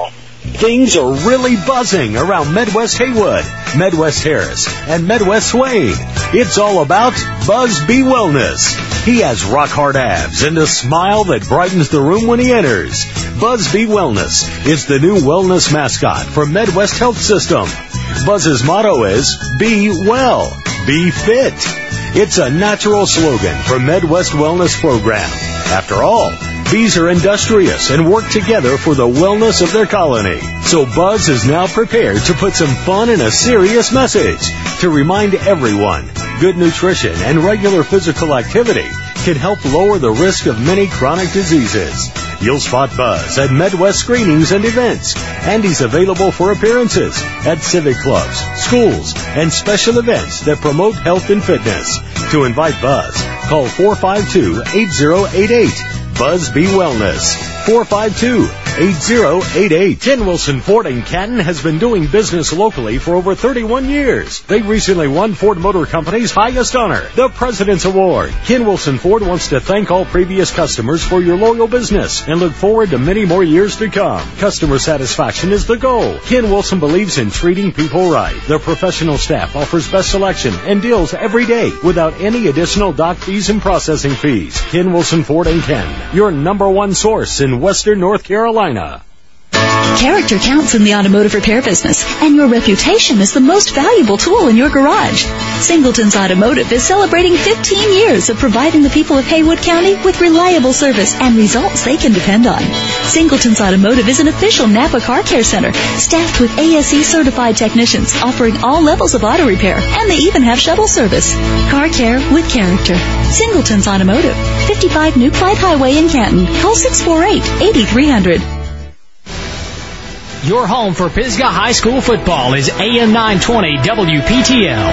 Things are really buzzing around Midwest Haywood, Midwest Harris, and Midwest Swain. It's all about Buzz B Wellness. He has rock hard abs and a smile that brightens the room when he enters. Buzz B Wellness is the new wellness mascot for Midwest Health System. Buzz's motto is Be Well, Be Fit. It's a natural slogan for Midwest Wellness Program. After all, bees are industrious and work together for the wellness of their colony. So Buzz is now prepared to put some fun in a serious message to remind everyone good nutrition and regular physical activity can help lower the risk of many chronic diseases. You'll spot Buzz at Midwest screenings and events, and he's available for appearances at civic clubs, schools, and special events that promote health and fitness. To invite Buzz, call four five two, eight zero eight eight. Buzz B Wellness, four five two, eight zero eight eight. Ken Wilson Ford in Canton has been doing business locally for over thirty-one years. They recently won Ford Motor Company's highest honor, the President's Award. Ken Wilson Ford wants to thank all previous customers for your loyal business and look forward to many more years to come. Customer satisfaction is the goal. Ken Wilson believes in treating people right. Their professional staff offers best selection and deals every day without any additional dock fees and processing fees. Ken Wilson Ford in Canton, your number one source in Western North Carolina. Character counts in the automotive repair business, and your reputation is the most valuable tool in your garage. Singleton's Automotive is celebrating fifteen years of providing the people of Haywood County with reliable service and results they can depend on. Singleton's Automotive is an official Napa Car Care Center, staffed with A S E-certified technicians offering all levels of auto repair, and they even have shuttle service. Car care with character. Singleton's Automotive, fifty-five New Clyde Highway in Canton. Call six four eight, eight three zero zero. Your home for Pisgah High School football is A M nine twenty W P T L.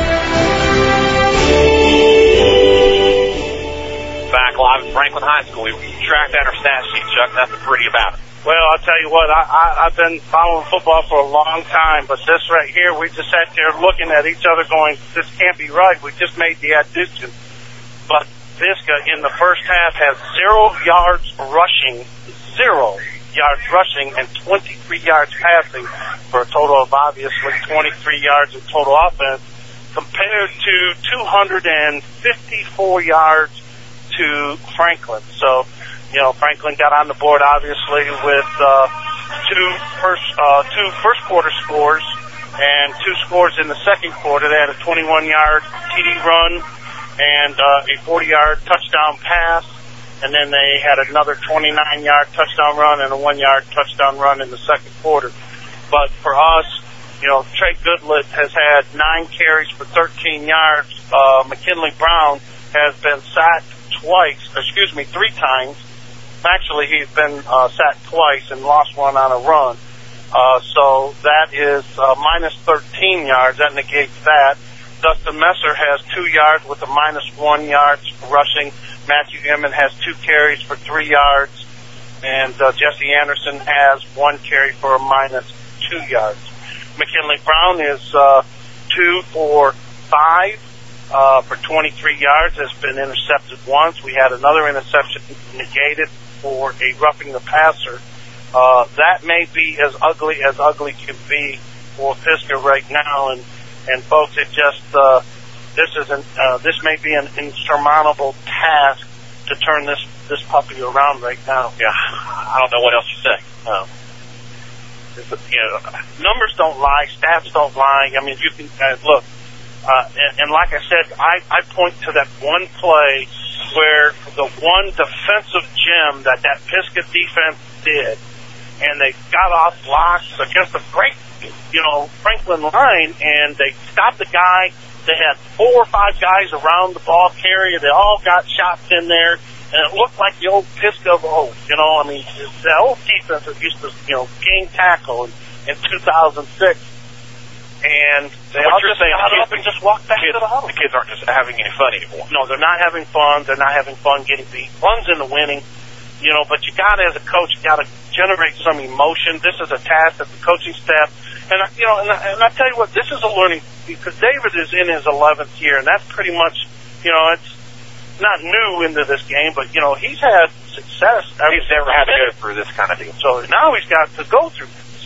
Back live at Franklin High School. We tracked down our stat sheet, Chuck. Nothing pretty about it. Well, I'll tell you what, I, I, I've been following football for a long time, but this right here, we just sat there looking at each other going, this can't be right. We just made the addition. But Pisgah in the first half has zero yards rushing, zero yards rushing and twenty-three yards passing for a total of obviously twenty-three yards in total offense compared to two hundred fifty-four yards to Franklin. So, you know, Franklin got on the board obviously with uh, two first uh, two first quarter scores and two scores in the second quarter. They had a twenty-one yard T D run and uh, a forty yard touchdown pass. And then they had another twenty-nine yard touchdown run and a one yard touchdown run in the second quarter. But for us, you know, Trey Goodlett has had nine carries for thirteen yards. Uh, McKinley Brown has been sacked twice, excuse me, three times. Actually, he's been uh, sacked twice and lost one on a run. Uh, so that is uh, minus thirteen yards. That negates that. Dustin Messer has two yards with a minus one yards rushing. Matthew Emmon has two carries for three yards, and uh, Jesse Anderson has one carry for a minus two yards. McKinley Brown is uh, two for five uh, for twenty-three yards, has been intercepted once. We had another interception negated for a roughing the passer. Uh, that may be as ugly as ugly can be for Pisgah right now, and, and folks, it just... Uh, This is an, uh, this may be an insurmountable task to turn this, this puppy around right now. Yeah, I don't know what else to say. Um, you know, numbers don't lie, stats don't lie. I mean, you can uh, look, uh, and, and like I said, I, I point to that one play where the one defensive gem that that Pisgah defense did, and they got off blocks against a great, you know, Franklin line, and they stopped the guy. They had four or five guys around the ball carrier. They all got shots in there, and it looked like the old Pisgah of old. You know, I mean, the old defense that used to, you know, gang tackle in, in two thousand six. And they all just got up and just walked back to the huddle. The kids aren't just having any fun anymore. No, they're not having fun. They're not having fun getting beat. Fun's in the winning. You know, but you got to, as a coach, you got to generate some emotion. This is a task that the coaching staff, and, you know, and I, and I tell you what, this is a learning, because David is in his eleventh year, and that's pretty much, you know, it's not new into this game, but, you know, he's had success. He's never had to go through this kind of deal. So now he's got to go through this.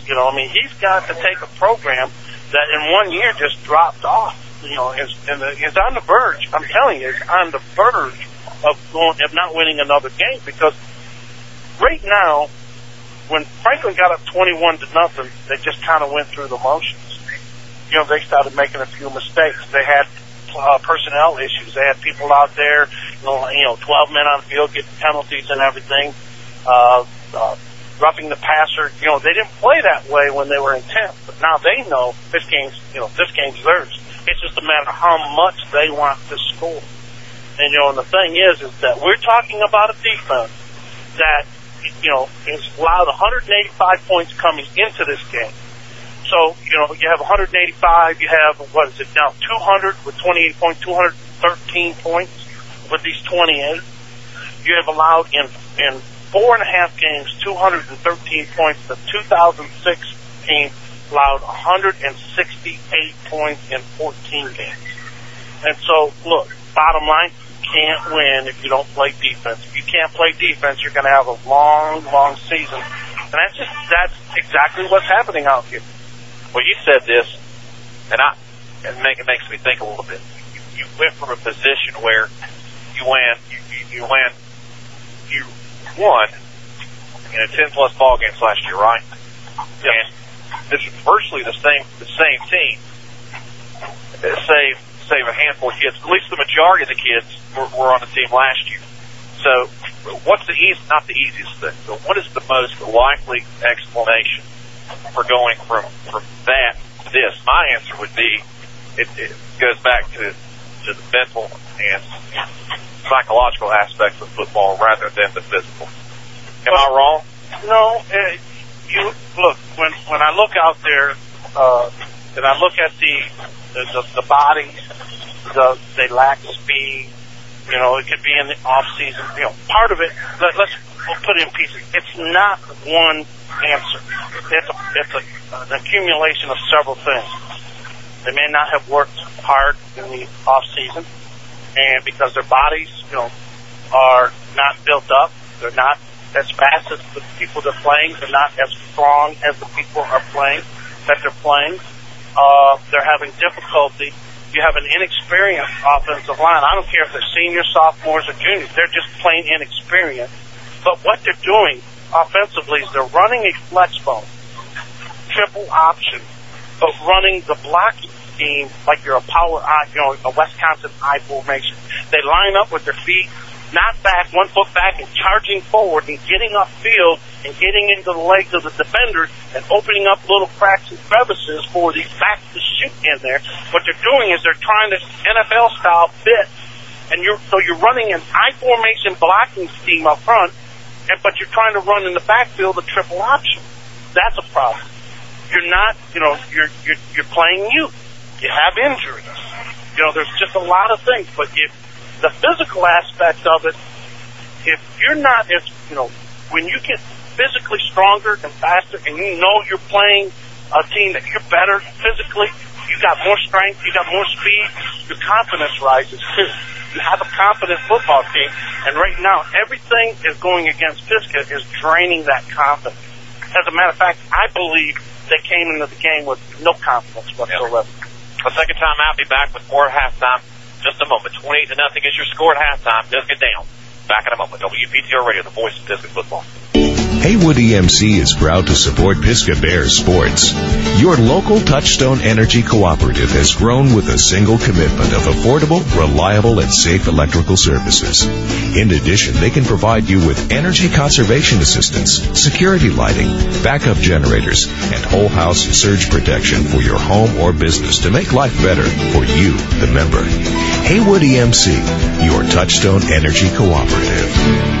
You know, I mean, he's got to take a program that in one year just dropped off. You know, is and is on the verge. I'm telling you, it's on the verge of going, of not winning another game, because right now, when Franklin got up twenty-one to nothing, they just kind of went through the motions. You know, they started making a few mistakes. They had uh, personnel issues. They had people out there, you know, you know, twelve men on the field getting penalties and everything. Uh, uh, roughing the passer. You know, they didn't play that way when they were in tenth, but now they know this game's, you know, this game's theirs. It's just a matter of how much they want to score. And, you know, and the thing is, is that we're talking about a defense that, you know, has allowed one hundred eighty-five points coming into this game. So, you know, you have one hundred eighty-five, you have, what is it now, two hundred with twenty-eight points, two hundred thirteen points with these twenty-eight. You have allowed in, in four and a half games, two hundred thirteen points. The two thousand six team allowed one hundred sixty-eight points in fourteen games. And so, look, bottom line, you can't win if you don't play defense. If you can't play defense, you're going to have a long, long season. And that's just, that's exactly what's happening out here. Well, you said this, and I, it, make, it makes me think a little bit. You, you went from a position where you win, you, you, you win, you won in a ten plus ball games last year, right? Yep. And this is virtually the same, the same team, save, save a handful of kids. At least the majority of the kids were, were on the team last year. So, what's the easy, not the easiest thing, but what is the most likely explanation for going from, from that to this? My answer would be, it, it goes back to, to the mental and psychological aspects of football rather than the physical. Am I wrong? No, uh, you look, when, when I look out there, uh, and I look at the, the, the, the bodies, the, they lack speed. You know, it could be in the off season. You know, part of it. Let, let's we'll put it in pieces. It's not one answer. It's a, it's a, an accumulation of several things. They may not have worked hard in the off season, and because their bodies, you know, are not built up, they're not as fast as the people they're playing. They're not as strong as the people are playing that they're playing. Uh, they're having difficulty. You have an inexperienced offensive line. I don't care if they're seniors, sophomores, or juniors. They're just plain inexperienced. But what they're doing offensively is they're running a flex bone, triple option, but running the blocking scheme like you're a power eye, you know, a Wisconsin I formation. They line up with their feet, not back, one foot back, and charging forward and getting upfield and getting into the legs of the defenders and opening up little cracks and crevices for these backs to shoot in there. What they're doing is they're trying to N F L style fit, and you're so you're running an I formation blocking scheme up front, and but you're trying to run in the backfield a triple option. That's a problem. You're not, you know, you're you're you're playing youth. You have injuries. You know, there's just a lot of things. But if the physical aspect of it, if you're not as, you know, when you get physically stronger and faster, and you know you're playing a team that you're better physically, you got more strength, you got more speed, your confidence rises too. You have a confident football team, and right now everything is going against Pisgah is draining that confidence. As a matter of fact, I believe they came into the game with no confidence whatsoever. A second time out, be back with more at halftime. Just a moment. twenty-eight to nothing is your score at halftime. Pisgah down. Back in a moment. W P T O Radio, the voice of Pisgah football. Haywood E M C is proud to support Pisgah Bears sports. Your local Touchstone Energy Cooperative has grown with a single commitment of affordable, reliable, and safe electrical services. In addition, they can provide you with energy conservation assistance, security lighting, backup generators, and whole house surge protection for your home or business to make life better for you, the member. Haywood E M C, your Touchstone Energy Cooperative.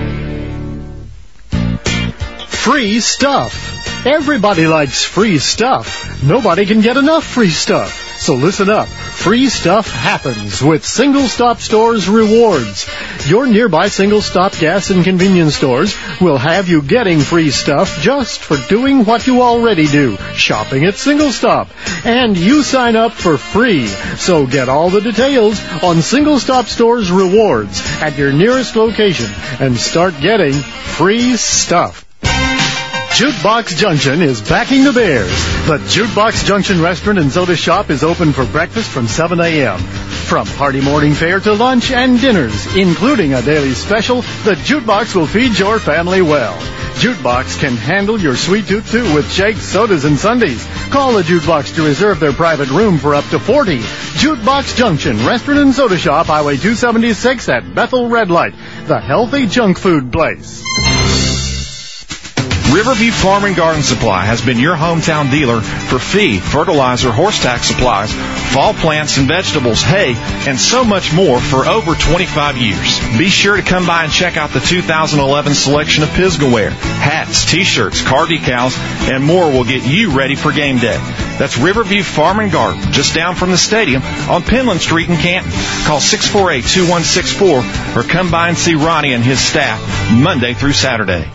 Free stuff. Everybody likes free stuff. Nobody can get enough free stuff. So listen up. Free stuff happens with Single Stop Stores Rewards. Your nearby Single Stop gas and convenience stores will have you getting free stuff just for doing what you already do, shopping at Single Stop. And you sign up for free. So get all the details on Single Stop Stores Rewards at your nearest location and start getting free stuff. Jukebox Junction is backing the Bears. The Jukebox Junction Restaurant and Soda Shop is open for breakfast from seven a.m. From hearty morning fare to lunch and dinners, including a daily special, the Jukebox will feed your family well. Jukebox can handle your sweet tooth, too, with shakes, sodas, and sundaes. Call the Jukebox to reserve their private room for up to forty. Jukebox Junction, Restaurant and Soda Shop, Highway two seventy-six at Bethel Red Light, the healthy junk food place. Riverview Farm and Garden Supply has been your hometown dealer for feed, fertilizer, horse tack supplies, fall plants and vegetables, hay, and so much more for over twenty-five years. Be sure to come by and check out the two thousand eleven selection of Pisgah wear. Hats, t-shirts, car decals, and more will get you ready for game day. That's Riverview Farm and Garden, just down from the stadium on Penland Street in Canton. Call six four eight, two one six four or come by and see Ronnie and his staff Monday through Saturday.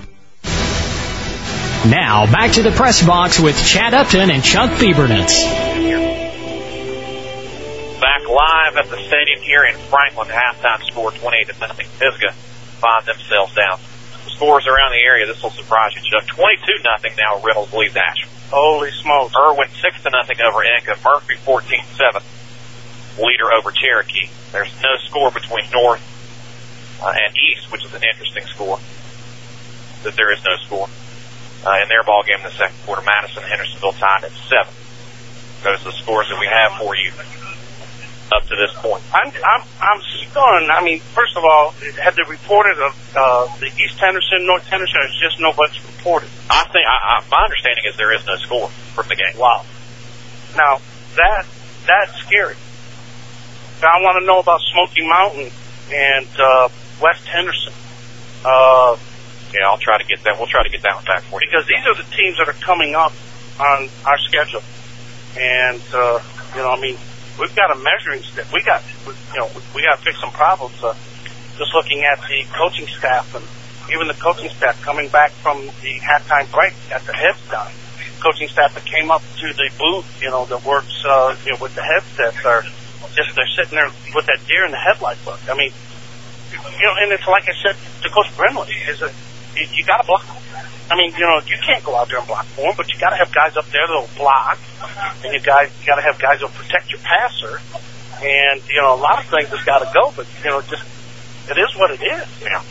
Now, back to the press box with Chad Upton and Chuck Biebernitz. Back live at the stadium here in Franklin. Halftime score twenty-eight to nothing. Pisgah find themselves down. Scores around the area. This will surprise you, Chuck. twenty-two nothing now. Reynolds leads Ashland. Holy smokes. Irwin six to nothing over Inca. Murphy fourteen seven. Leader over Cherokee. There's no score between North uh, and East, which is an interesting score. That there is no score. Uh, in their ball game in the second quarter, Madison and Hendersonville tied at seven. Those are the scores that we have for you up to this point. I'm I'm I'm stunned. I mean, first of all, had they reported of uh, the East Henderson, North Henderson? It's just nobody's reported. I think I, I, my understanding is there is no score from the game. Wow. Now that that's scary. Now, I want to know about Smoky Mountain and uh, West Henderson. Uh, Yeah, I'll try to get that. We'll try to get that one back for you. Because these are the teams that are coming up on our schedule. And, uh, you know, I mean, we've got a measuring stick. We got, you know, we got to fix some problems. Uh, just looking at the coaching staff and even the coaching staff coming back from the halftime break at the heads down. Coaching staff that came up to the booth, you know, that works, uh, you know, with the headsets are just, they're sitting there with that deer in the headlight look. I mean, you know, and it's like I said to Coach Brimley, is that you, you got to block. I mean, you know, you can't go out there and block for them, but you got to have guys up there that'll block, and you guys, you got to have guys that'll protect your passer, and you know, a lot of things has got to go. But you know, just it is what it is. You know,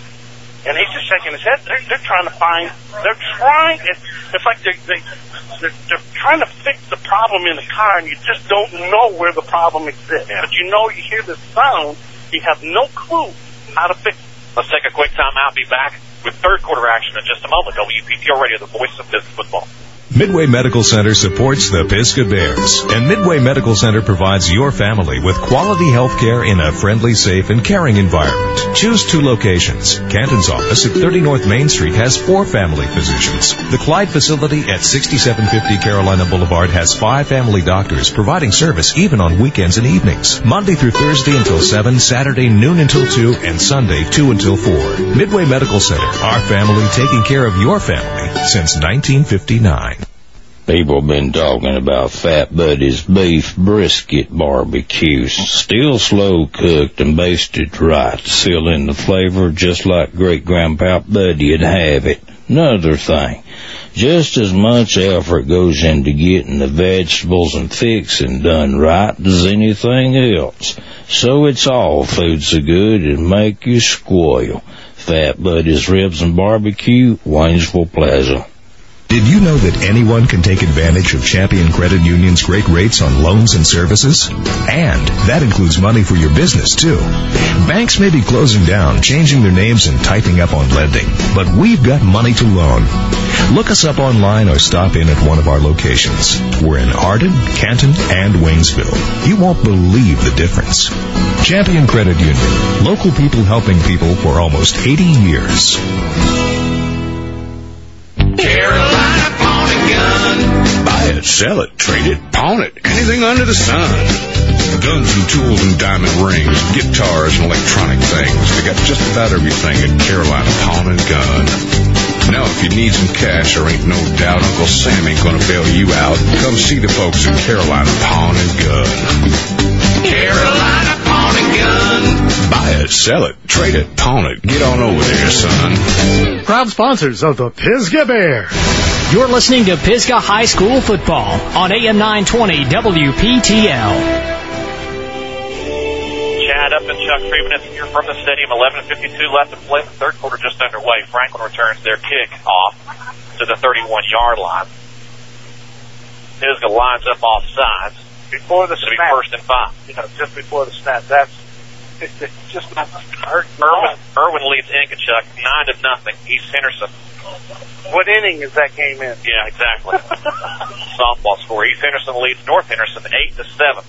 and he's just shaking his head. They're, they're trying to find. They're trying. It's, it's like they they they're, they're trying to fix the problem in the car, and you just don't know where the problem exists. Yeah. But you know, you hear the sound, you have no clue how to fix it. Let's take a quick time out. Be back with third quarter action in just a moment. W P T O Radio, the voice of Pisgah football. Midway Medical Center supports the Pisgah Bears, and Midway Medical Center provides your family with quality health care in a friendly, safe, and caring environment. Choose two locations. Canton's office at thirty North Main Street has four family physicians. The Clyde facility at sixty-seven fifty Carolina Boulevard has five family doctors providing service even on weekends and evenings. Monday through Thursday until seven, Saturday noon until two, and Sunday two until four. Midway Medical Center, our family taking care of your family since nineteen fifty-nine. People been talking about Fat Buddy's beef brisket barbecue. Still slow cooked and basted right, still in the flavor just like great grandpa Buddy'd have it. Another thing, just as much effort goes into getting the vegetables and fixing done right as anything else. So it's all food so good it'll make you squeal. Fat Buddy's Ribs and Barbecue, Waynesville Plaza. Did you know that anyone can take advantage of Champion Credit Union's great rates on loans and services? And that includes money for your business, too. Banks may be closing down, changing their names, and tightening up on lending, but we've got money to loan. Look us up online or stop in at one of our locations. We're in Arden, Canton, and Waynesville. You won't believe the difference. Champion Credit Union. Local people helping people for almost eighty years. Carolina Pawn and Gun. Buy it, sell it, trade it, pawn it, anything under the sun. Guns and tools and diamond rings, guitars and electronic things. They got just about everything at Carolina Pawn and Gun. Now, if you need some cash, there ain't no doubt Uncle Sam ain't gonna bail you out. Come see the folks at Carolina Pawn and Gun. Carolina Pawn and Gun. Buy it, sell it, trade it, pawn it. Get on over there, son. Proud sponsors of the Pisgah Bears. You're listening to Pisgah High School football on A M nine twenty W P T L. Chad Upton, Chuck Freeman here from the stadium. eleven fifty-two left to play. The third quarter just underway. Franklin returns their kick off to the thirty-one-yard line. Pisgah lines up off sides. Before the snap. First and five. You know, just before the snap. That's it's, it's just not hurt. Irwin, Irwin leads Inkachuck nine to nothing. East Henderson. What inning is that game in? Yeah, exactly. Softball score. East Henderson leads North Henderson eight to seven.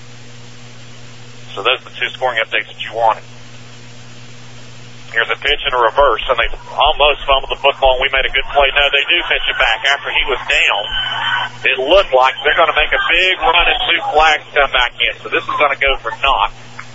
So those are the two scoring updates that you wanted. Here's a pitch and a reverse, and they almost fumbled the football, and we made a good play. No, they do pitch it back after he was down. It looked like they're going to make a big run and two flags come back in. So this is going to go for naught.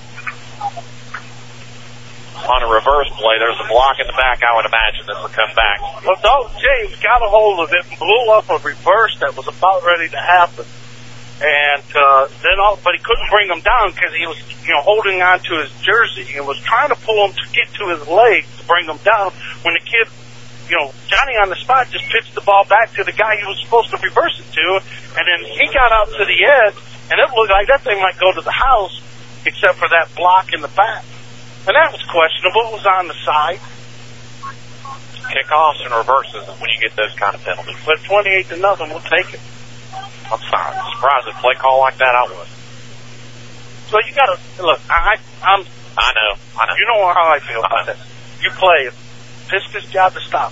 On a reverse play, there's a block in the back. I would imagine this will come back. Well, Dalton James got a hold of it and blew up a reverse that was about ready to happen. And uh, then, all, but he couldn't bring him down because he was, you know, holding on to his jersey and was trying to pull him to get to his leg to bring him down. When the kid, you know, Johnny on the spot just pitched the ball back to the guy he was supposed to reverse it to, and then he got out to the edge, and it looked like that thing might go to the house, except for that block in the back, and that was questionable. It was on the side. Kickoffs and reverses when you get those kind of penalties. But twenty-eight to nothing, we'll take it. I'm sorry. I'm surprised at play call like that. I was. So you gotta look. I, I'm. I know. I know. You know how I feel about this. You play it. Pisgah's job to stop.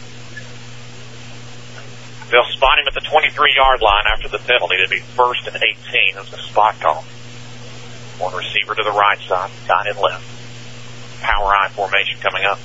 They'll spot him at the twenty-three-yard line after the penalty. It'll be first and eighteen. It's a spot call. One receiver to the right side, nine in left. Power I formation coming up.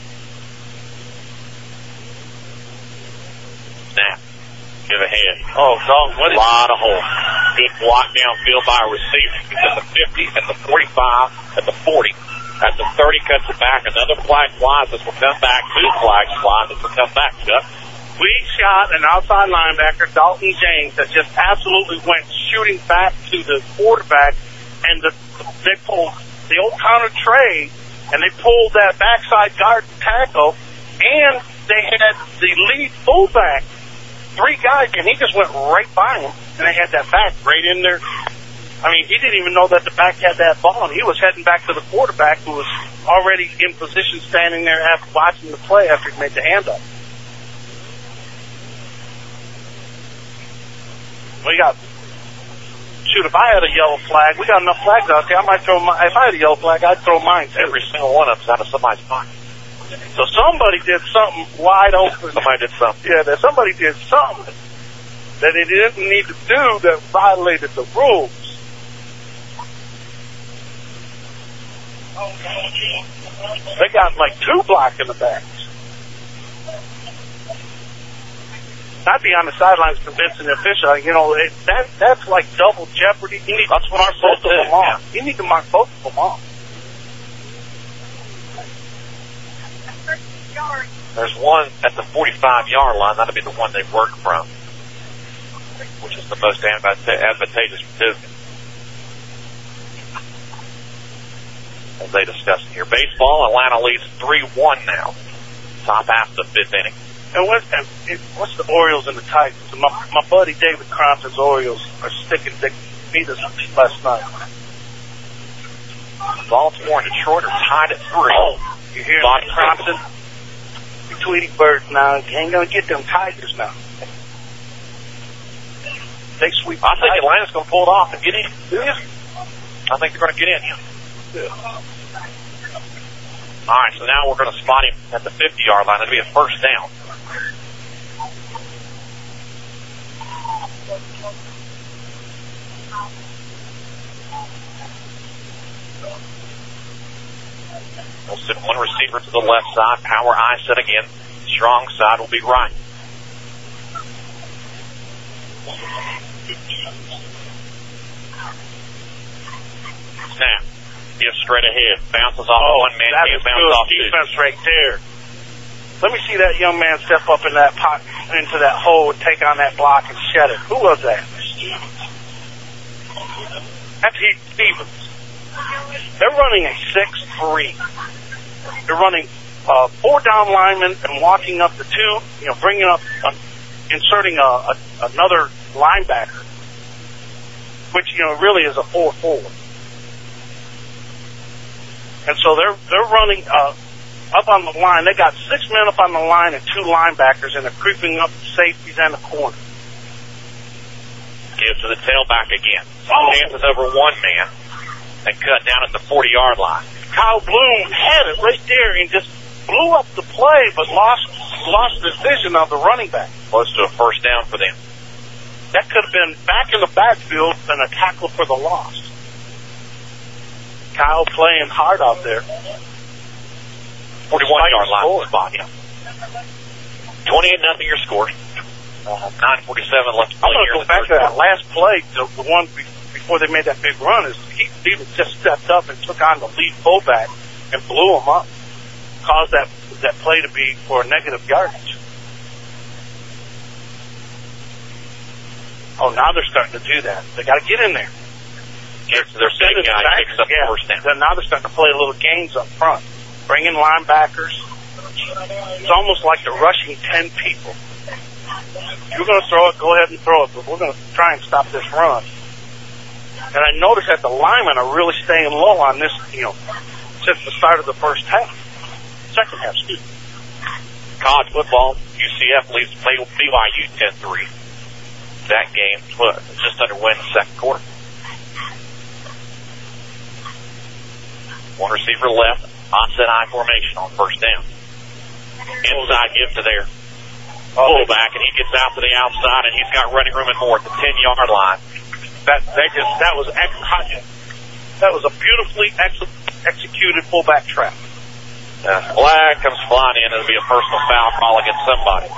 Snap. Give ahead. Oh, dog, what a lot of holes. Good block downfield by a receiver. He's at the fifty, at the forty-five, at the forty. At the thirty, cuts it back. Another flag flies. This will come back. Two flags fly. This will come back, Chuck. We shot an outside linebacker, Dalton James, that just absolutely went shooting back to the quarterback, and the, they pulled the old counter trade, and they pulled that backside guard tackle, and they had the lead fullback. Three guys, and he just went right by him, and they had that back right in there. I mean, he didn't even know that the back had that ball, and he was heading back to the quarterback, who was already in position standing there after watching the play after he made the handoff. We got, shoot, if I had a yellow flag, we got enough flags out there, I might throw my, if I had a yellow flag, I'd throw mine too. Every single one of them's out of somebody's pocket. So somebody did something wide open. Somebody did something. Yeah, that somebody did something that they didn't need to do that violated the rules. They got like two blocks in the back. I'd be on the sidelines convincing the official, you know, it, that that's like double jeopardy. You need that's to mark both of them off. Yeah. You need to mark both of them off. There's one at the forty-five-yard line. That'll be the one they work from, which is the most advantageous for Pisgah. As they discussed here. Baseball, Atlanta leads three one now. Top half of the fifth inning. And what's, what's the Orioles and the Tigers? My, my buddy David Crompton's Orioles are sticking dick beat us last night. Baltimore and Detroit are tied at three. Oh, you hear that, Crompton? You're Tweety Bird now. You ain't going to get them Tigers now. They sweep. I think Atlanta's going to pull it off and get in. Yeah. I think they're going to get in. Yeah. Yeah. All right, so now we're going to spot him at the fifty-yard line. It'll be a first down. We'll send one receiver to the left side. Power I set again. Strong side will be right. Snap. Give straight ahead. Bounces off oh, one man. That Can't is bounce good off defense two. right there. Let me see that young man step up in that pot, into that hole and take on that block and shed it. Who was that? That's Heath Stevens. They're running a six three. They're running uh, four down linemen and walking up the two, you know, bringing up, uh, inserting a, a, another linebacker, which, you know, really is a four four. And so they're they're running uh, up on the line. They got six men up on the line and two linebackers, and they're creeping up the safeties and the corner. Give to the tailback again. Oh. Dances over one man and cut down at the forty-yard line. Kyle Bloom had it right there and just blew up the play, but lost lost the vision of the running back. Close to a first down for them. That could have been back in the backfield and a tackle for the loss. Kyle playing hard out there. forty-one-yard line spot, yeah. twenty-eight nothing your score. Uh, nine forty-seven left to play. I'm going to go back to that last play, the, the one before they made that big run, is Keith Stevens just stepped up and took on the lead fullback and blew him up. Caused that that play to be for negative yardage. Oh, now they're starting to do that. They got to get in there. Yes, their second guy picks up yeah. the first down. Then now they're starting to play little games up front. Bring in linebackers. It's almost like they're rushing ten people. If you're going to throw it, go ahead and throw it, but we're going to try and stop this run. And I noticed that the linemen are really staying low on this, you know, since the start of the first half. Second half, excuse me. College football, U C F leads B Y U ten three. That game was just underway in the second quarter. One receiver left, offset I formation on first down. Inside give to their fullback, and he gets out to the outside, and he's got running room and more at the ten-yard line. That they just that was ex- that was a beautifully ex- executed fullback trap. Uh, flag comes flying in. It'll be a personal foul call against somebody.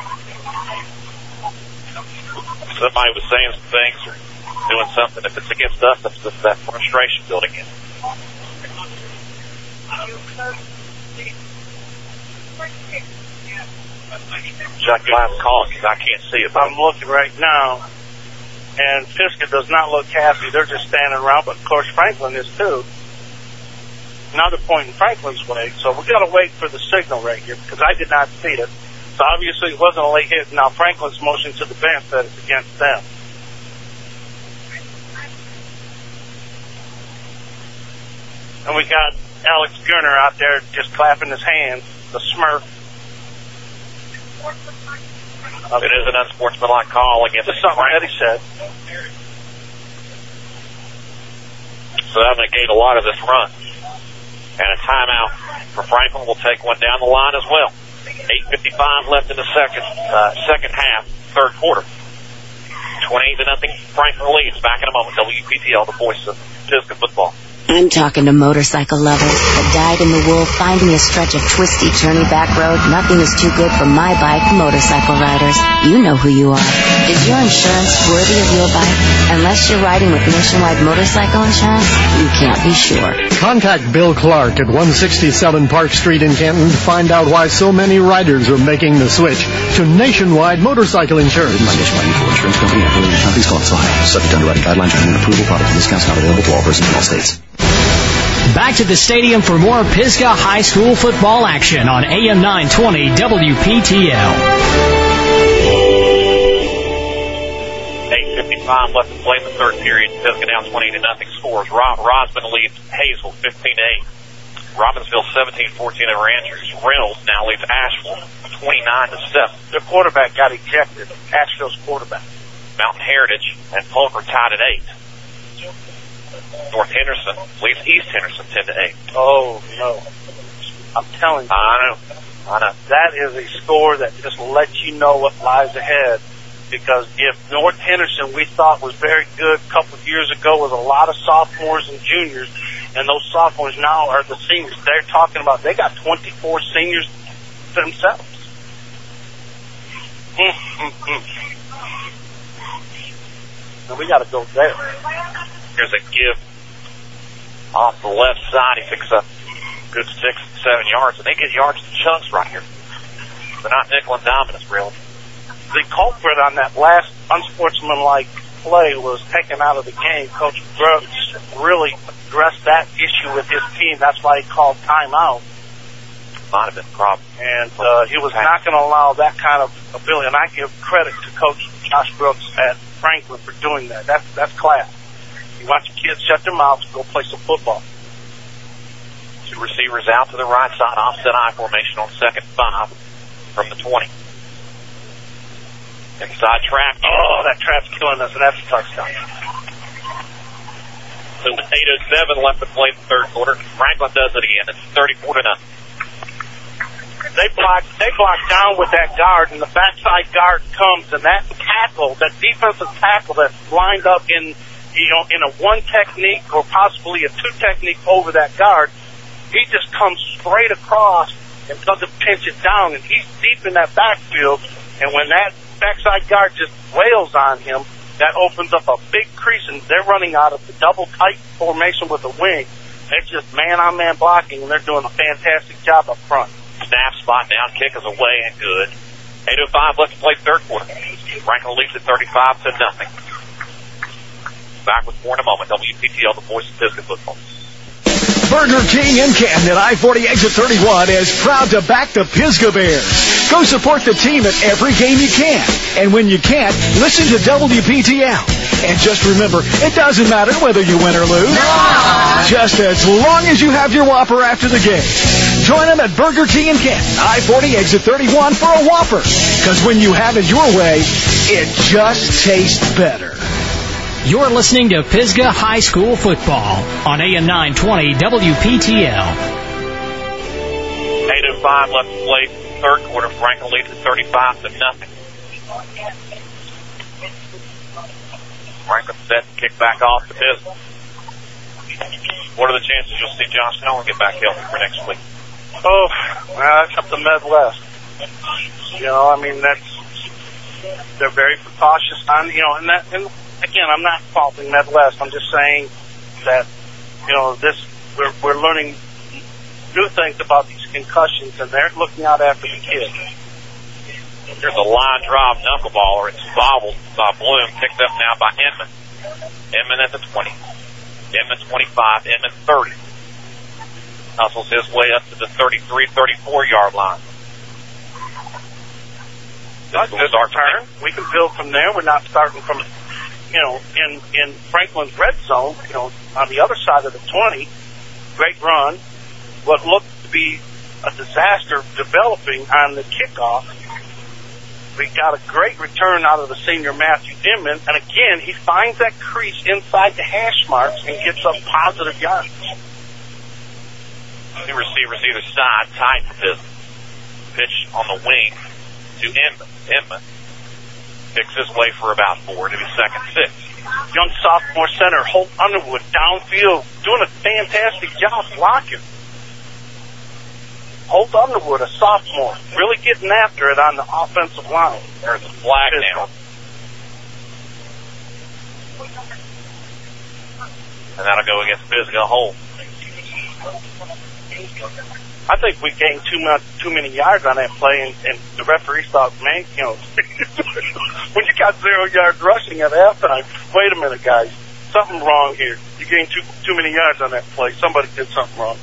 Somebody was saying some things or doing something. If it's against us, that's just that frustration building in. Chuck, you'll have to call it because I can't see it. I'm looking right now, and Pisgah does not look happy. They're just standing around, but of course Franklin is too. Now they're pointing Franklin's way, so we got to wait for the signal right here because I did not see it. So obviously it wasn't a late hit. Now Franklin's motion to the bench that it's against them. And we got Alex Gurner out there just clapping his hands, the Smurf. It is an unsportsmanlike call against Just something that he said. So that negates a lot of this run. And a timeout for Franklin will take one down the line as well. eight fifty-five left in the second uh, second half, third quarter. twenty-eight to nothing. Franklin leads. Back in a moment. W P T L, the voice of Pisgah football. I'm talking to motorcycle lovers, a dyed-in-the-wool finding a stretch of twisty, turny back road. Nothing is too good for my bike, motorcycle riders. You know who you are. Is your insurance worthy of your bike? Unless you're riding with Nationwide Motorcycle Insurance, you can't be sure. Contact Bill Clark at one sixty-seven Park Street in Canton to find out why so many riders are making the switch to Nationwide Motorcycle Insurance. My Nationwide Mutual Insurance Company, affiliated companies, Columbus, Ohio. Subject to underwriting guidelines and approval. Product and discounts not available to all persons in all states. Back to the stadium for more Pisgah High School football action on A M nine twenty W P T L. eight fifty-five left to play in the third period. Pisgah down twenty to nothing. Scores. Rob Rosman leads Hazel fifteen to eight. Robbinsville seventeen fourteen over Andrews. Reynolds now leads Asheville twenty-nine to seven. Their quarterback got ejected. Asheville's quarterback. Mountain Heritage and Pulver tied at eight. North Henderson leads East Henderson ten to eight. Oh, no. I'm telling you. I know. I know. That is a score that just lets you know what lies ahead. Because if North Henderson, we thought was very good a couple of years ago with a lot of sophomores and juniors, and those sophomores now are the seniors. They're talking about they got twenty-four seniors themselves. Mm-hmm. And we got to go there. Here's a give off the left side. He picks up good six, seven yards, and they get yards to chunks right here. They're not nickel and diming us, really. The culprit on that last unsportsmanlike play was taken out of the game, Coach Brooks really addressed that issue with his team. That's why he called timeout. Might have been a problem. And uh, he was not going to allow that kind of ability. And I give credit to Coach Josh Brooks at Franklin for doing that. That's, that's class. You want your kids shut their mouths and go play some football. Two receivers out to the right side, offset I formation on second five from the twenty. Inside trap. Oh, that trap's killing us, and that's a touchdown. So with eight oh seven left to play in the third quarter, Franklin does it again. It's thirty-four to nothing. They block, they block down with that guard, and the backside guard comes, and that tackle, that defensive tackle that's lined up in, you know, in a one technique or possibly a two technique over that guard, he just comes straight across and doesn't pinch it down, and he's deep in that backfield, and when that backside guard just wails on him, that opens up a big crease, and they're running out of the double tight formation with the wing. It's just man-on-man blocking, and they're doing a fantastic job up front. Snap, spot down, kick is away and good. eight oh five left to play third quarter. Franklin leads at thirty-five to nothing. Back with more in a moment. W P T L, the voice of Pisgah football. Burger King in Canton at I forty exit thirty-one is proud to back the Pisgah Bears. Go support the team at every game you can. And when you can't, listen to W P T L. And just remember, it doesn't matter whether you win or lose. No. Just as long as you have your Whopper after the game. Join them at Burger King in Canton, I forty exit thirty-one for a Whopper. Because when you have it your way, it just tastes better. You're listening to Pisgah High School football on A M nine twenty W P T L. eight oh five left to play third quarter. Franklin leads at thirty-five to nothing. Franklin set to kick back off to Pisgah. What are the chances you'll see Josh Allen get back healthy for next week? Oh, well, that's up to Midwest. You know, I mean, that's, they're very cautious on, you know, and that, and again, I'm not faulting Midwest. I'm just saying that, you know, this, we're, we're learning new things about these concussions, and they're looking out after the kids. Here's a line drive knuckleballer. It's bobbled by Bloom, picked up now by Inman. Inman at the twenty. Inman twenty-five, Inman thirty. Hustles his way up to the thirty-three, thirty-four yard line. This will start turn. We can build from there. We're not starting from, you know, in, in Franklin's red zone, you know, on the other side of the twenty. Great run. What looked to be a disaster developing on the kickoff. We got a great return out of the senior Matthew Inman, and again, he finds that crease inside the hash marks and gets up positive yards. Two receivers either side, tight for this. Pitch on the wing to Inman. Inman picks his way for about four to be second six. Young sophomore center Holt Underwood downfield doing a fantastic job blocking. Holt Underwood, a sophomore, really getting after it on the offensive line. There's a flag now. And that'll go against Pisgah Holt. I think we gained too much, too many yards on that play, and, and the referee thought, man, you know, when you got zero yards rushing at halftime, wait a minute, guys, something wrong here. You gained too too many yards on that play. Somebody did something wrong.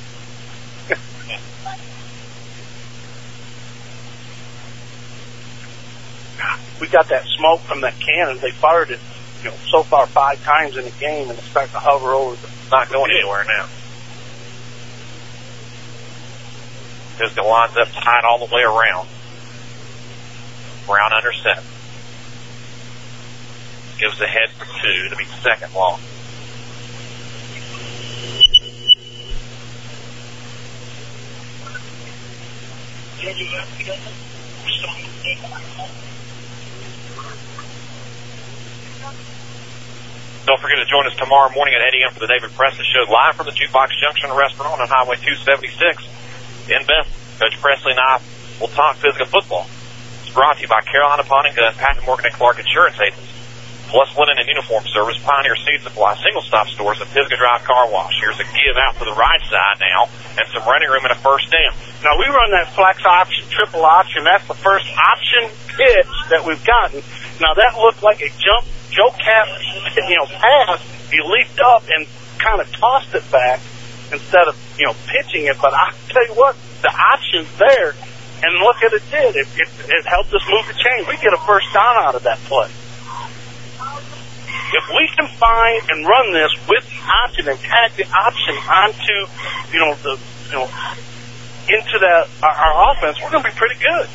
We got that smoke from that cannon. They fired it, you know, so far five times in the game, and it's starting to hover over. The, not going anywhere now. Pisgah lines up tight all the way around. Brown under center. Gives ahead for two to be second long. Don't forget to join us tomorrow morning at eight a.m. for the David Presley Show, live from the Jukebox Junction Restaurant on Highway two seventy-six in Bethel. Coach Presley and I will talk Pisgah football. It's brought to you by Carolina Pawn and Gun, Patton Morgan and Clark Insurance Agents, Plus Linen and Uniform Service, Pioneer Seed Supply, Single Stop Stores, and Pisgah Drive Car Wash. Here's a give out to the right side now, and some running room and a first down. Now, we run that flex option, triple option. That's the first option pitch that we've gotten. Now, that looked like a jump Joe Cap, you know, passed, he leaped up and kind of tossed it back instead of, you know, pitching it. But I tell you what, the option's there, and look at it did. It, it, it helped us move the chain. We get a first down out of that play. If we can find and run this with the option and tag the option onto, you know, the, you know, into that our, our offense, we're going to be pretty good.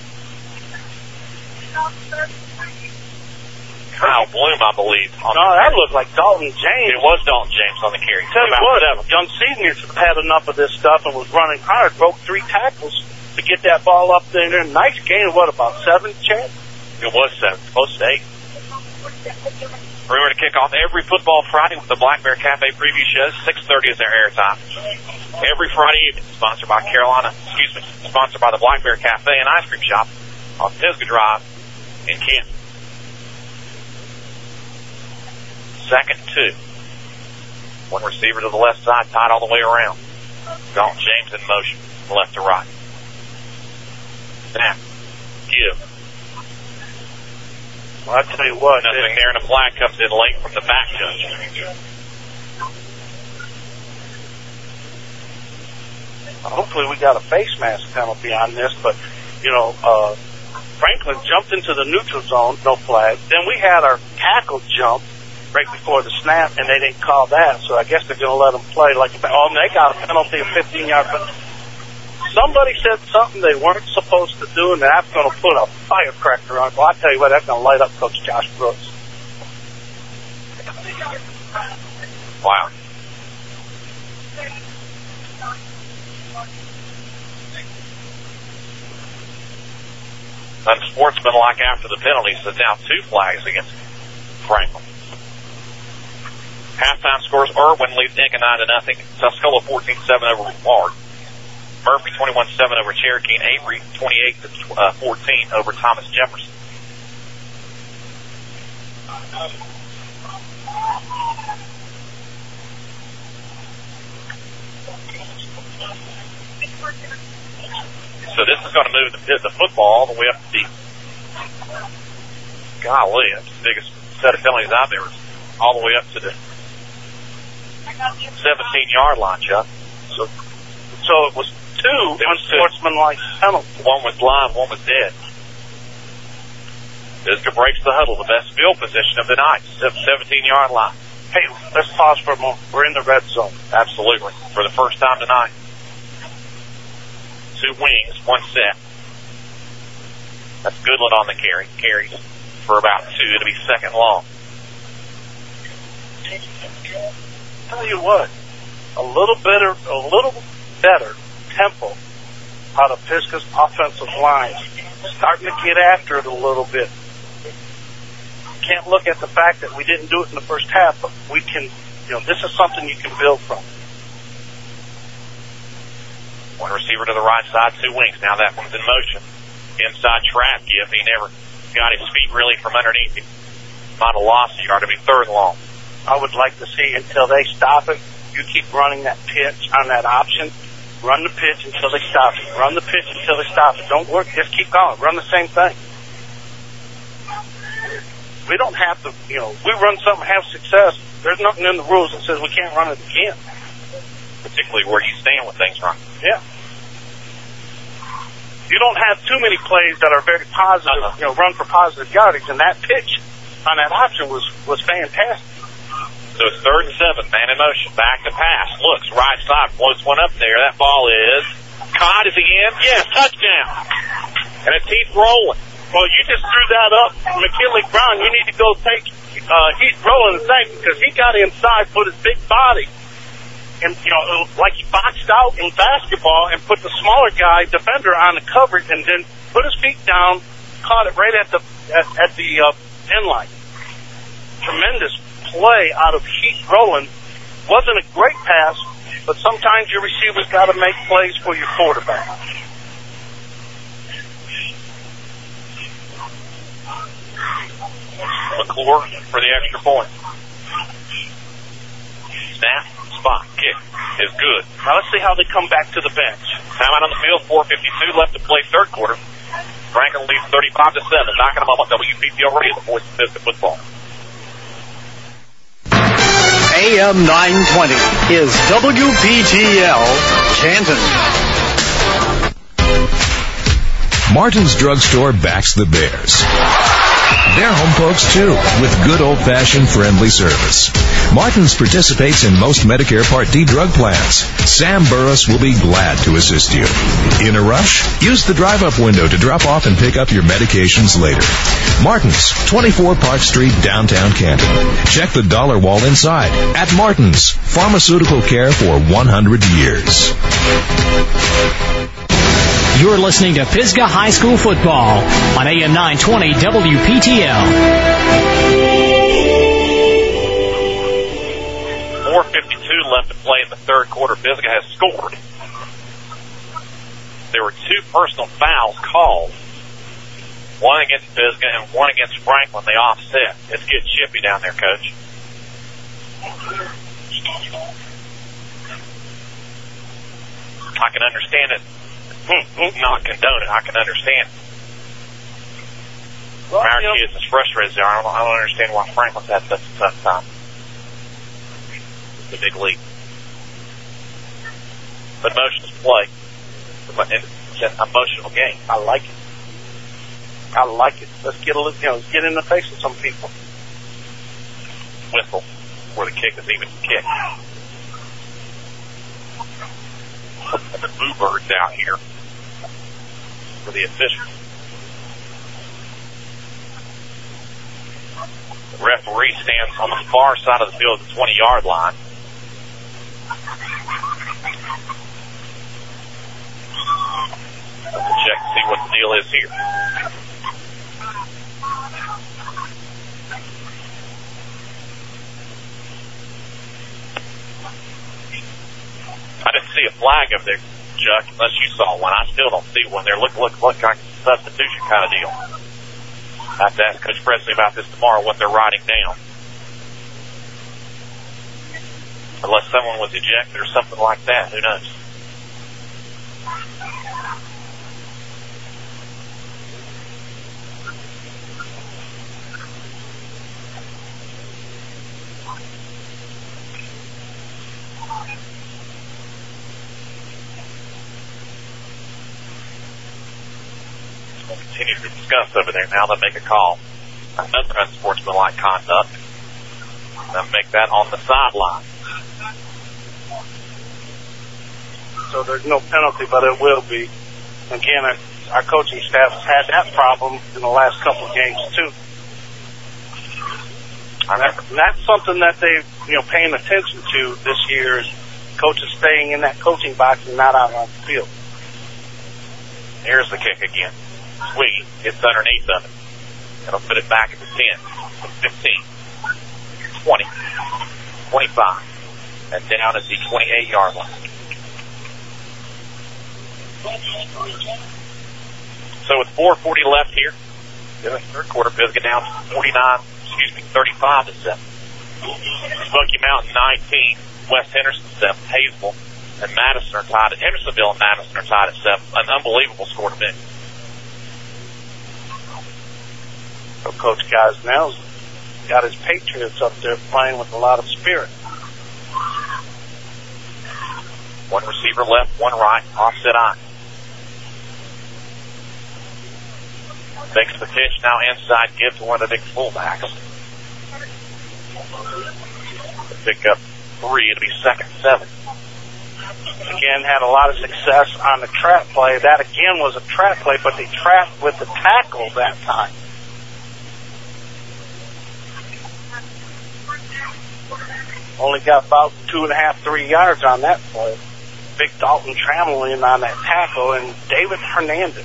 Kyle Bloom, I believe. No, that looked like Dalton James. It was Dalton James on the carry. Tell you what, young seniors had enough of this stuff and was running hard, broke three tackles to get that ball up there. Nice gain of what, about seven, Chad? It was seven, close to eight. Remember to kick off every football Friday with the Black Bear Cafe preview shows. six thirty is their airtime. Every Friday evening, sponsored by Carolina, excuse me, sponsored by the Black Bear Cafe and Ice Cream Shop on Pisgah Drive in Canton. Second and two. One receiver to the left side, tied all the way around. Dalton James in motion, from left to right. Snap. Give. Well, I tell you what. Nothing there, and a flag comes in late from the back judge. Hopefully we got a face mask penalty on this, but, you know, uh, Franklin jumped into the neutral zone, no flag. Then we had our tackle jump right before the snap, and they didn't call that, so I guess they're going to let them play like, oh, and they got a penalty of fifteen yards. But somebody said something they weren't supposed to do, and that's going to put a firecracker on. Well, I tell you what, that's going to light up Coach Josh Brooks. Wow. Unsportsmanlike after the penalty, so now two flags against Franklin. Halftime scores: Irwin leads Inca nine to nothing. Tuscola fourteen seven over Ward. Murphy twenty-one seven over Cherokee, and Avery twenty-eight to fourteen over Thomas Jefferson. So this is going to move the, the football all the way up to the, golly, that's the biggest set of penalties out there. All the way up to the seventeen-yard line, Chuck. So, so it was two unsportsmanlike penalties. One was live, one was dead. Pisgah breaks the huddle, the best field position of the night, seventeen-yard line. Hey, let's pause for a moment. We're in the red zone. Absolutely. For the first time tonight. Two wings, one set. That's Goodland on the carry. Carries for about two. It'll be second long. Tell you what, a little better, a little better tempo out of Pisgah's offensive line. Starting to get after it a little bit. Can't look at the fact that we didn't do it in the first half, but we can, you know, this is something you can build from. One receiver to the right side, two wings. Now that one's in motion. Inside trap give. He never got his feet really from underneath him. Might have lost a yard. It'll be third long. I would like to see until they stop it, you keep running that pitch on that option. Run the pitch until they stop it. Run the pitch until they stop it. Don't work. Just keep going. Run the same thing. We don't have to, you know, we run something, have success. There's nothing in the rules that says we can't run it again. Particularly where you stand with things wrong. Yeah. You don't have too many plays that are very positive, uh-huh. you know, run for positive yardage, and that pitch on that option was, was fantastic. So it's third and seven, man in motion, back to pass, looks, right side, floats one up there. That ball is caught. Is he in? Yes, touchdown. And it keeps rolling. Well, you just threw that up. McKinley Brown, you need to go take uh, Heath Rowland and thank because he got inside, put his big body, and, you know, like he boxed out in basketball and put the smaller guy, defender, on the coverage and then put his feet down, caught it right at the at, at the uh, end line. Tremendous play out of Heath Rowland. Wasn't a great pass, but sometimes your receivers got to make plays for your quarterback. McClure for the extra point. Snap, spot, kick is good. Now let's see how they come back to the bench. Time out on the field, four fifty-two left to play third quarter. Franklin leads thirty-five to seven, knocking them up on W P T L Radio, the voice of Pisgah football. A M nine twenty is W P T L Canton. Martin's Drugstore backs the Bears. They're home folks, too, with good old-fashioned friendly service. Martin's participates in most Medicare Part D drug plans. Sam Burris will be glad to assist you. In a rush? Use the drive-up window to drop off and pick up your medications later. Martin's, twenty-four Park Street, downtown Canton. Check the dollar wall inside. At Martin's, pharmaceutical care for one hundred years. You're listening to Pisgah High School football on A M nine twenty W P T L. four fifty-two left to play in the third quarter. Pisgah has scored. There were two personal fouls called. One against Pisgah and one against Franklin. They offset. It's getting chippy down there, Coach. I can understand it. Not condone it. I can understand. Well, Our you know, kids as frustrated as they are, I don't, I don't understand why Franklin's had such a tough time. It's the big league. But emotions play. It's an emotional game. I like it. I like it. Let's get a look. You know, let's get in the face of some people. Whistle, where the kick is even kicked. And the Boo Birds out here for the officials. The referee stands on the far side of the field at the twenty-yard line. Let's check to see what the deal is here. I didn't see a flag over there, Chuck, unless you saw one. I still don't see one there. Look, look, look like a substitution kind of deal. I have to ask Coach Presley about this tomorrow, what they're writing down. Unless someone was ejected or something like that, who knows? Continue to discuss over there. Now they'll make a call. Another unsportsmanlike conduct. They'll make that on the sideline. So there's no penalty, but it will be. Again, our, our coaching staff has had that problem in the last couple of games too. And that, and that's something that they, you know, paying attention to this year is coaches staying in that coaching box and not out on the field. Here's the kick again. Swiggy gets underneath of it. It'll put it back at the ten, fifteen, twenty, twenty-five, and down at the twenty-eight-yard line. So with four forty left here, in the third quarter, Pisgah down forty-nine, excuse me, thirty-five to seven. Smoky Mountain nineteen, West Henderson seven, Hayesville and Madison are tied. Hendersonville and Madison are tied at seven. An unbelievable score to me. So Coach Gosnell's got his Patriots up there playing with a lot of spirit. One receiver left, one right, offset eye. Takes the pitch, now inside, give to one of the big fullbacks. Pick up three, it'll be second seven. Again, had a lot of success on the trap play. That again was a trap play, but they trapped with the tackle that time. Only got about two and a half, three yards on that play. Big Dalton Trammell in on that tackle, and David Hernandez.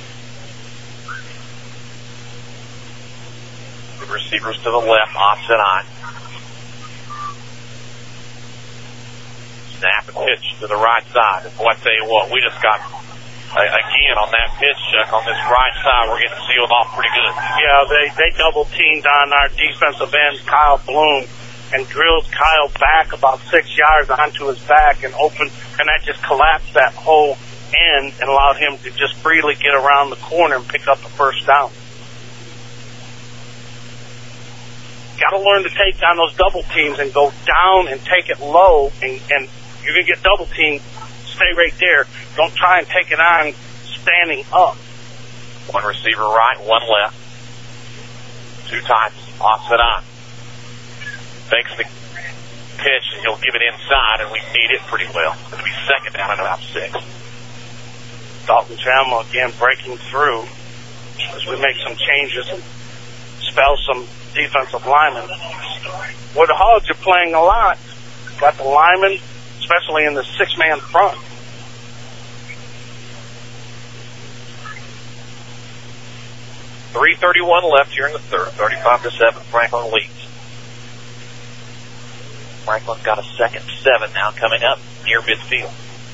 The receivers to the left, offset eye. Snap and pitch to the right side. Boy, I tell you what, we just got, uh, again, on that pitch, Chuck, on this right side, we're getting sealed off pretty good. Yeah, they, they double-teamed on our defensive end, Kyle Bloom, and drilled Kyle back about six yards onto his back and opened, and that just collapsed that whole end and allowed him to just freely get around the corner and pick up the first down. got to learn to take on those double teams and go down and take it low, and, and you're going to get double teamed. Stay right there. Don't try and take it on standing up. One receiver right, one left. Two times, offset on. Fakes the pitch, and he'll give it inside, and we need it pretty well. It's going to be second down and about six. Dalton Trammell again breaking through as we make some changes and spell some defensive linemen. Well, the Hogs are playing a lot. Got the linemen, especially in the six-man front. three thirty-one left here in the third. thirty-five to seven, Franklin leads. Franklin's got a second seven now coming up near midfield.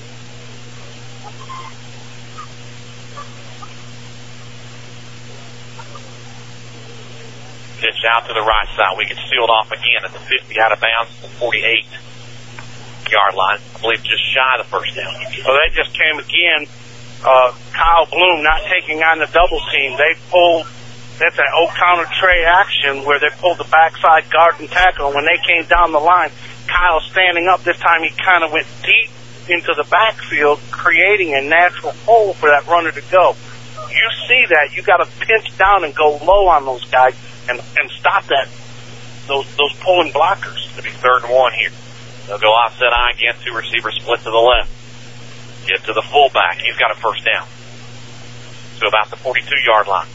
Pitch out to the right side. We get sealed off again at the fifty, out of bounds, the forty-eight yard line. I believe just shy of the first down. Well, they just came again. Uh, Kyle Bloom not taking on the double team. They pulled, that's an old counter tray action where they pulled the backside guard and tackle. And when they came down the line, Kyle standing up. This time he kind of went deep into the backfield, creating a natural hole for that runner to go. You see that, you got to pinch down and go low on those guys and, and stop that, those those pulling blockers. It'll be third and one here. They'll go offset eye again, two receivers split to the left. Get to the fullback. He's got a first down. To about the forty-two yard line.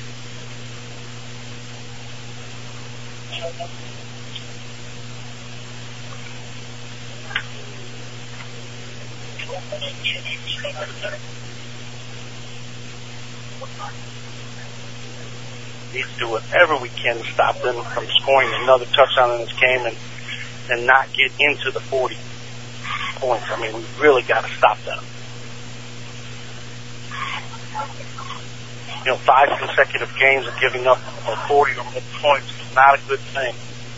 Need to do whatever we can to stop them from scoring another touchdown in this game and, and not get into the forty points. I mean, we really got to stop them. You know, five consecutive games of giving up forty or more points is not a good thing.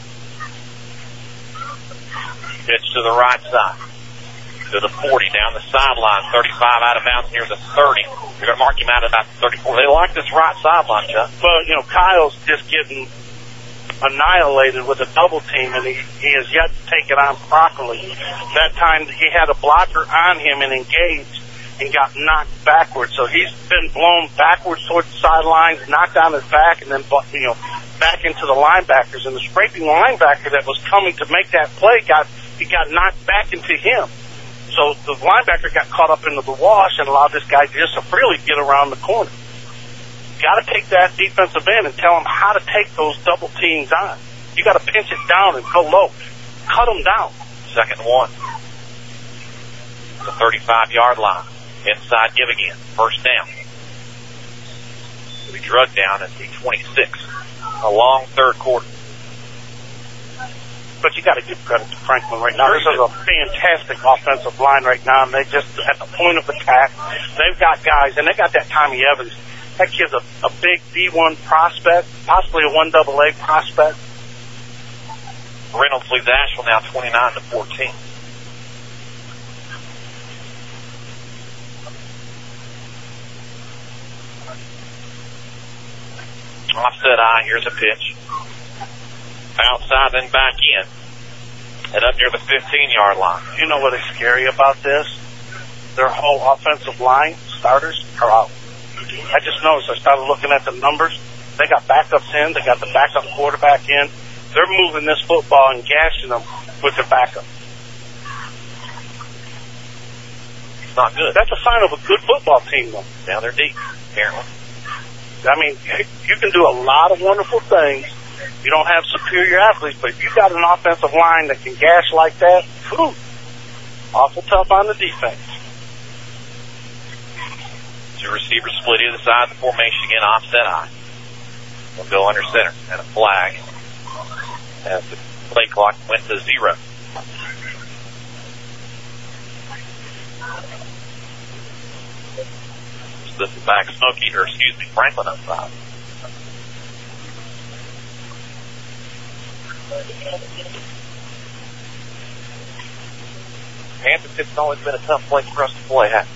Pitch to the right side. To the forty, down the sideline, thirty-five out of bounds near the thirty. They're going to mark him out at about thirty-four. They like this right sideline, Chuck. Well, you know, Kyle's just getting annihilated with a double team, and he, he has yet to take it on properly. That time he had a blocker on him and engaged and got knocked backwards. So he's been blown backwards towards the sidelines, knocked on his back, and then, you know, back into the linebackers. And the scraping linebacker that was coming to make that play, got he got knocked back into him. So the linebacker got caught up into the wash and allowed this guy to just freely get around the corner. Got to take that defensive end and tell him how to take those double teams on. You got to pinch it down and go low. Cut them down. Second one. The thirty-five yard line. Inside give again. First down. We drug down at the twenty-six. A long third quarter. But you got to give credit to Franklin right now. This is a fantastic offensive line right now, and they just at the point of attack. They've got guys, and they got that Tommy Evans. That kid's a, a big D one prospect, possibly a one double A prospect. Reynolds leads Asheville now twenty-nine to fourteen. Offset eye, here's a pitch. Outside, then back in. And up near the fifteen yard line. You know what is scary about this? Their whole offensive line, starters, are out. I just noticed, I started looking at the numbers. They got backups in. They got the backup quarterback in. They're moving this football and gashing them with their backup. It's not good. That's a sign of a good football team, though. Down there deep, apparently. I mean, you can do a lot of wonderful things. You don't have superior athletes, but if you got an offensive line that can gash like that, whew, awful tough on the defense. Two receivers split either side of the formation again, offset eye. We'll go under center and a flag as the play clock went to zero. This is back Smokey, or excuse me, Franklin outside. Hampton, it's always been a tough place for us to play, hasn't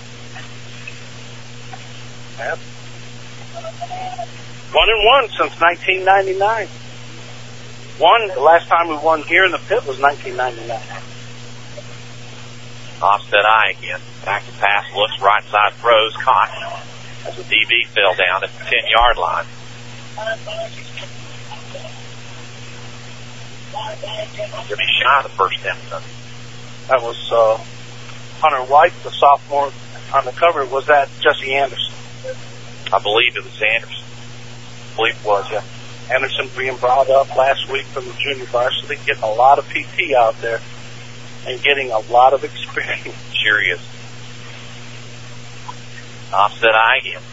it? Yep. One and one since nineteen ninety-nine. won, the last time we won here in the pit was nineteen ninety-nine. Offset eye again. Back to pass, looks right side, throws, caught. As the D B fell down at the ten-yard line. Going to be shy of the first ten. That was uh, Hunter White, the sophomore on the cover. Was that Jesse Anderson? I believe it was Anderson. I believe it was, yeah. Anderson being brought up last week from the junior varsity, getting a lot of P T out there and getting a lot of experience. Sure is. Offset eye again.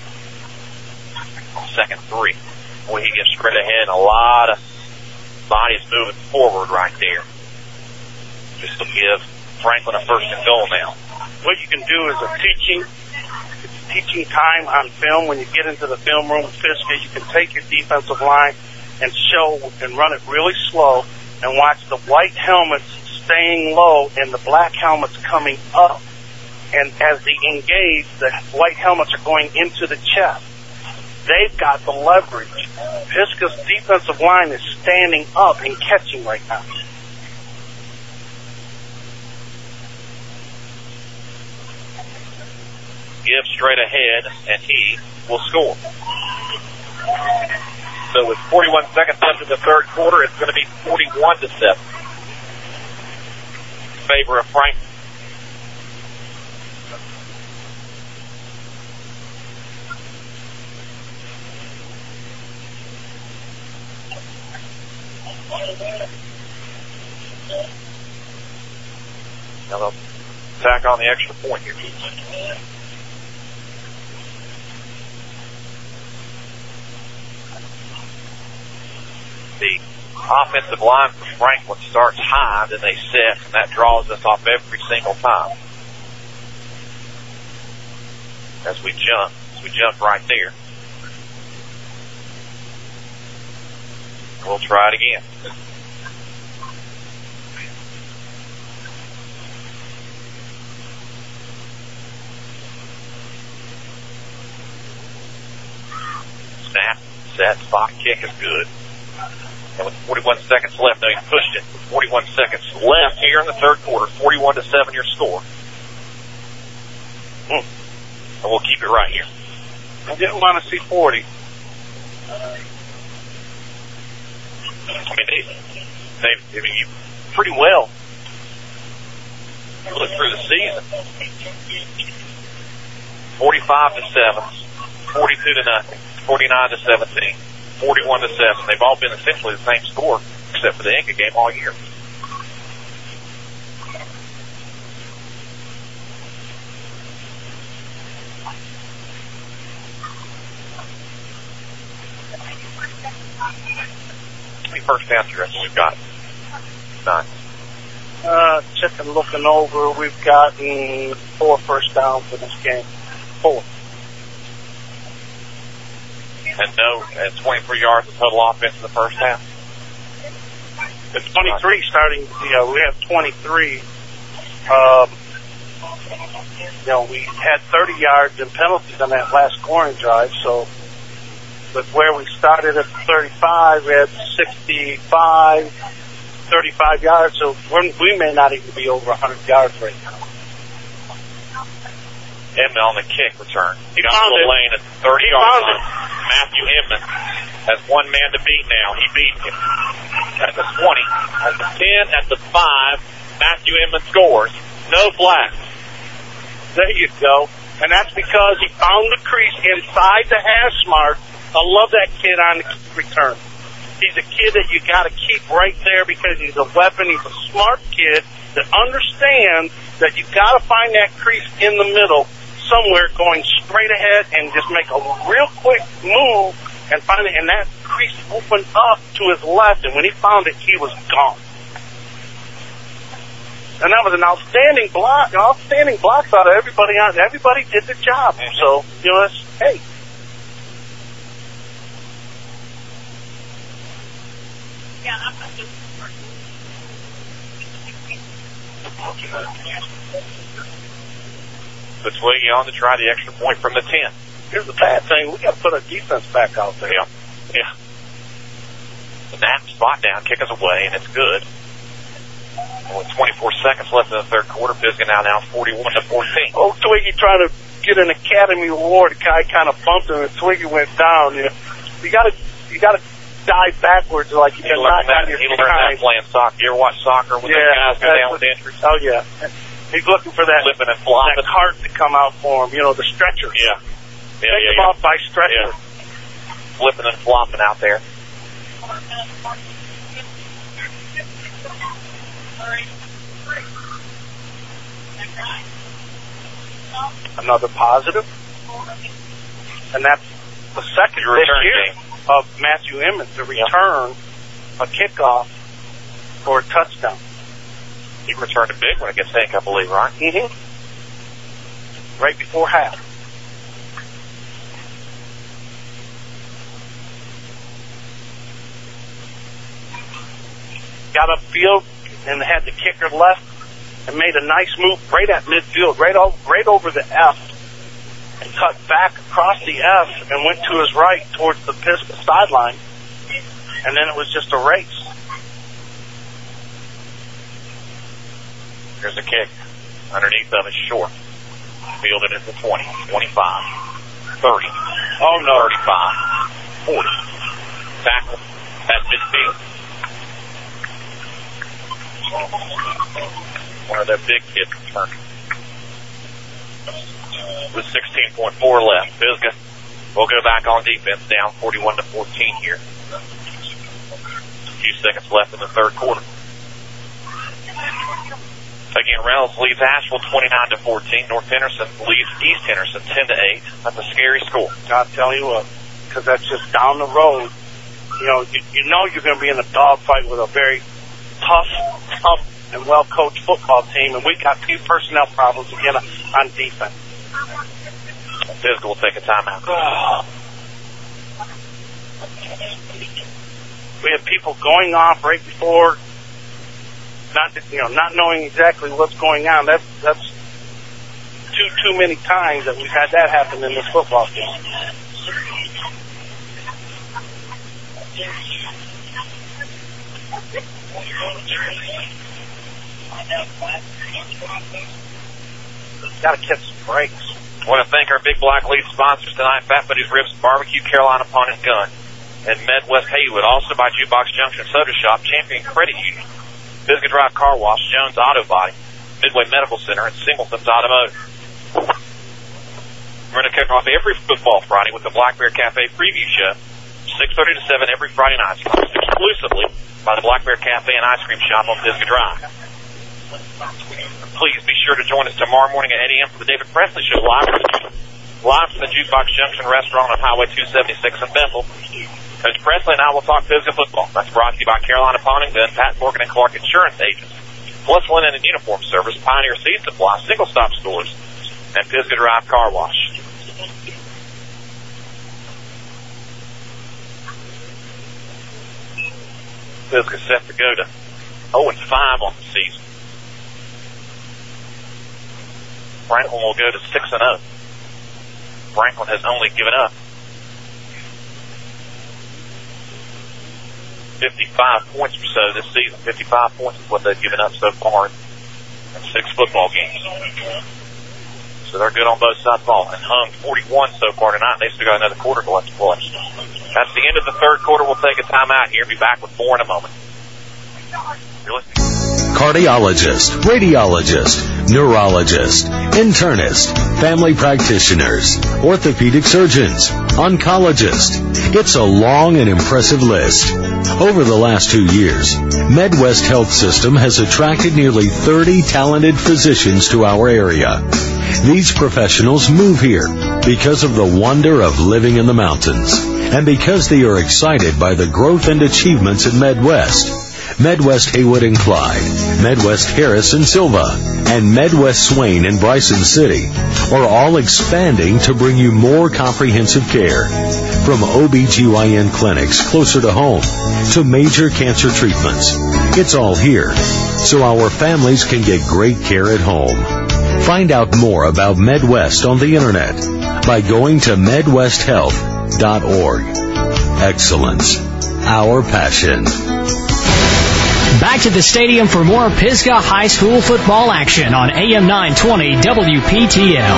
Second three. Boy, he gets straight ahead. A lot of bodies moving forward right there. Just to give Franklin a first and goal now. What you can do is a teaching teaching time on film. When you get into the film room with Pisgah, you can take your defensive line and show and run it really slow and watch the white helmets staying low and the black helmets coming up. And as they engage, the white helmets are going into the chest. They've got the leverage. Pisgah's defensive line is standing up and catching right now. Give straight ahead, and he will score. So with forty-one seconds left in the third quarter, it's going to be forty-one to seven. In favor of Frank. Now they'll tack on the extra point here. The offensive line for Franklin starts high, then they set, and that draws us off every single time. As we jump, as we jump right there. We'll try it again. Snap, set, spot kick is good. And with forty-one seconds left, now he's pushed it. With forty-one seconds left here in the third quarter, forty-one to seven your score. Hmm. And we'll keep it right here. I didn't want to see forty. I mean, they, they, I mean, you pretty well look through the season. forty-five to seven, forty-two to nothing, forty-nine to seventeen, forty-one to seven. They've all been essentially the same score, except for the Inca game all year. How many first downs do you reckon we've got? Nine. Uh, checking, looking over, we've gotten four first downs in this game. Four. And no, and twenty-three yards of total offense in the first half. It's twenty-three starting, you know, we have twenty-three. Um, you know, we had thirty yards in penalties on that last scoring drive, so with where we started at thirty-five, we had sixty-five, thirty-five yards, so we're, we may not even be over one hundred yards right now. Edmond on the kick return. He got found to the it. lane at the thirty-yard line. Matthew Edmond has one man to beat now. He beat him. At the twenty, at the ten, at the five, Matthew Edmond scores. No flags. There you go. And that's because he found the crease inside the hash mark. I love that kid on the return. He's a kid that you got to keep right there because he's a weapon. He's a smart kid that understands that you got to find that crease in the middle somewhere, going straight ahead and just make a real quick move and find it. And that crease opened up to his left, and when he found it, he was gone. And that was an outstanding block, outstanding blocks out of everybody on. Everybody did the job. So, you know, that's, hey. Yeah, I'm not just So Twiggy on to try the extra point from the ten. Here's the bad thing. We got to put our defense back out there. Yeah. Yeah. Snap, spot down, kick us away, and it's good. And with twenty-four seconds left in the third quarter, Pisgah now down forty-one to fourteen. Oh, Twiggy tried to get an Academy Award. The guy kind of bumped him, and Twiggy went down. You know, you got to you got to dive backwards like you He can learned knock that. on your He learned that behind. playing soccer. You ever watch soccer when Yeah, the guys go that's down what- with injuries? Oh yeah, he's looking for that Flipping and flopping. that cart to come out for him. You know, the stretcher. Yeah. Yeah, Take yeah, him yeah. off by stretcher. Yeah. Flipping and flopping out there. Another positive, and that's the second Your this return year game. of Matthew Emmons to return a kickoff for a touchdown. He returned a big one against Hank, I believe, right? Mm-hmm. Right before half. Got upfield and had the kicker left and made a nice move right at midfield, right, o- right over the F, and cut back across the F and went to his right towards the Pisgah sideline, and then it was just a race. Here's a kick. Underneath of it, short. Fielded at the twenty, twenty-five, thirty. Oh, no. thirty-five, forty. Tackle at midfield. One of their big kids returned. With sixteen point four left. Pisgah will go back on defense, down forty-one to fourteen here. A few seconds left in the third quarter. Again, Reynolds leads Asheville twenty-nine to fourteen. North Henderson leads East Henderson ten to eight. That's a scary score. I'll tell you what, because that's just down the road. You know, you, you know you're going to be in a dogfight with a very tough, tough, and well-coached football team, and we got two personnel problems again on defense. Pisgah will take a timeout. We have people going off right before, not you know, not knowing exactly what's going on. That's that's too too many times that we've had that happen in this football game. Got to catch some breaks. I want to thank our Big Black Lead sponsors tonight, Fat Buddy's Ribs Barbecue, Carolina Pawn and Gun, and Midwest Haywood. Also by Jukebox Junction Soda Shop, Champion Credit Union, Pisgah Drive Car Wash, Jones Auto Body, Midway Medical Center, and Singleton's Automotive. We're going to kick off every football Friday with the Black Bear Cafe preview show, six thirty to seven every Friday night, sponsored exclusively by the Black Bear Cafe and Ice Cream Shop on Pisgah Drive. Please be sure to join us tomorrow morning at eight a.m. for the David Presley Show live from the, live from the Jukebox Junction Restaurant on Highway two seventy-six in Bethel. Coach Presley and I will talk Pisgah football. That's brought to you by Carolina Pawn and Gun, Pat Morgan and Clark Insurance Agents, Plus Linen and Uniform Service, Pioneer Seed Supply, Single Stop Stores, and Pisgah Drive Car Wash. Pisgah set to go to oh and five on the season. Franklin will go to six and oh. Franklin has only given up fifty-five points or so this season. fifty-five points is what they've given up so far in six football games. So they're good on both sides of the ball. And hung forty-one so far tonight. They still got another quarter left to play. That's the end of the third quarter. We'll take a timeout here. Be back with more in a moment. You're listening. Cardiologist, radiologist, neurologist, internist, family practitioners, orthopedic surgeons, oncologist. It's a long and impressive list. Over the last two years, Medwest Health System has attracted nearly thirty talented physicians to our area. These professionals move here because of the wonder of living in the mountains and because they are excited by the growth and achievements in Medwest. Medwest Haywood and Clyde, Medwest Harris and Silva, and Medwest Swain and Bryson City are all expanding to bring you more comprehensive care. From O B G Y N clinics closer to home to major cancer treatments, it's all here so our families can get great care at home. Find out more about Medwest on the internet by going to medwest health dot org. Excellence our passion. Back to the stadium for more Pisgah High School football action on A M nine twenty W P T L.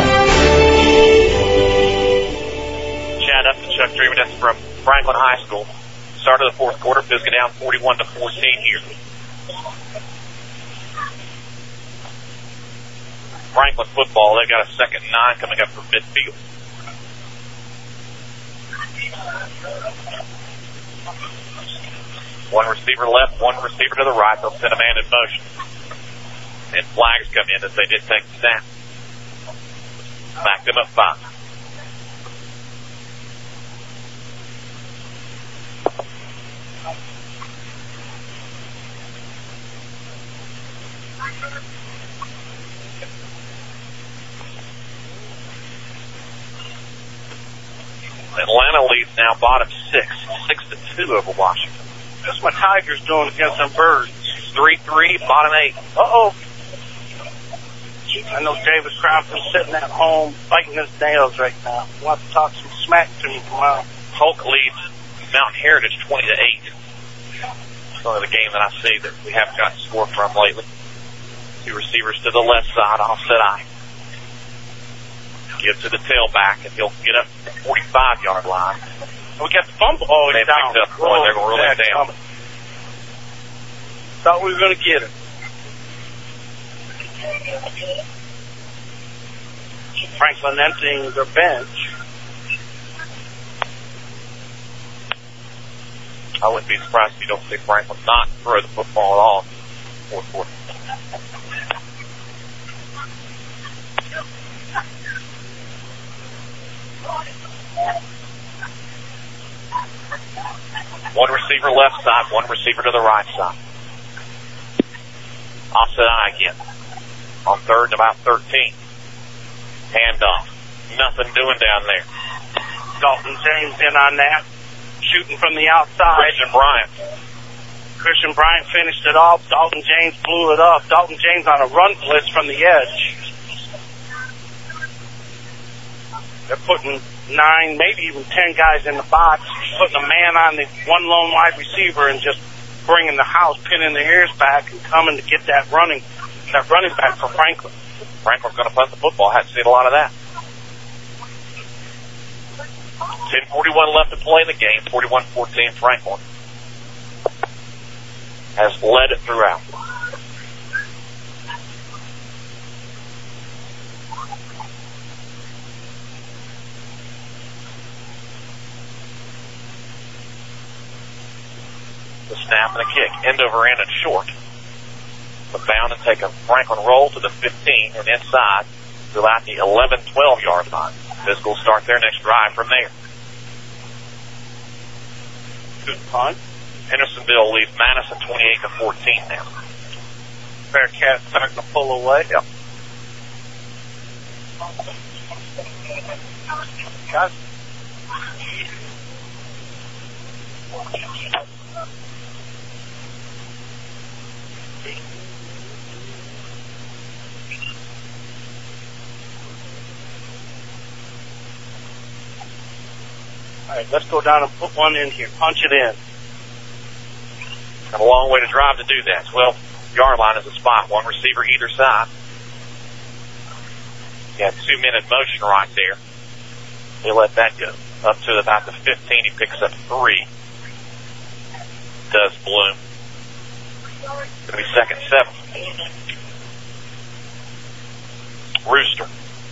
Chad Upton, Chuck Dreamer from Franklin High School. Start of the fourth quarter, Pisgah down forty-one to fourteen here. Franklin football, they've got a second and nine coming up from midfield. One receiver left, one receiver to the right. They'll send a man in motion. And flags come in as they did take the snap. Back them up five. Atlanta leads now bottom six, six to two over Washington. That's what Tigers doing against them Birds. three three, bottom eight. Uh-oh. I know Davis Crompton's sitting at home biting his nails right now. He wants to talk some smack to me tomorrow. Polk leads Mountain Heritage twenty to eight. It's only the game that I see that we haven't gotten a score from lately. Two receivers to the left side, offset eye. Give to the tailback, and he'll get up to the forty-five-yard line. We got the fumble. Oh, they it's down. Picked up. Oh, they're going to roll it down. Coming. Thought we were going to get it. Franklin emptying their bench. I wouldn't be surprised if you don't see Franklin not throw the football at all in the fourth quarter. One receiver left side, one receiver to the right side. Offset eye again. On third and about thirteen. Handoff. Nothing doing down there. Dalton James in on that. Shooting from the outside. Christian Bryant. Christian Bryant finished it off. Dalton James blew it up. Dalton James on a run blitz from the edge. They're putting nine, maybe even ten guys in the box, putting a man on the one lone wide receiver and just bringing the house, pinning the ears back and coming to get that running, that running back for Franklin. Franklin's going to punt the football. Hadn't seen a lot of that. ten forty-one left to play in the game. forty-one fourteen Franklin has led it throughout. The snap and a kick. End over end and short. The bound and take a Franklin roll to the fifteen and inside to about the eleven twelve yard line. Pisgah will start their next drive from there. Good punt. Hendersonville leads Madison twenty-eight to fourteen now. Bearcats starting to pull away. Yep. Got All right, let's go down and put one in here. Punch it in. Got a long way to drive to do that. twelve yard line is a spot. One receiver either side. He had two men in motion right there. They let that go. Up to about the fifteen, he picks up three. Does Bloom. It's going to be second seven. Rooster.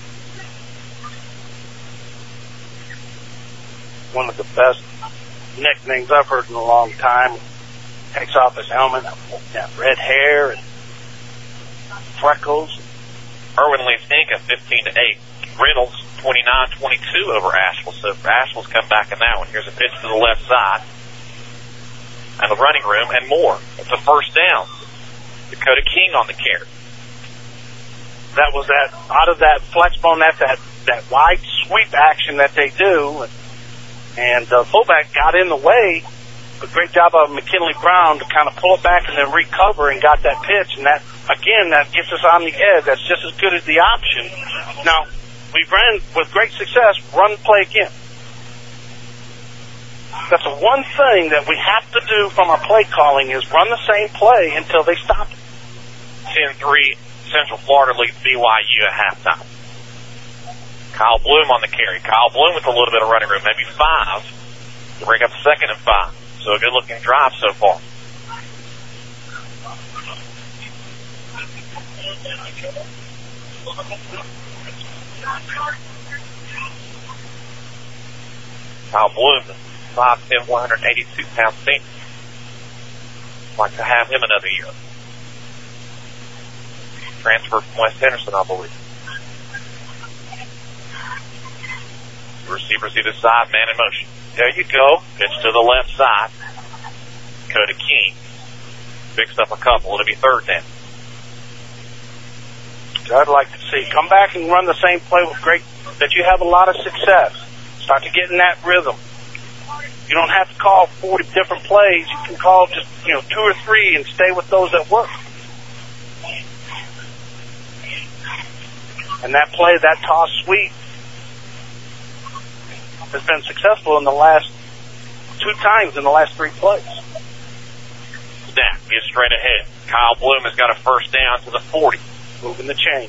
One of the best nicknames I've heard in a long time. Takes off his helmet, that red hair and freckles. Irwin leads Inca fifteen to eight. Reynolds twenty-nine twenty-two over Asheville. So Asheville's come back in that one. Here's a pitch to the left side. And the running room and more. It's a first down. Dakota King on the carry. That was that, out of that flex bone, that's that, that wide sweep action that they do. And the uh, fullback got in the way. A great job of McKinley Brown to kind of pull it back and then recover and got that pitch. And that, again, that gets us on the edge. That's just as good as the option. Now, we've ran with great success, run play again. That's the one thing that we have to do from our play calling is run the same play until they stop it. ten three, Central Florida leads B Y U at halftime. Kyle Bloom on the carry. Kyle Bloom with a little bit of running room, maybe five, to bring up second and five. So a good-looking drive so far. Kyle Bloom, five ten, one hundred eighty-two pound senior. Like to have him another year. Transfer from West Henderson, I believe. Receivers either side, man in motion. There you go. Pitch to the left side. Dakota King picks up a couple. It'll be third down. So I'd like to see. Come back and run the same play with great, that you have a lot of success. Start to get in that rhythm. You don't have to call forty different plays. You can call just, you know, two or three and stay with those that work. And that play, that toss sweep, has been successful in the last two times in the last three plays. Snap, gets straight ahead. Kyle Bloom has got a first down to the forty. Moving the chain.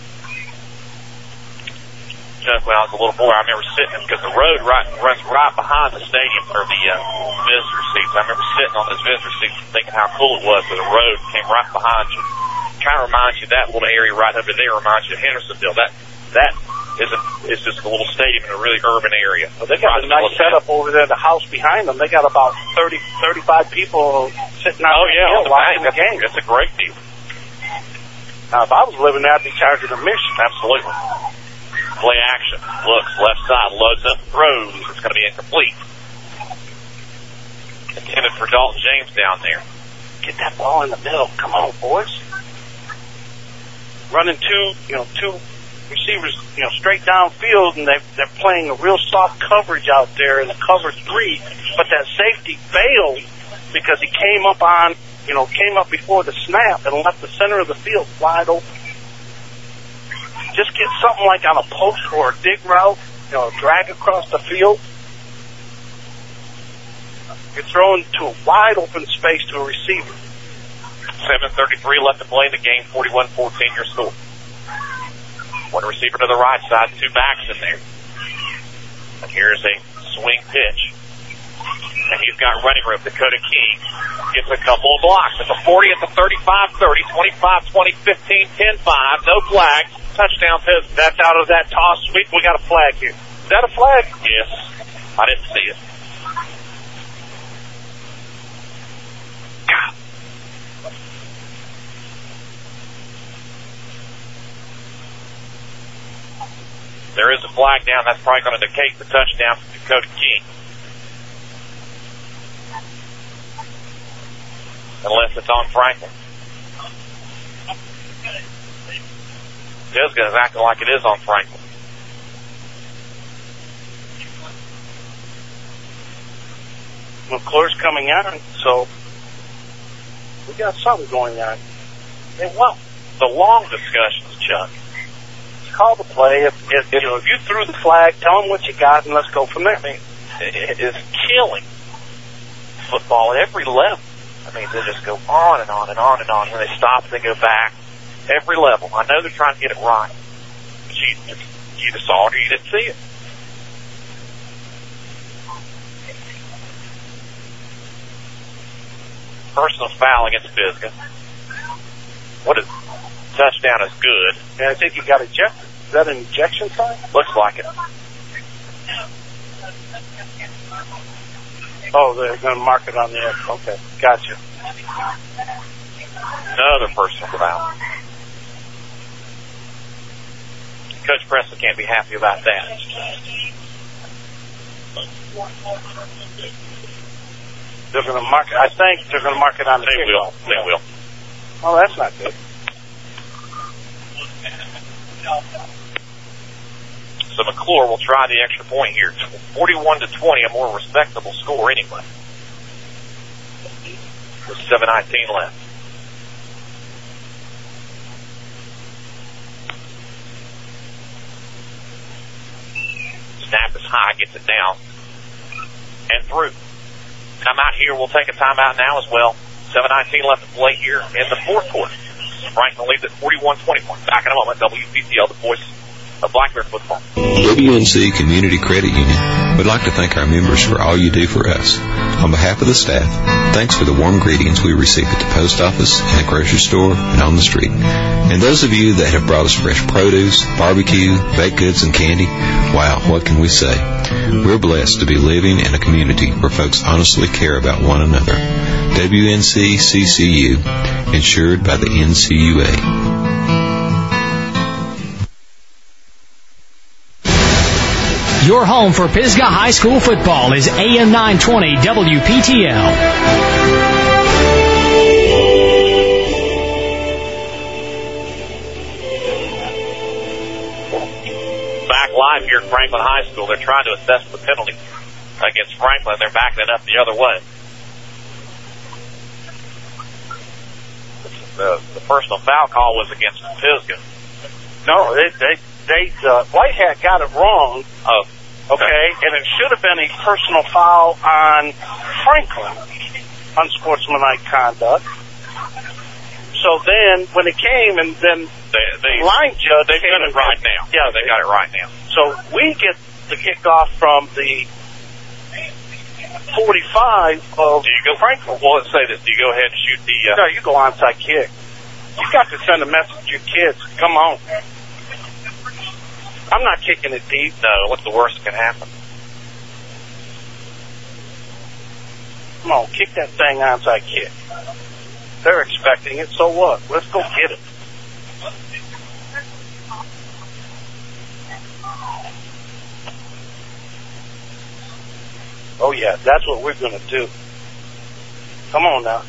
Chuck, when I was a little boy, I remember sitting, because the road right, runs right behind the stadium for the uh, visitor seats. I remember sitting on those visitor seats and thinking how cool it was that the road came right behind you. Kind of reminds you, that little area right over there reminds you of Hendersonville. That that is a, is just a little stadium in a really urban area. Well, they got right a nice setup over there. The house behind them, they got about thirty, thirty-five people sitting out oh, there yeah, watching the that's, game. That's a great deal. Now, if I was living there, I'd be charging a mission. Absolutely. Play action. Looks left side, loads up, throws. It's going to be incomplete. Intended for Dalton James down there. Get that ball in the middle. Come on, boys. Running two, you know, two receivers, you know, straight downfield, and they they're playing a real soft coverage out there in the cover three. But that safety failed because he came up on, you know, came up before the snap and left the center of the field wide open. Just get something like on a post or a dig route, you know, drag across the field. You're throwing to a wide open space to a receiver. seven thirty-three left to play in the game, forty-one fourteen your score. One receiver to the right side, two backs in there. And here's a swing pitch. And he's got running room. Dakota King gets a couple of blocks. At the forty, at the thirty-five thirty, twenty-five twenty, fifteen ten five, no flags. Touchdown Pisgah. That's out of that toss sweep. We got a flag here. Is that a flag? Yes. I didn't see it. God. There is a flag down. That's probably going to negate the touchdown for Dakota King. Unless it's on Franklin. Pisgah is acting like it is on Franklin. McClure's coming on, so we got something going on. Hey, well, the long discussions, Chuck. Call the play. If, if you know, if you threw the flag, tell them what you got, and let's go from there. I mean, it is killing football at every level. I mean, they just go on and on and on and on. When they stop, they go back. Every level. I know they're trying to get it right, but you, you either saw it or you didn't see it. Personal foul against Pisgah. What is touchdown is good. And I think he got ejected. Is that an ejection sign? Looks like it. Oh, they're going to mark it on the edge. Okay, gotcha. Another personal foul. Coach Presley can't be happy about that. They're going to mark it. I think they're going to mark it on the They will. kickoff. They will. Oh, that's not good. So McClure will try the extra point here. forty-one to twenty, a more respectable score anyway. With seven nineteen left. Snap is high, gets it down. and through. Timeout here. We'll take a timeout now as well. seven nineteen left to play here in the fourth quarter. Franklin leads at forty-one twenty-one. Back in a moment. W P T L, the voice of Black Bear football. W N C Community Credit Union would like to thank our members for all you do for us. On behalf of the staff, thanks for the warm greetings we receive at the post office, in the grocery store, and on the street. And those of you that have brought us fresh produce, barbecue, baked goods, and candy, wow, what can we say? We're blessed to be living in a community where folks honestly care about one another. W N C C C U, insured by the N C U A. Your home for Pisgah High School football is A M nine twenty W P T L. Back live here at Franklin High School. They're trying to assess the penalty against Franklin. They're backing it up the other way. The, the personal foul call was against Pisgah. No, they they they uh, Whitehead got it wrong. Oh, okay. Okay, and it should have been a personal foul on Franklin, unsportsmanlike conduct. So then, when it came, and then they, they, the line judge, they got it right now. Yeah, they got it right now. So we get the kickoff from the forty-five of do you go, Franklin. Well, let's say this. Do you go ahead and shoot the... Uh, no, you go onside kick. You got to send a message to your kids. Come on. I'm not kicking it deep. No, what's the worst that can happen? Come on, kick that thing onside kick. They're expecting it, so what? Let's go get it. Oh, yeah, that's what we're going to do. Come on now.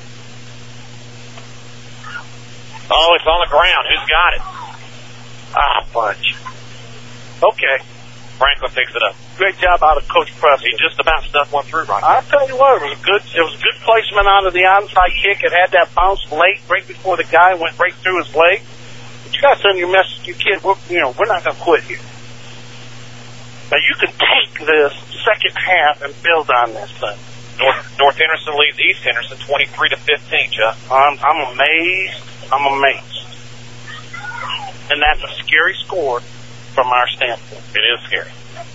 Oh, it's on the ground. Who's got it? Ah, bunch. Okay. Franklin picks it up. Great job out of Coach Preston. He just about stuck one through right I'll tell you what, it was a good, it was a good placement out of the onside kick. It had that bounce late, right before the guy went right through his leg. But you got to send your message to your kid. We're, you know, we're not going to quit here. Now you can take this second half and build on this thing. North, North Henderson leads East Henderson twenty-three to fifteen, Chuck. I'm, I'm amazed. I'm amazed. And that's a scary score from our standpoint. It is scary.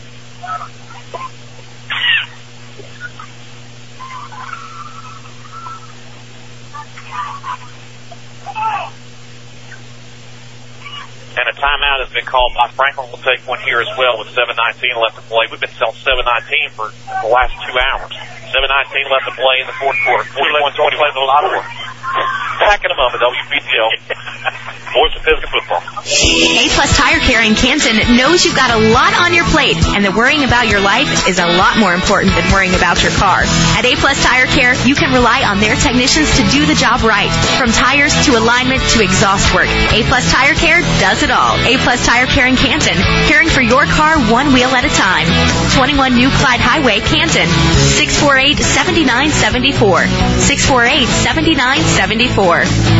And a timeout has been called by Franklin. We'll take one here as well with seven nineteen left to play. We've been selling seven nineteen for the last two hours. seven nineteen left to play in the fourth quarter. forty-one twenty plays a lot of work. Back in a moment, W P T L. Voice of Pisgah football. A-Plus Tire Care in Canton knows you've got a lot on your plate, and that worrying about your life is a lot more important than worrying about your car. At A-Plus Tire Care, you can rely on their technicians to do the job right. From tires to alignment to exhaust work, A-Plus Tire Care does it all. A-Plus Tire Care in Canton, caring for your car one wheel at a time. twenty-one New Clyde Highway, Canton. six four eight, seven nine seven four. six four eight, seven nine seven four.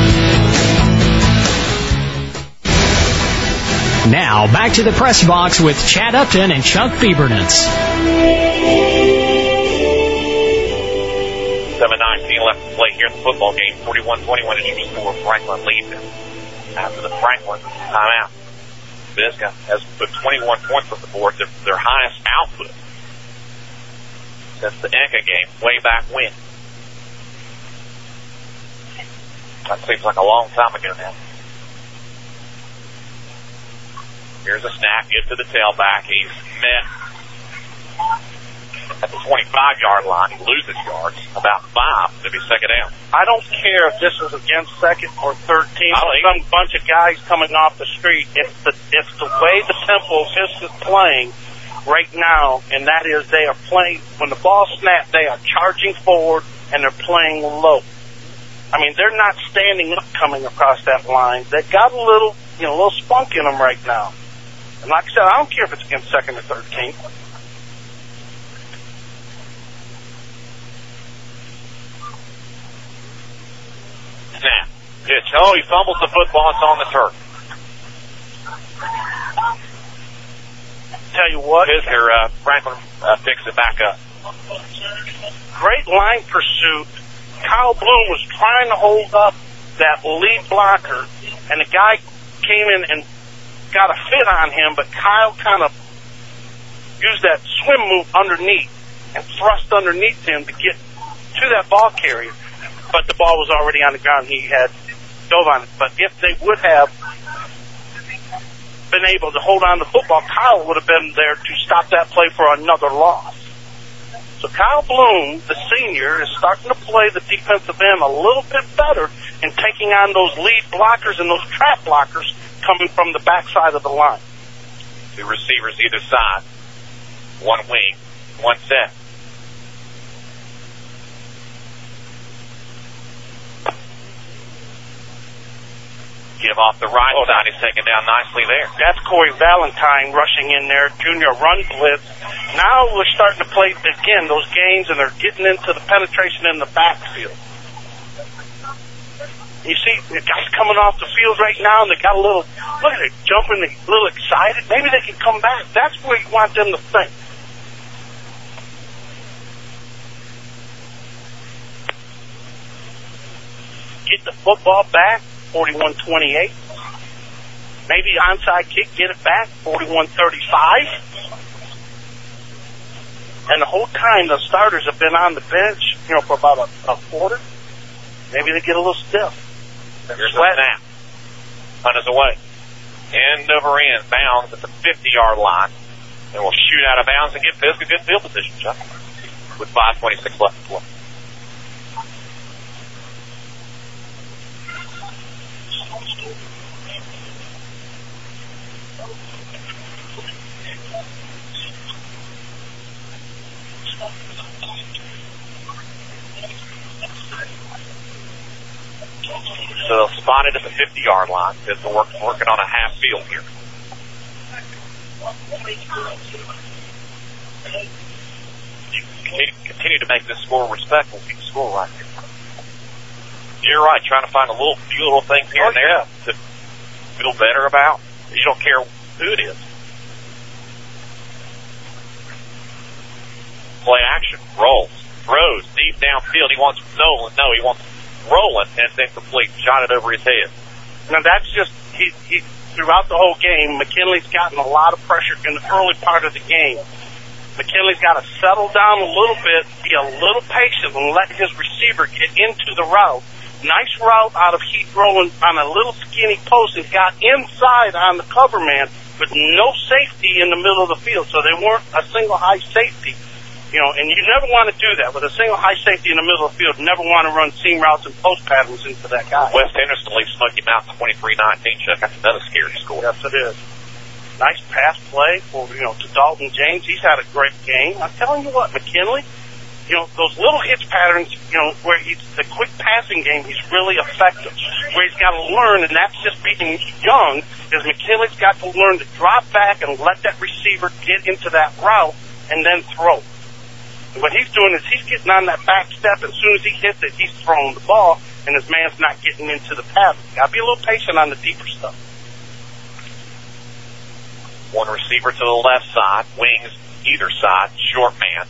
Now, back to the press box with Chad Upton and Chuck Biebernitz. seven nineteen left to play here in the football game. forty-one twenty-one is your score. Franklin leads it after the Franklin timeout. Pisgah has put twenty-one points on the board, their, their highest output since the Enka game way back when. That seems like a long time ago now. Here's a snap, give to the tailback. He's met at the twenty-five yard line. He loses yards, about five to be second down. I don't care if this is against second or third team, or some bunch of guys coming off the street. It's the it's the way the Temple is playing right now, and that is they are playing, when the ball snaps, they are charging forward, and they're playing low. I mean, they're not standing up coming across that line. They've got a little, you know, a little spunk in them right now. And like I said, I don't care if it's against second or third team. Snap. Pitch. Oh, he fumbles the football. It's on the turf. Tell you what. Pisgah, uh, Franklin uh, picks it back up. Great line pursuit. Kyle Bloom was trying to hold up that lead blocker, and the guy came in and got a fit on him, but Kyle kind of used that swim move underneath and thrust underneath him to get to that ball carrier. But the ball was already on the ground. He had dove on it. But if they would have been able to hold on to the football, Kyle would have been there to stop that play for another loss. So Kyle Bloom, the senior, is starting to play the defensive end a little bit better and taking on those lead blockers and those trap blockers coming from the backside of the line. Two receivers either side. One wing, one set. Give off the right oh, side. He's taken down nicely there. That's Corey Valentine rushing in there. Junior run blitz. Now we're starting to play, again, those games, and they're getting into the penetration in the backfield. You see the guys coming off the field right now, and they got a little, look at it, jumping, a little excited. Maybe they can come back. That's where you want them to think. Get the football back, forty-one twenty-eight. Maybe onside kick, get it back, forty-one thirty-five. And the whole time the starters have been on the bench, you know, for about a, a quarter. Maybe they get a little stiff. Here's the snap. Hunt is away. End over end, bounds at the fifty-yard line. And we'll shoot out of bounds and give Pisgah good field position, Chuck, with five twenty-six left to play. So they'll spot it at the fifty-yard line. Pisgah work, working on a half field here. Continue, continue to make this score respectful. Keep the score right here. You're right, trying to find a little few little things here and there to feel better about. You don't care who it is. Play action, rolls, throws, deep downfield. He wants Nolan. No, he wants Roland, and then complete, shot it over his head. Now that's just, he, he throughout the whole game, McKinley's gotten a lot of pressure in the early part of the game. McKinley's got to settle down a little bit, be a little patient, and let his receiver get into the route. Nice route out of Heath Rowan on a little skinny post and got inside on the cover man with no safety in the middle of the field, so they weren't a single high safety. You know, and you never want to do that. With a single high safety in the middle of the field, never want to run seam routes and post patterns into that guy. West Henderson leaves Smoky Mountain twenty-three nineteen, Chuck. That's another scary score. Yes, it is. Nice pass play for, you know, to Dalton James. He's had a great game. I'm telling you what, McKinley, you know, those little hitch patterns, you know, where he's the quick passing game, he's really effective. Where he's got to learn, and that's just being young, is McKinley's got to learn to drop back and let that receiver get into that route and then throw. What he's doing is he's getting on that back step. As soon as he hits it, he's throwing the ball, and his man's not getting into the pattern. Got to be a little patient on the deeper stuff. One receiver to the left side, wings either side, short man.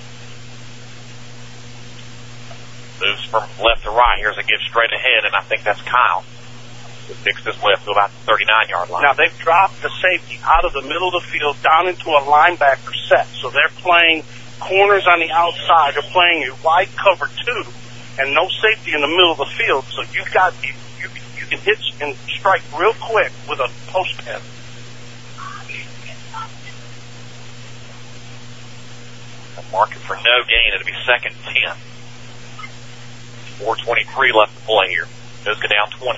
Moves from left to right. Here's a give straight ahead, and I think that's Kyle. He picks his left to about the thirty-nine-yard line. Now, they've dropped the safety out of the middle of the field down into a linebacker set, so they're playing corners on the outside. They're playing a wide cover two and no safety in the middle of the field. So you've got you you, you can hit and strike real quick with a post pass. Marking for no gain. It'll be second and ten. four twenty-three left to play here. Pisgah down twenty.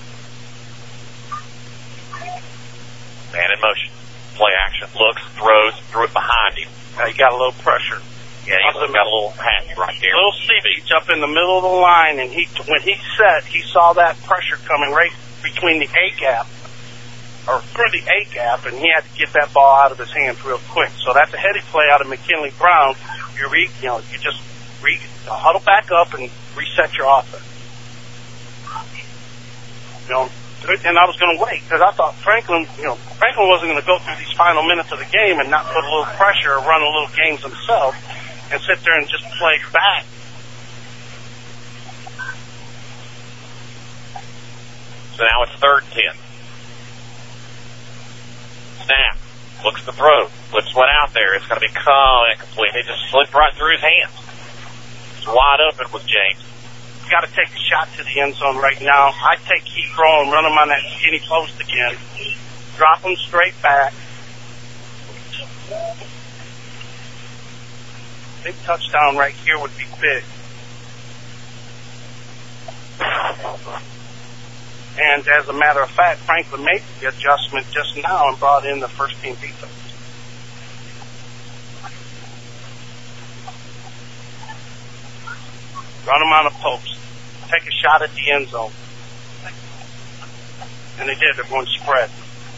Man in motion. Play action. Looks, throws, threw it behind him. Now, you got a little pressure. Yeah, he also got a little happy right there. A little seepage up in the middle of the line, and he, when he set, he saw that pressure coming right between the A gap, or through the A gap, and he had to get that ball out of his hands real quick. So that's a heady play out of McKinley Brown. You re, you know, you just re, huddle back up and reset your offense. You know, and I was going to wait because I thought Franklin, you know, Franklin wasn't going to go through these final minutes of the game and not put a little pressure or run a little games himself. and sit there and just play back. So now it's third and ten. Snap. Looks to throw. Flips one out there. It's going to be caught incomplete. It just slipped right through his hands. It's wide open with James. You got to take a shot to the end zone right now. I take Heat Row and run him on that skinny post again. Drop him straight back. Big touchdown right here would be big. And as a matter of fact, Franklin made the adjustment just now and brought in the first team defense. Run them on a post. Take a shot at the end zone. And they did. Everyone spread.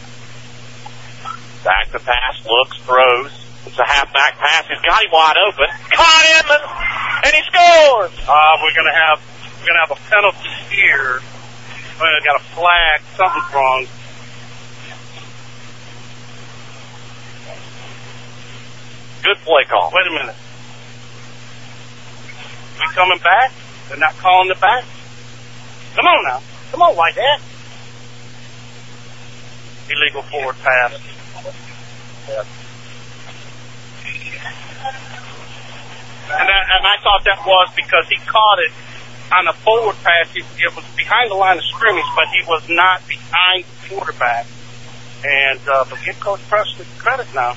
Back to pass, looks, throws. It's a half-back pass. He's got him wide open. Caught him, and, and he scores. Uh, we're gonna have we're gonna have a penalty here. We got a flag. Something's wrong. Good play call. Wait a minute. We coming back? They're not calling it back? Come on now. Come on, Whitehead. Illegal forward pass. Yeah. And, I, and I thought that was because he caught it on a forward pass. It, it was behind the line of scrimmage, but he was not behind the quarterback. And uh, but give Coach Presley credit now.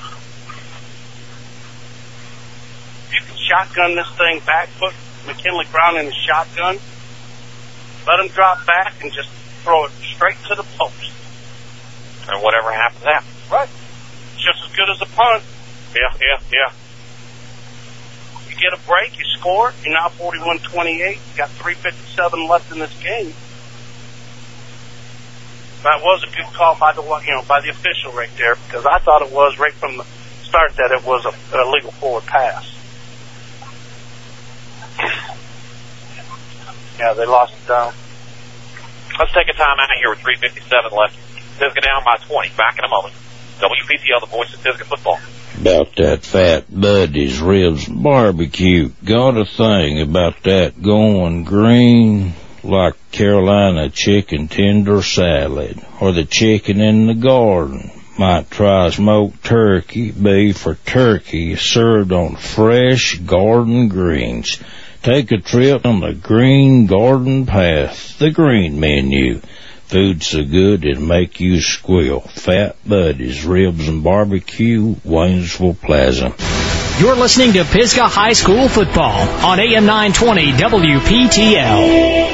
You can shotgun this thing back, put McKinley Brown in the shotgun, let him drop back, and just throw it straight to the post. And whatever happens, happens. Right. Just as good as a punt. Yeah, yeah, yeah. You get a break, you score, you're now forty-one twenty-eight. You got three fifty-seven left in this game. That was a good call by the you know by the official right there, because I thought it was right from the start that it was a, a legal forward pass. Yeah, they lost it down. Let's take a time out here with three fifty-seven left. Pisgah down by twenty. Back in a moment. W P T L, the voice of Pisgah football. About that Fat Buddy's Ribs Barbecue. Got a thing about that going green like Carolina chicken tender salad or the chicken in the garden. Might try smoked turkey, beef or turkey served on fresh garden greens. Take a trip on the Green Garden Path, the green menu. Food so good it'll make you squeal. Fat Buddy's Ribs and Barbecue, Waynesville Plaza. You're listening to Pisgah High School football on A M nine twenty W P T L.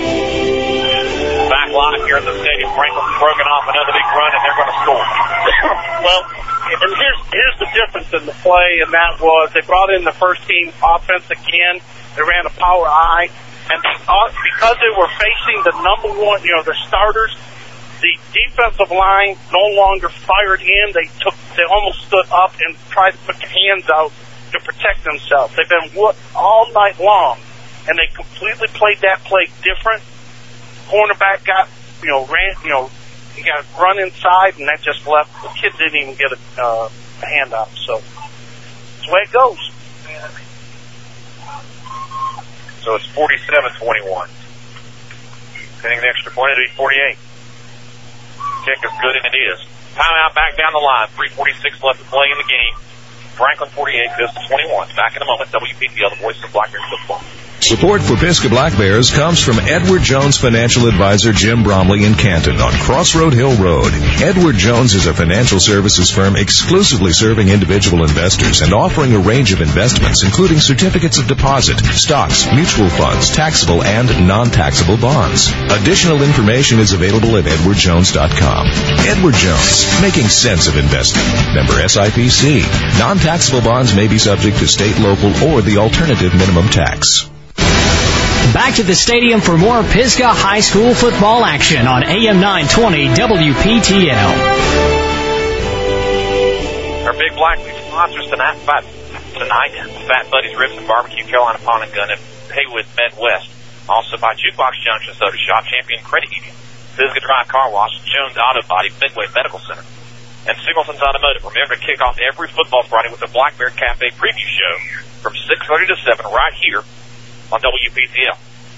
Back live here at the stadium. Franklin's broken off another big run, and they're going to score. Well, and here's here's the difference in the play, and that was they brought in the first team offense again. They ran a power I, and they, because they were facing the number one, you know, the starters, the defensive line no longer fired in. They took, they almost stood up and tried to put their hands out to protect themselves. They've been whooped all night long, and they completely played that play different. Cornerback got, you know, ran, you know, he got run inside, and that just left. The kid didn't even get a, uh, a handout. So that's the way it goes. So it's forty-seven twenty-one. Getting the extra point, it'll be forty-eight. Kick is good, and it is. Timeout back down the line. three forty-six left to play in the game. Franklin forty-eight, Pisgah twenty-one. Back in a moment. W P T L, the voice of Black Bear football. Support for Pisgah Black Bears comes from Edward Jones Financial Advisor Jim Bromley in Canton on Crossroad Hill Road. Edward Jones is a financial services firm exclusively serving individual investors and offering a range of investments, including certificates of deposit, stocks, mutual funds, taxable and non-taxable bonds. Additional information is available at edward jones dot com. Edward Jones, making sense of investing. Member S I P C. Non-taxable bonds may be subject to state, local, or the alternative minimum tax. Back to the stadium for more Pisgah High School football action on A M nine twenty W P T L. Our big black sponsors tonight, tonight, Fat Buddy's Ribs and Barbecue, Carolina Pawn and Gun, and Haywood Midwest. Also by Jukebox Junction Soda Shop, Champion Credit Union, Pisgah Drive Car Wash, Jones Auto Body, Midway Medical Center, and Singleton's Automotive. Remember to kick off every football Friday with the Black Bear Cafe preview show from six thirty to seven right here on W P T L.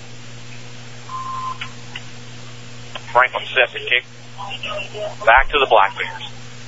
Franklin sets the kick back to the Black Bears.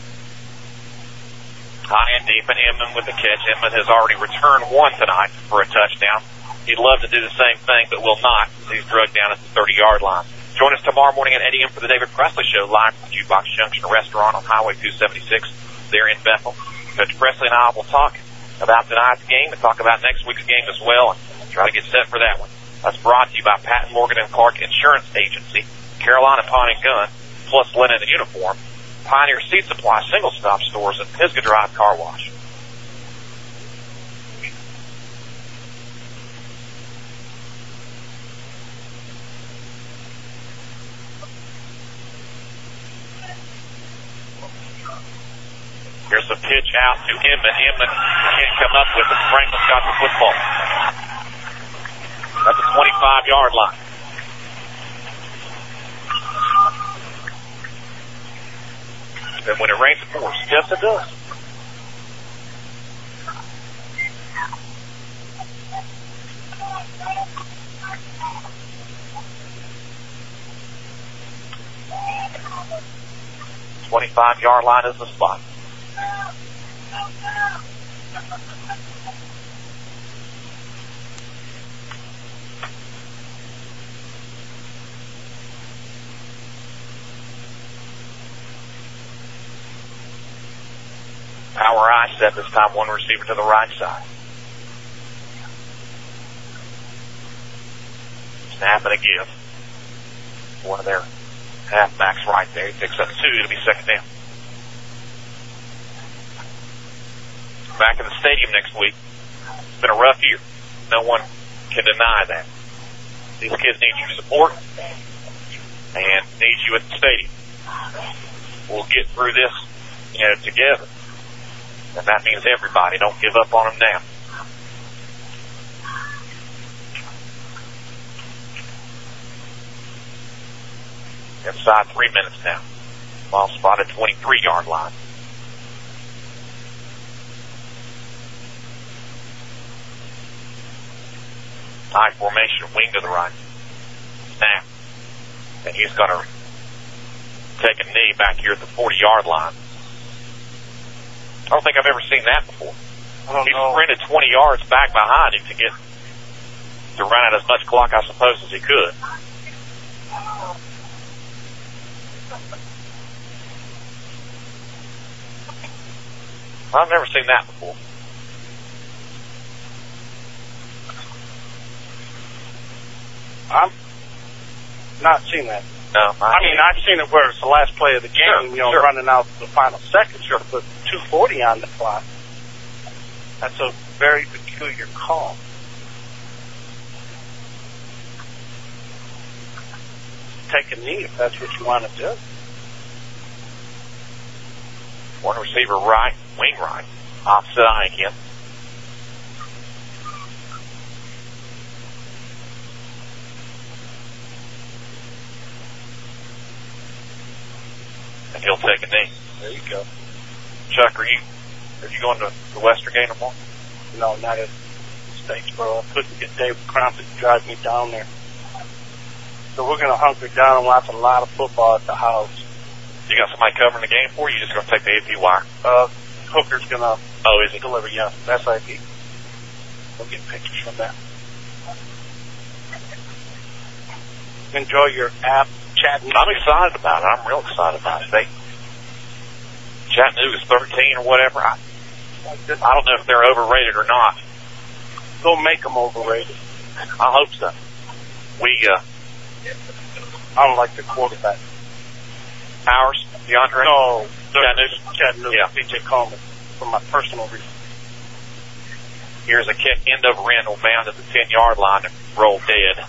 High and deep, and Inman with the catch. Inman has already returned one tonight for a touchdown. He'd love to do the same thing, but will not, as he's drugged down at the thirty-yard line. Join us tomorrow morning at eight a.m. for the David Presley Show, live from the Jukebox Junction Restaurant on Highway two seventy-six there in Bethel. Coach Presley and I will talk about tonight's game and talk about next week's game as well and try to get set for that one. That's brought to you by Patton Morgan and Clark Insurance Agency, Carolina Pawn and Gun, plus Linen and Uniform, Pioneer Seed Supply, Single Stop Stores, and Pisgah Drive Car Wash. Here's the pitch out to Inman. Inman can't come up with it. Franklin's got the football. At the twenty-five-yard line. And when it rains, it pours. Yes, it does. twenty-five-yard line is the spot. Power I set this time, one receiver to the right side. Snap and a give. One of their halfbacks right there. He picks up two. It'll be second down. Back in the stadium next week. It's been a rough year. No one can deny that. These kids need your support and need you at the stadium. We'll get through this, you know, together. And that means everybody. Don't give up on them now. Inside three minutes now. Ball spotted twenty-three-yard line. High formation, wing to the right. Snap. And he's going to take a knee back here at the forty-yard line. I don't think I've ever seen that before. I don't he know. Sprinted twenty yards back behind him to get to run out as much clock, I suppose, as he could. I've never seen that before. I'm not seen that. No, I, I mean, I've seen it where it's the last play of the game, sure, you know, sure. running out the final seconds, sure. Put two forty on the clock. That's a very peculiar call. Take a knee if that's what you want to do. One receiver right, wing right, opposite eye again. And he'll take a knee. There you go. Chuck, are you are you going to the Western game tomorrow? No, not at Statesboro. I couldn't get David Crumpet to drive me down there. So we're going to hunker down and watch a lot of football at the house. You got somebody covering the game for you? You're just going to take the A P wire? Uh, Hooker's going to oh, is he? deliver, yeah. That's A P. We'll get pictures from that. Enjoy your app, Chattanooga. I'm excited about it. I'm real excited about it. They, Chattanooga's thirteen or whatever. I, I don't know if they're overrated or not. Don't make them overrated. I hope so. We, uh, I don't like the quarterback. Powers, DeAndre? No, Chattanooga. Chattanooga. Yeah. B J Coleman, for my personal reason. Here's a kick, end over end, will bound at the ten-yard line and roll dead.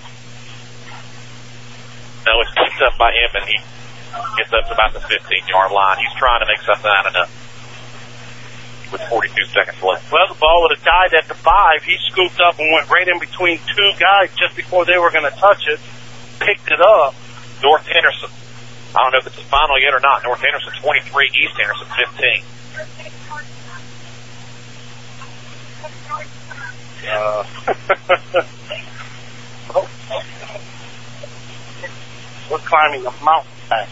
No, it's picked up by Inman. He gets up to about the fifteen-yard line. He's trying to make something out of it with forty-two seconds left. Well, the ball would have died at the five. He scooped up and went right in between two guys just before they were going to touch it, picked it up. North Henderson. I don't know if it's the final yet or not. North Henderson twenty-three, East Henderson fifteen. Uh, oh. We're climbing the mountain back.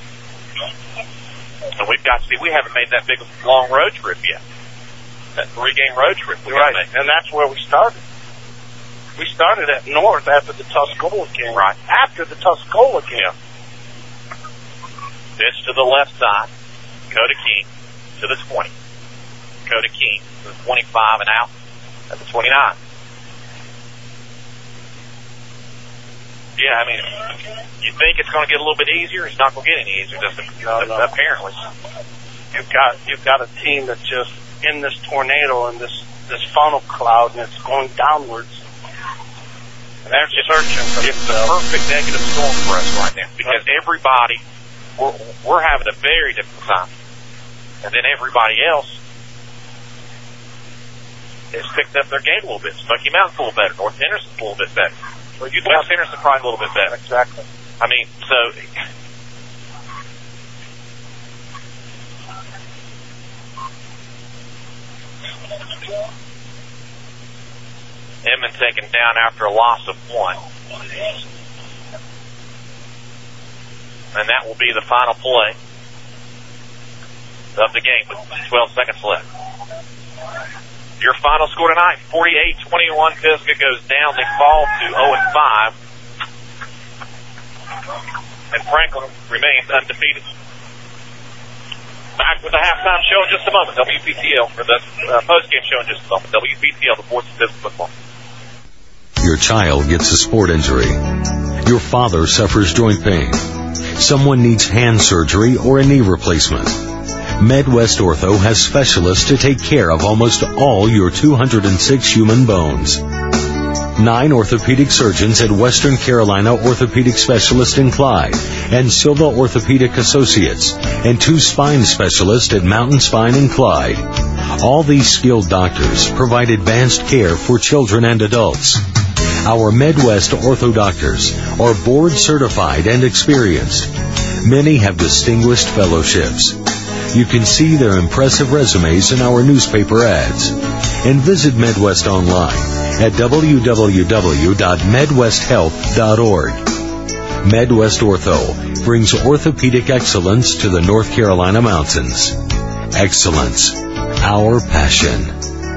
And we've got to see, we haven't made that big long road trip yet. That three-game road trip we right, made. And that's where we started. We started at North after the Tuscola game. Right. After the Tuscola game. Yeah. Pitch to the left side. Dakota King to the twenty. Dakota King to the twenty-five and out at the twenty-nine. Yeah, I mean, you think it's going to get a little bit easier? It's not going to get any easier, does it? No, no. Apparently. You've got you've got a team that's just in this tornado and this this funnel cloud, and it's going downwards. And they're just searching for it's the perfect negative storm for us right now, because everybody, we're, we're having a very difficult time. And then everybody else has picked up their game a little bit. Smoky Mountain's a little better. North Henderson's a little bit better. Well, you West Henderson probably a little bit better. Exactly. I mean, so Edmond taken down after a loss of one. And that will be the final play of the game with twelve seconds left. Your final score tonight, forty-eight twenty-one. Pisgah goes down. They fall to oh and five. And Franklin remains undefeated. Back with the halftime show in just a moment. W P T L, for the uh, post-game show in just a moment. W P T L, the voice of Pisgah football. Your child gets a sport injury. Your father suffers joint pain. Someone needs hand surgery or a knee replacement. Medwest Ortho has specialists to take care of almost all your two hundred six human bones. Nine orthopedic surgeons at Western Carolina Orthopedic Specialist in Clyde and Silva Orthopedic Associates, and two spine specialists at Mountain Spine in Clyde. All these skilled doctors provide advanced care for children and adults. Our Medwest Ortho doctors are board certified and experienced. Many have distinguished fellowships. You can see their impressive resumes in our newspaper ads. And visit Medwest online at w w w dot medwest health dot org. Medwest Ortho brings orthopedic excellence to the North Carolina mountains. Excellence, our passion.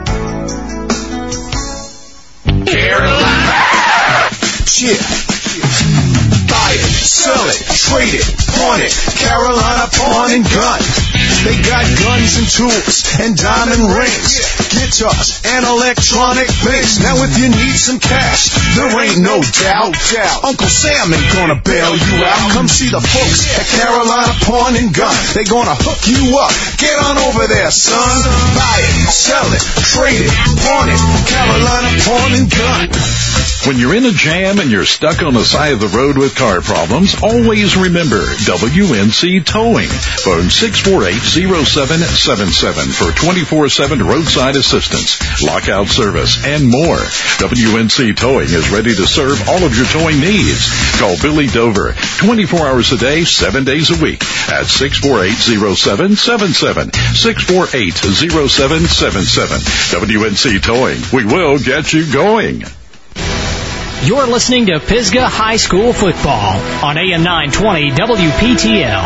Carolina. Yeah. Buy it, sell it, trade it, pawn it. Carolina Pawn and Gun. They got guns and tools and diamond rings, guitars and electronic things. Now if you need some cash, there ain't no doubt. Uncle Sam ain't gonna bail you out. Come see the folks at Carolina Pawn and Gun. They gonna hook you up. Get on over there, son. Buy it, sell it, trade it, pawn it. Carolina Pawn and Gun. When you're in a jam and you're stuck on the side of the road with car problems, always remember W N C Towing. Phone six four eight, zero seven seven seven for twenty-four seven roadside assistance, lockout service, and more. W N C Towing is ready to serve all of your towing needs. Call Billy Dover twenty-four hours a day, seven days a week at six four eight, zero seven seven seven, six four eight, zero seven seven seven. W N C Towing. We will get you going. You're listening to Pisgah High School football on A M nine twenty W P T L.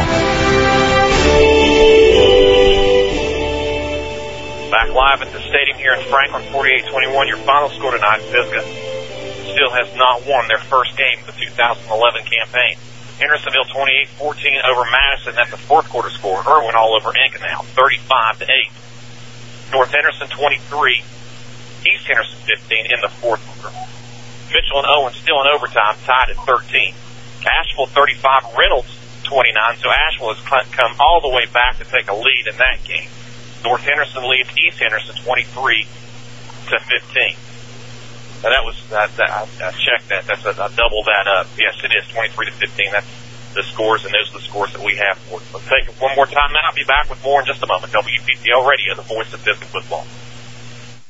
Back live at the stadium here in Franklin, forty-eight twenty-one. Your final score tonight, Pisgah still has not won their first game of the two thousand eleven campaign. Hendersonville twenty-eight fourteen over Madison. That's the fourth quarter score. Irwin all over Incanal, thirty-five to eight. North Henderson twenty-three, East Henderson fifteen in the fourth quarter. Mitchell and Owen still in overtime, tied at thirteen. Asheville thirty-five, Reynolds twenty-nine, so Asheville has come all the way back to take a lead in that game. North Henderson leads East Henderson twenty-three to fifteen. Now that was, that, that, I, I checked that, that's a, I doubled that up. Yes, it is twenty-three to fifteen. That's the scores, and those are the scores that we have for it. Let's take it one more time, then I'll be back with more in just a moment. W P T L Radio, the voice of Pisgah football.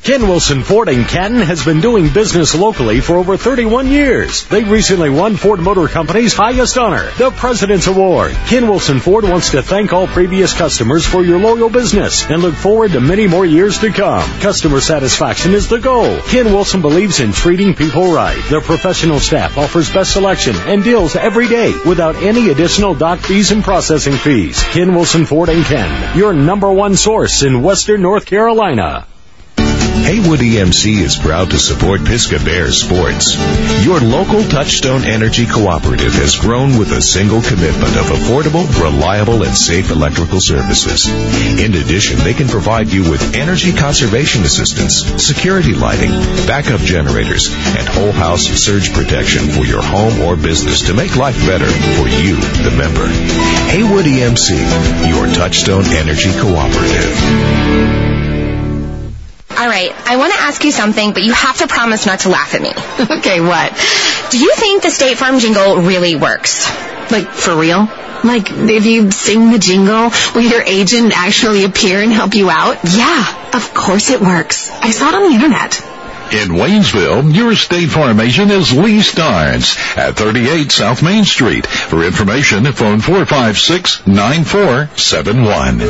Ken Wilson Ford in Canton has been doing business locally for over thirty-one years. They recently won Ford Motor Company's highest honor, the President's Award. Ken Wilson Ford wants to thank all previous customers for your loyal business and look forward to many more years to come. Customer satisfaction is the goal. Ken Wilson believes in treating people right. Their professional staff offers best selection and deals every day without any additional dock fees and processing fees. Ken Wilson Ford in Canton, your number one source in Western North Carolina. Haywood E M C is proud to support Pisgah Bears sports. Your local Touchstone Energy Cooperative has grown with a single commitment of affordable, reliable, and safe electrical services. In addition, they can provide you with energy conservation assistance, security lighting, backup generators, and whole house surge protection for your home or business to make life better for you, the member. Haywood E M C, your Touchstone Energy Cooperative. All right, I want to ask you something, but you have to promise not to laugh at me. Okay, what? Do you think the State Farm jingle really works? Like, for real? Like, if you sing the jingle, will your agent actually appear and help you out? Yeah, of course it works. I saw it on the internet. In Waynesville, your State Farm agent is Lee Starnes at thirty-eight South Main Street. For information, phone four five six, nine four seven one.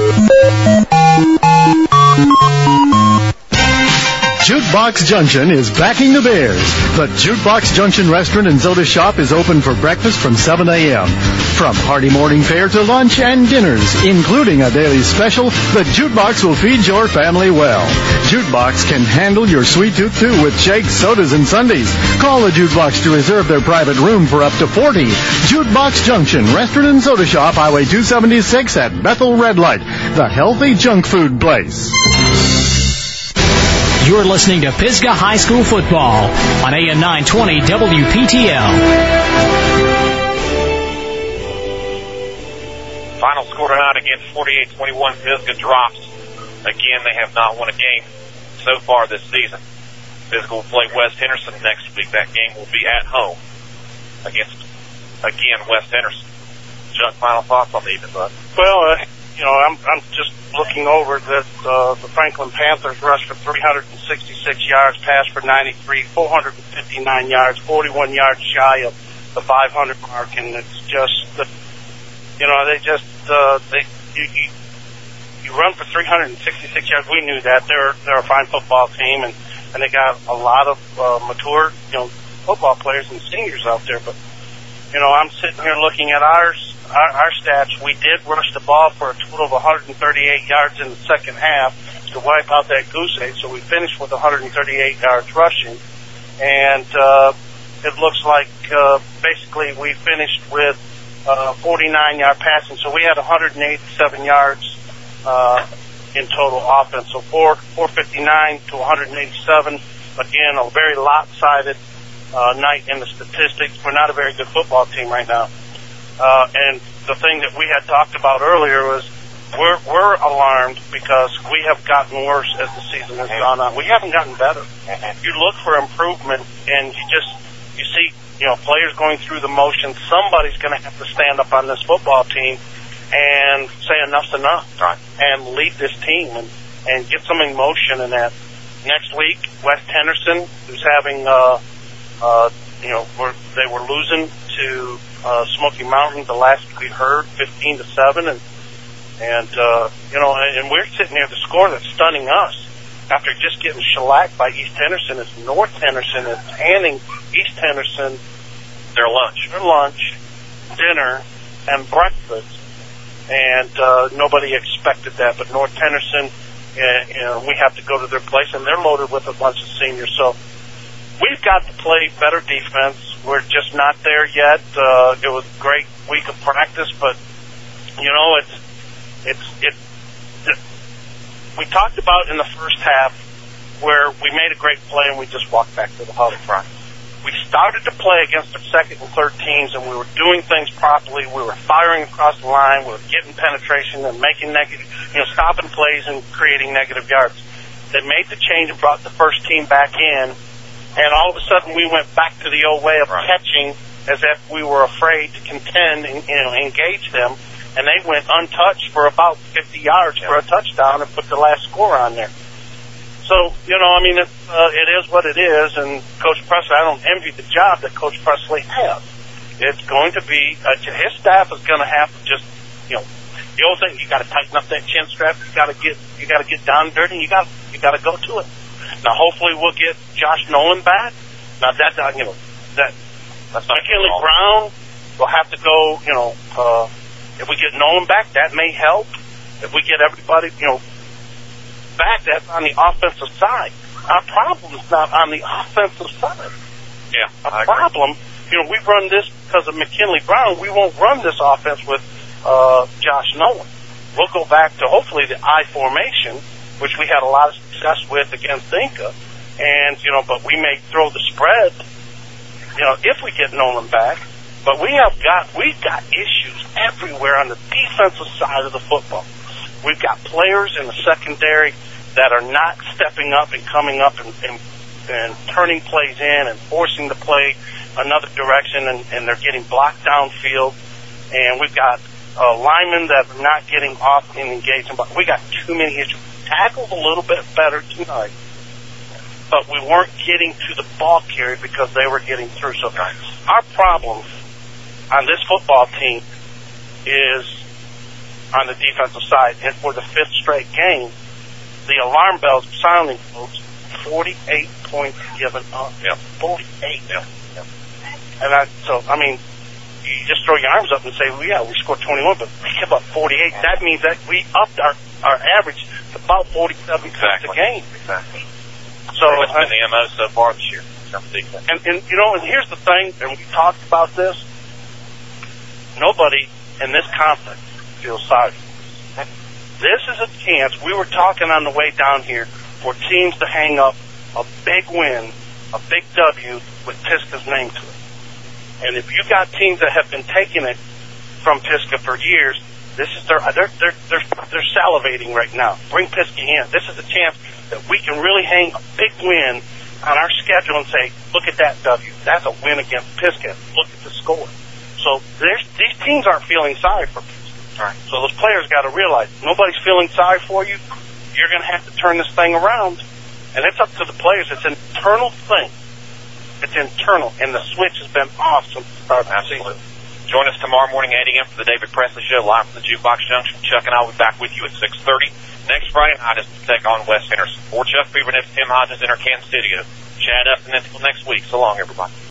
Jukebox Junction is backing the Bears. The Jukebox Junction Restaurant and Soda Shop is open for breakfast from seven a.m. From hearty morning fare to lunch and dinners, including a daily special, the Jukebox will feed your family well. Jukebox can handle your sweet tooth, too, with shakes, sodas, and sundaes. Call the Jukebox to reserve their private room for up to forty. Jukebox Junction Restaurant and Soda Shop, Highway two seventy-six at Bethel Red Light, the healthy junk food place. You're listening to Pisgah High School football on A M nine twenty W P T L. Final score tonight again, forty-eight twenty-one. Pisgah drops. Again, they have not won a game so far this season. Pisgah will play West Henderson next week. That game will be at home against, again, West Henderson. Chuck, final thoughts on the evening, bud? Well, uh, you know, I'm I'm just looking over that uh, the Franklin Panthers rushed for three hundred sixty-six yards, passed for ninety-three, four hundred fifty-nine yards, forty-one yards shy of the five hundred mark, and it's just that, you know, they just uh, they you, you you run for three hundred sixty-six yards. We knew that they're they're a fine football team, and and they got a lot of uh, mature, you know, football players and seniors out there. But you know, I'm sitting here looking at ours. Our, our stats, we did rush the ball for a total of one hundred thirty-eight yards in the second half to wipe out that goose egg. So we finished with one hundred thirty-eight yards rushing. And uh, it looks like uh, basically we finished with uh, forty-nine yard passing. So we had one hundred eighty-seven yards uh, in total offense. So four, four fifty-nine to one hundred eighty-seven. Again, a very lopsided uh, night in the statistics. We're not a very good football team right now. Uh, and the thing that we had talked about earlier was we're, we're alarmed because we have gotten worse as the season has gone on. We haven't gotten better. You look for improvement, and you just you see you know players going through the motions. Somebody's going to have to stand up on this football team and say enough's enough, right, and lead this team and, and get some emotion in that. Next week, West Henderson, who's having uh, uh, you know we're, they were losing to Uh, Smoky Mountain, the last we heard, fifteen to seven, and and uh, you know, and, and we're sitting there. The score that's stunning us after just getting shellacked by East Henderson is North Henderson is handing East Henderson their lunch, their lunch, dinner, and breakfast, and uh, nobody expected that. But North Henderson, uh, you know, we have to go to their place, and they're loaded with a bunch of seniors. So we've got to play better defense. We're just not there yet. Uh, it was a great week of practice, but you know, it's it's it, it. We talked about in the first half where we made a great play and we just walked back to the huddle. Right. We started to play against the second and third teams, and we were doing things properly. We were firing across the line. We were getting penetration and making negative, you know, stopping plays and creating negative yards. They made the change and brought the first team back in. And all of a sudden, we went back to the old way of right. catching as if we were afraid to contend and, you know, engage them. And they went untouched for about fifty yards yeah. for a touchdown and put the last score on there. So, you know, I mean, it, uh, it is what it is, and Coach Presley, I don't envy the job that Coach Presley has. It's going to be, uh, his staff is going to have to just, you know, the old thing, you got to tighten up that chin strap, you got to get, you got to get down and dirty, and you got, you got to go to it. Now, hopefully, we'll get Josh Nolan back. Now, that, uh, you know, that, that's McKinley Brown will have to go, you know, uh, if we get Nolan back, that may help. If we get everybody, you know, back, that's on the offensive side. Our problem is not on the offensive side. Yeah. Our problem, you know, we run this because of McKinley Brown. We won't run this offense with uh, Josh Nolan. We'll go back to hopefully the I formation, which we had a lot of success with against Inca. And, you know, but we may throw the spread, you know, if we get Nolan back. But we have got, we've got issues everywhere on the defensive side of the football. We've got players in the secondary that are not stepping up and coming up and, and, and turning plays in and forcing the play another direction, and, and they're getting blocked downfield. And we've got uh, linemen that are not getting off and engaged. But we got too many issues. Tackled a little bit better tonight, but we weren't getting to the ball carrier because they were getting through. So our problem on this football team is on the defensive side, and for the fifth straight game, the alarm bells are sounding, folks. forty-eight points given up. Yeah. forty-eight. Yeah. Yeah. And I, so, I mean, you just throw your arms up and say, well, yeah, we scored twenty-one, but we give up forty-eight. That means that we upped our, our average to about forty-seven exactly. points a game. Exactly. So it's been the M O so far this year. And, and, you know, and here's the thing, and we talked about this, nobody in this conference feels sorry. This is a chance. We were talking on the way down here for teams to hang up a big win, a big W with Pisgah's name to it. And if you got teams that have been taking it from Pisgah for years, this is their they're they're they're they're salivating right now. Bring Pisgah in. This is a chance that we can really hang a big win on our schedule and say, look at that W. That's a win against Pisgah. Look at the score. So there's, these teams aren't feeling sorry for Pisgah. Right. So those players got to realize nobody's feeling sorry for you. You're going to have to turn this thing around, and it's up to the players. It's an internal thing. It's internal, and the switch has been off since the start of the season. Join us tomorrow morning, eight a.m. for the David Presley Show, live from the Jukebox Junction. Chuck and I will be back with you at six thirty. Next Friday night is to take on West Henderson. For Chuck Beaver and Tim Hodges in our Kansas studio. Chad up and until next week. So long, everybody.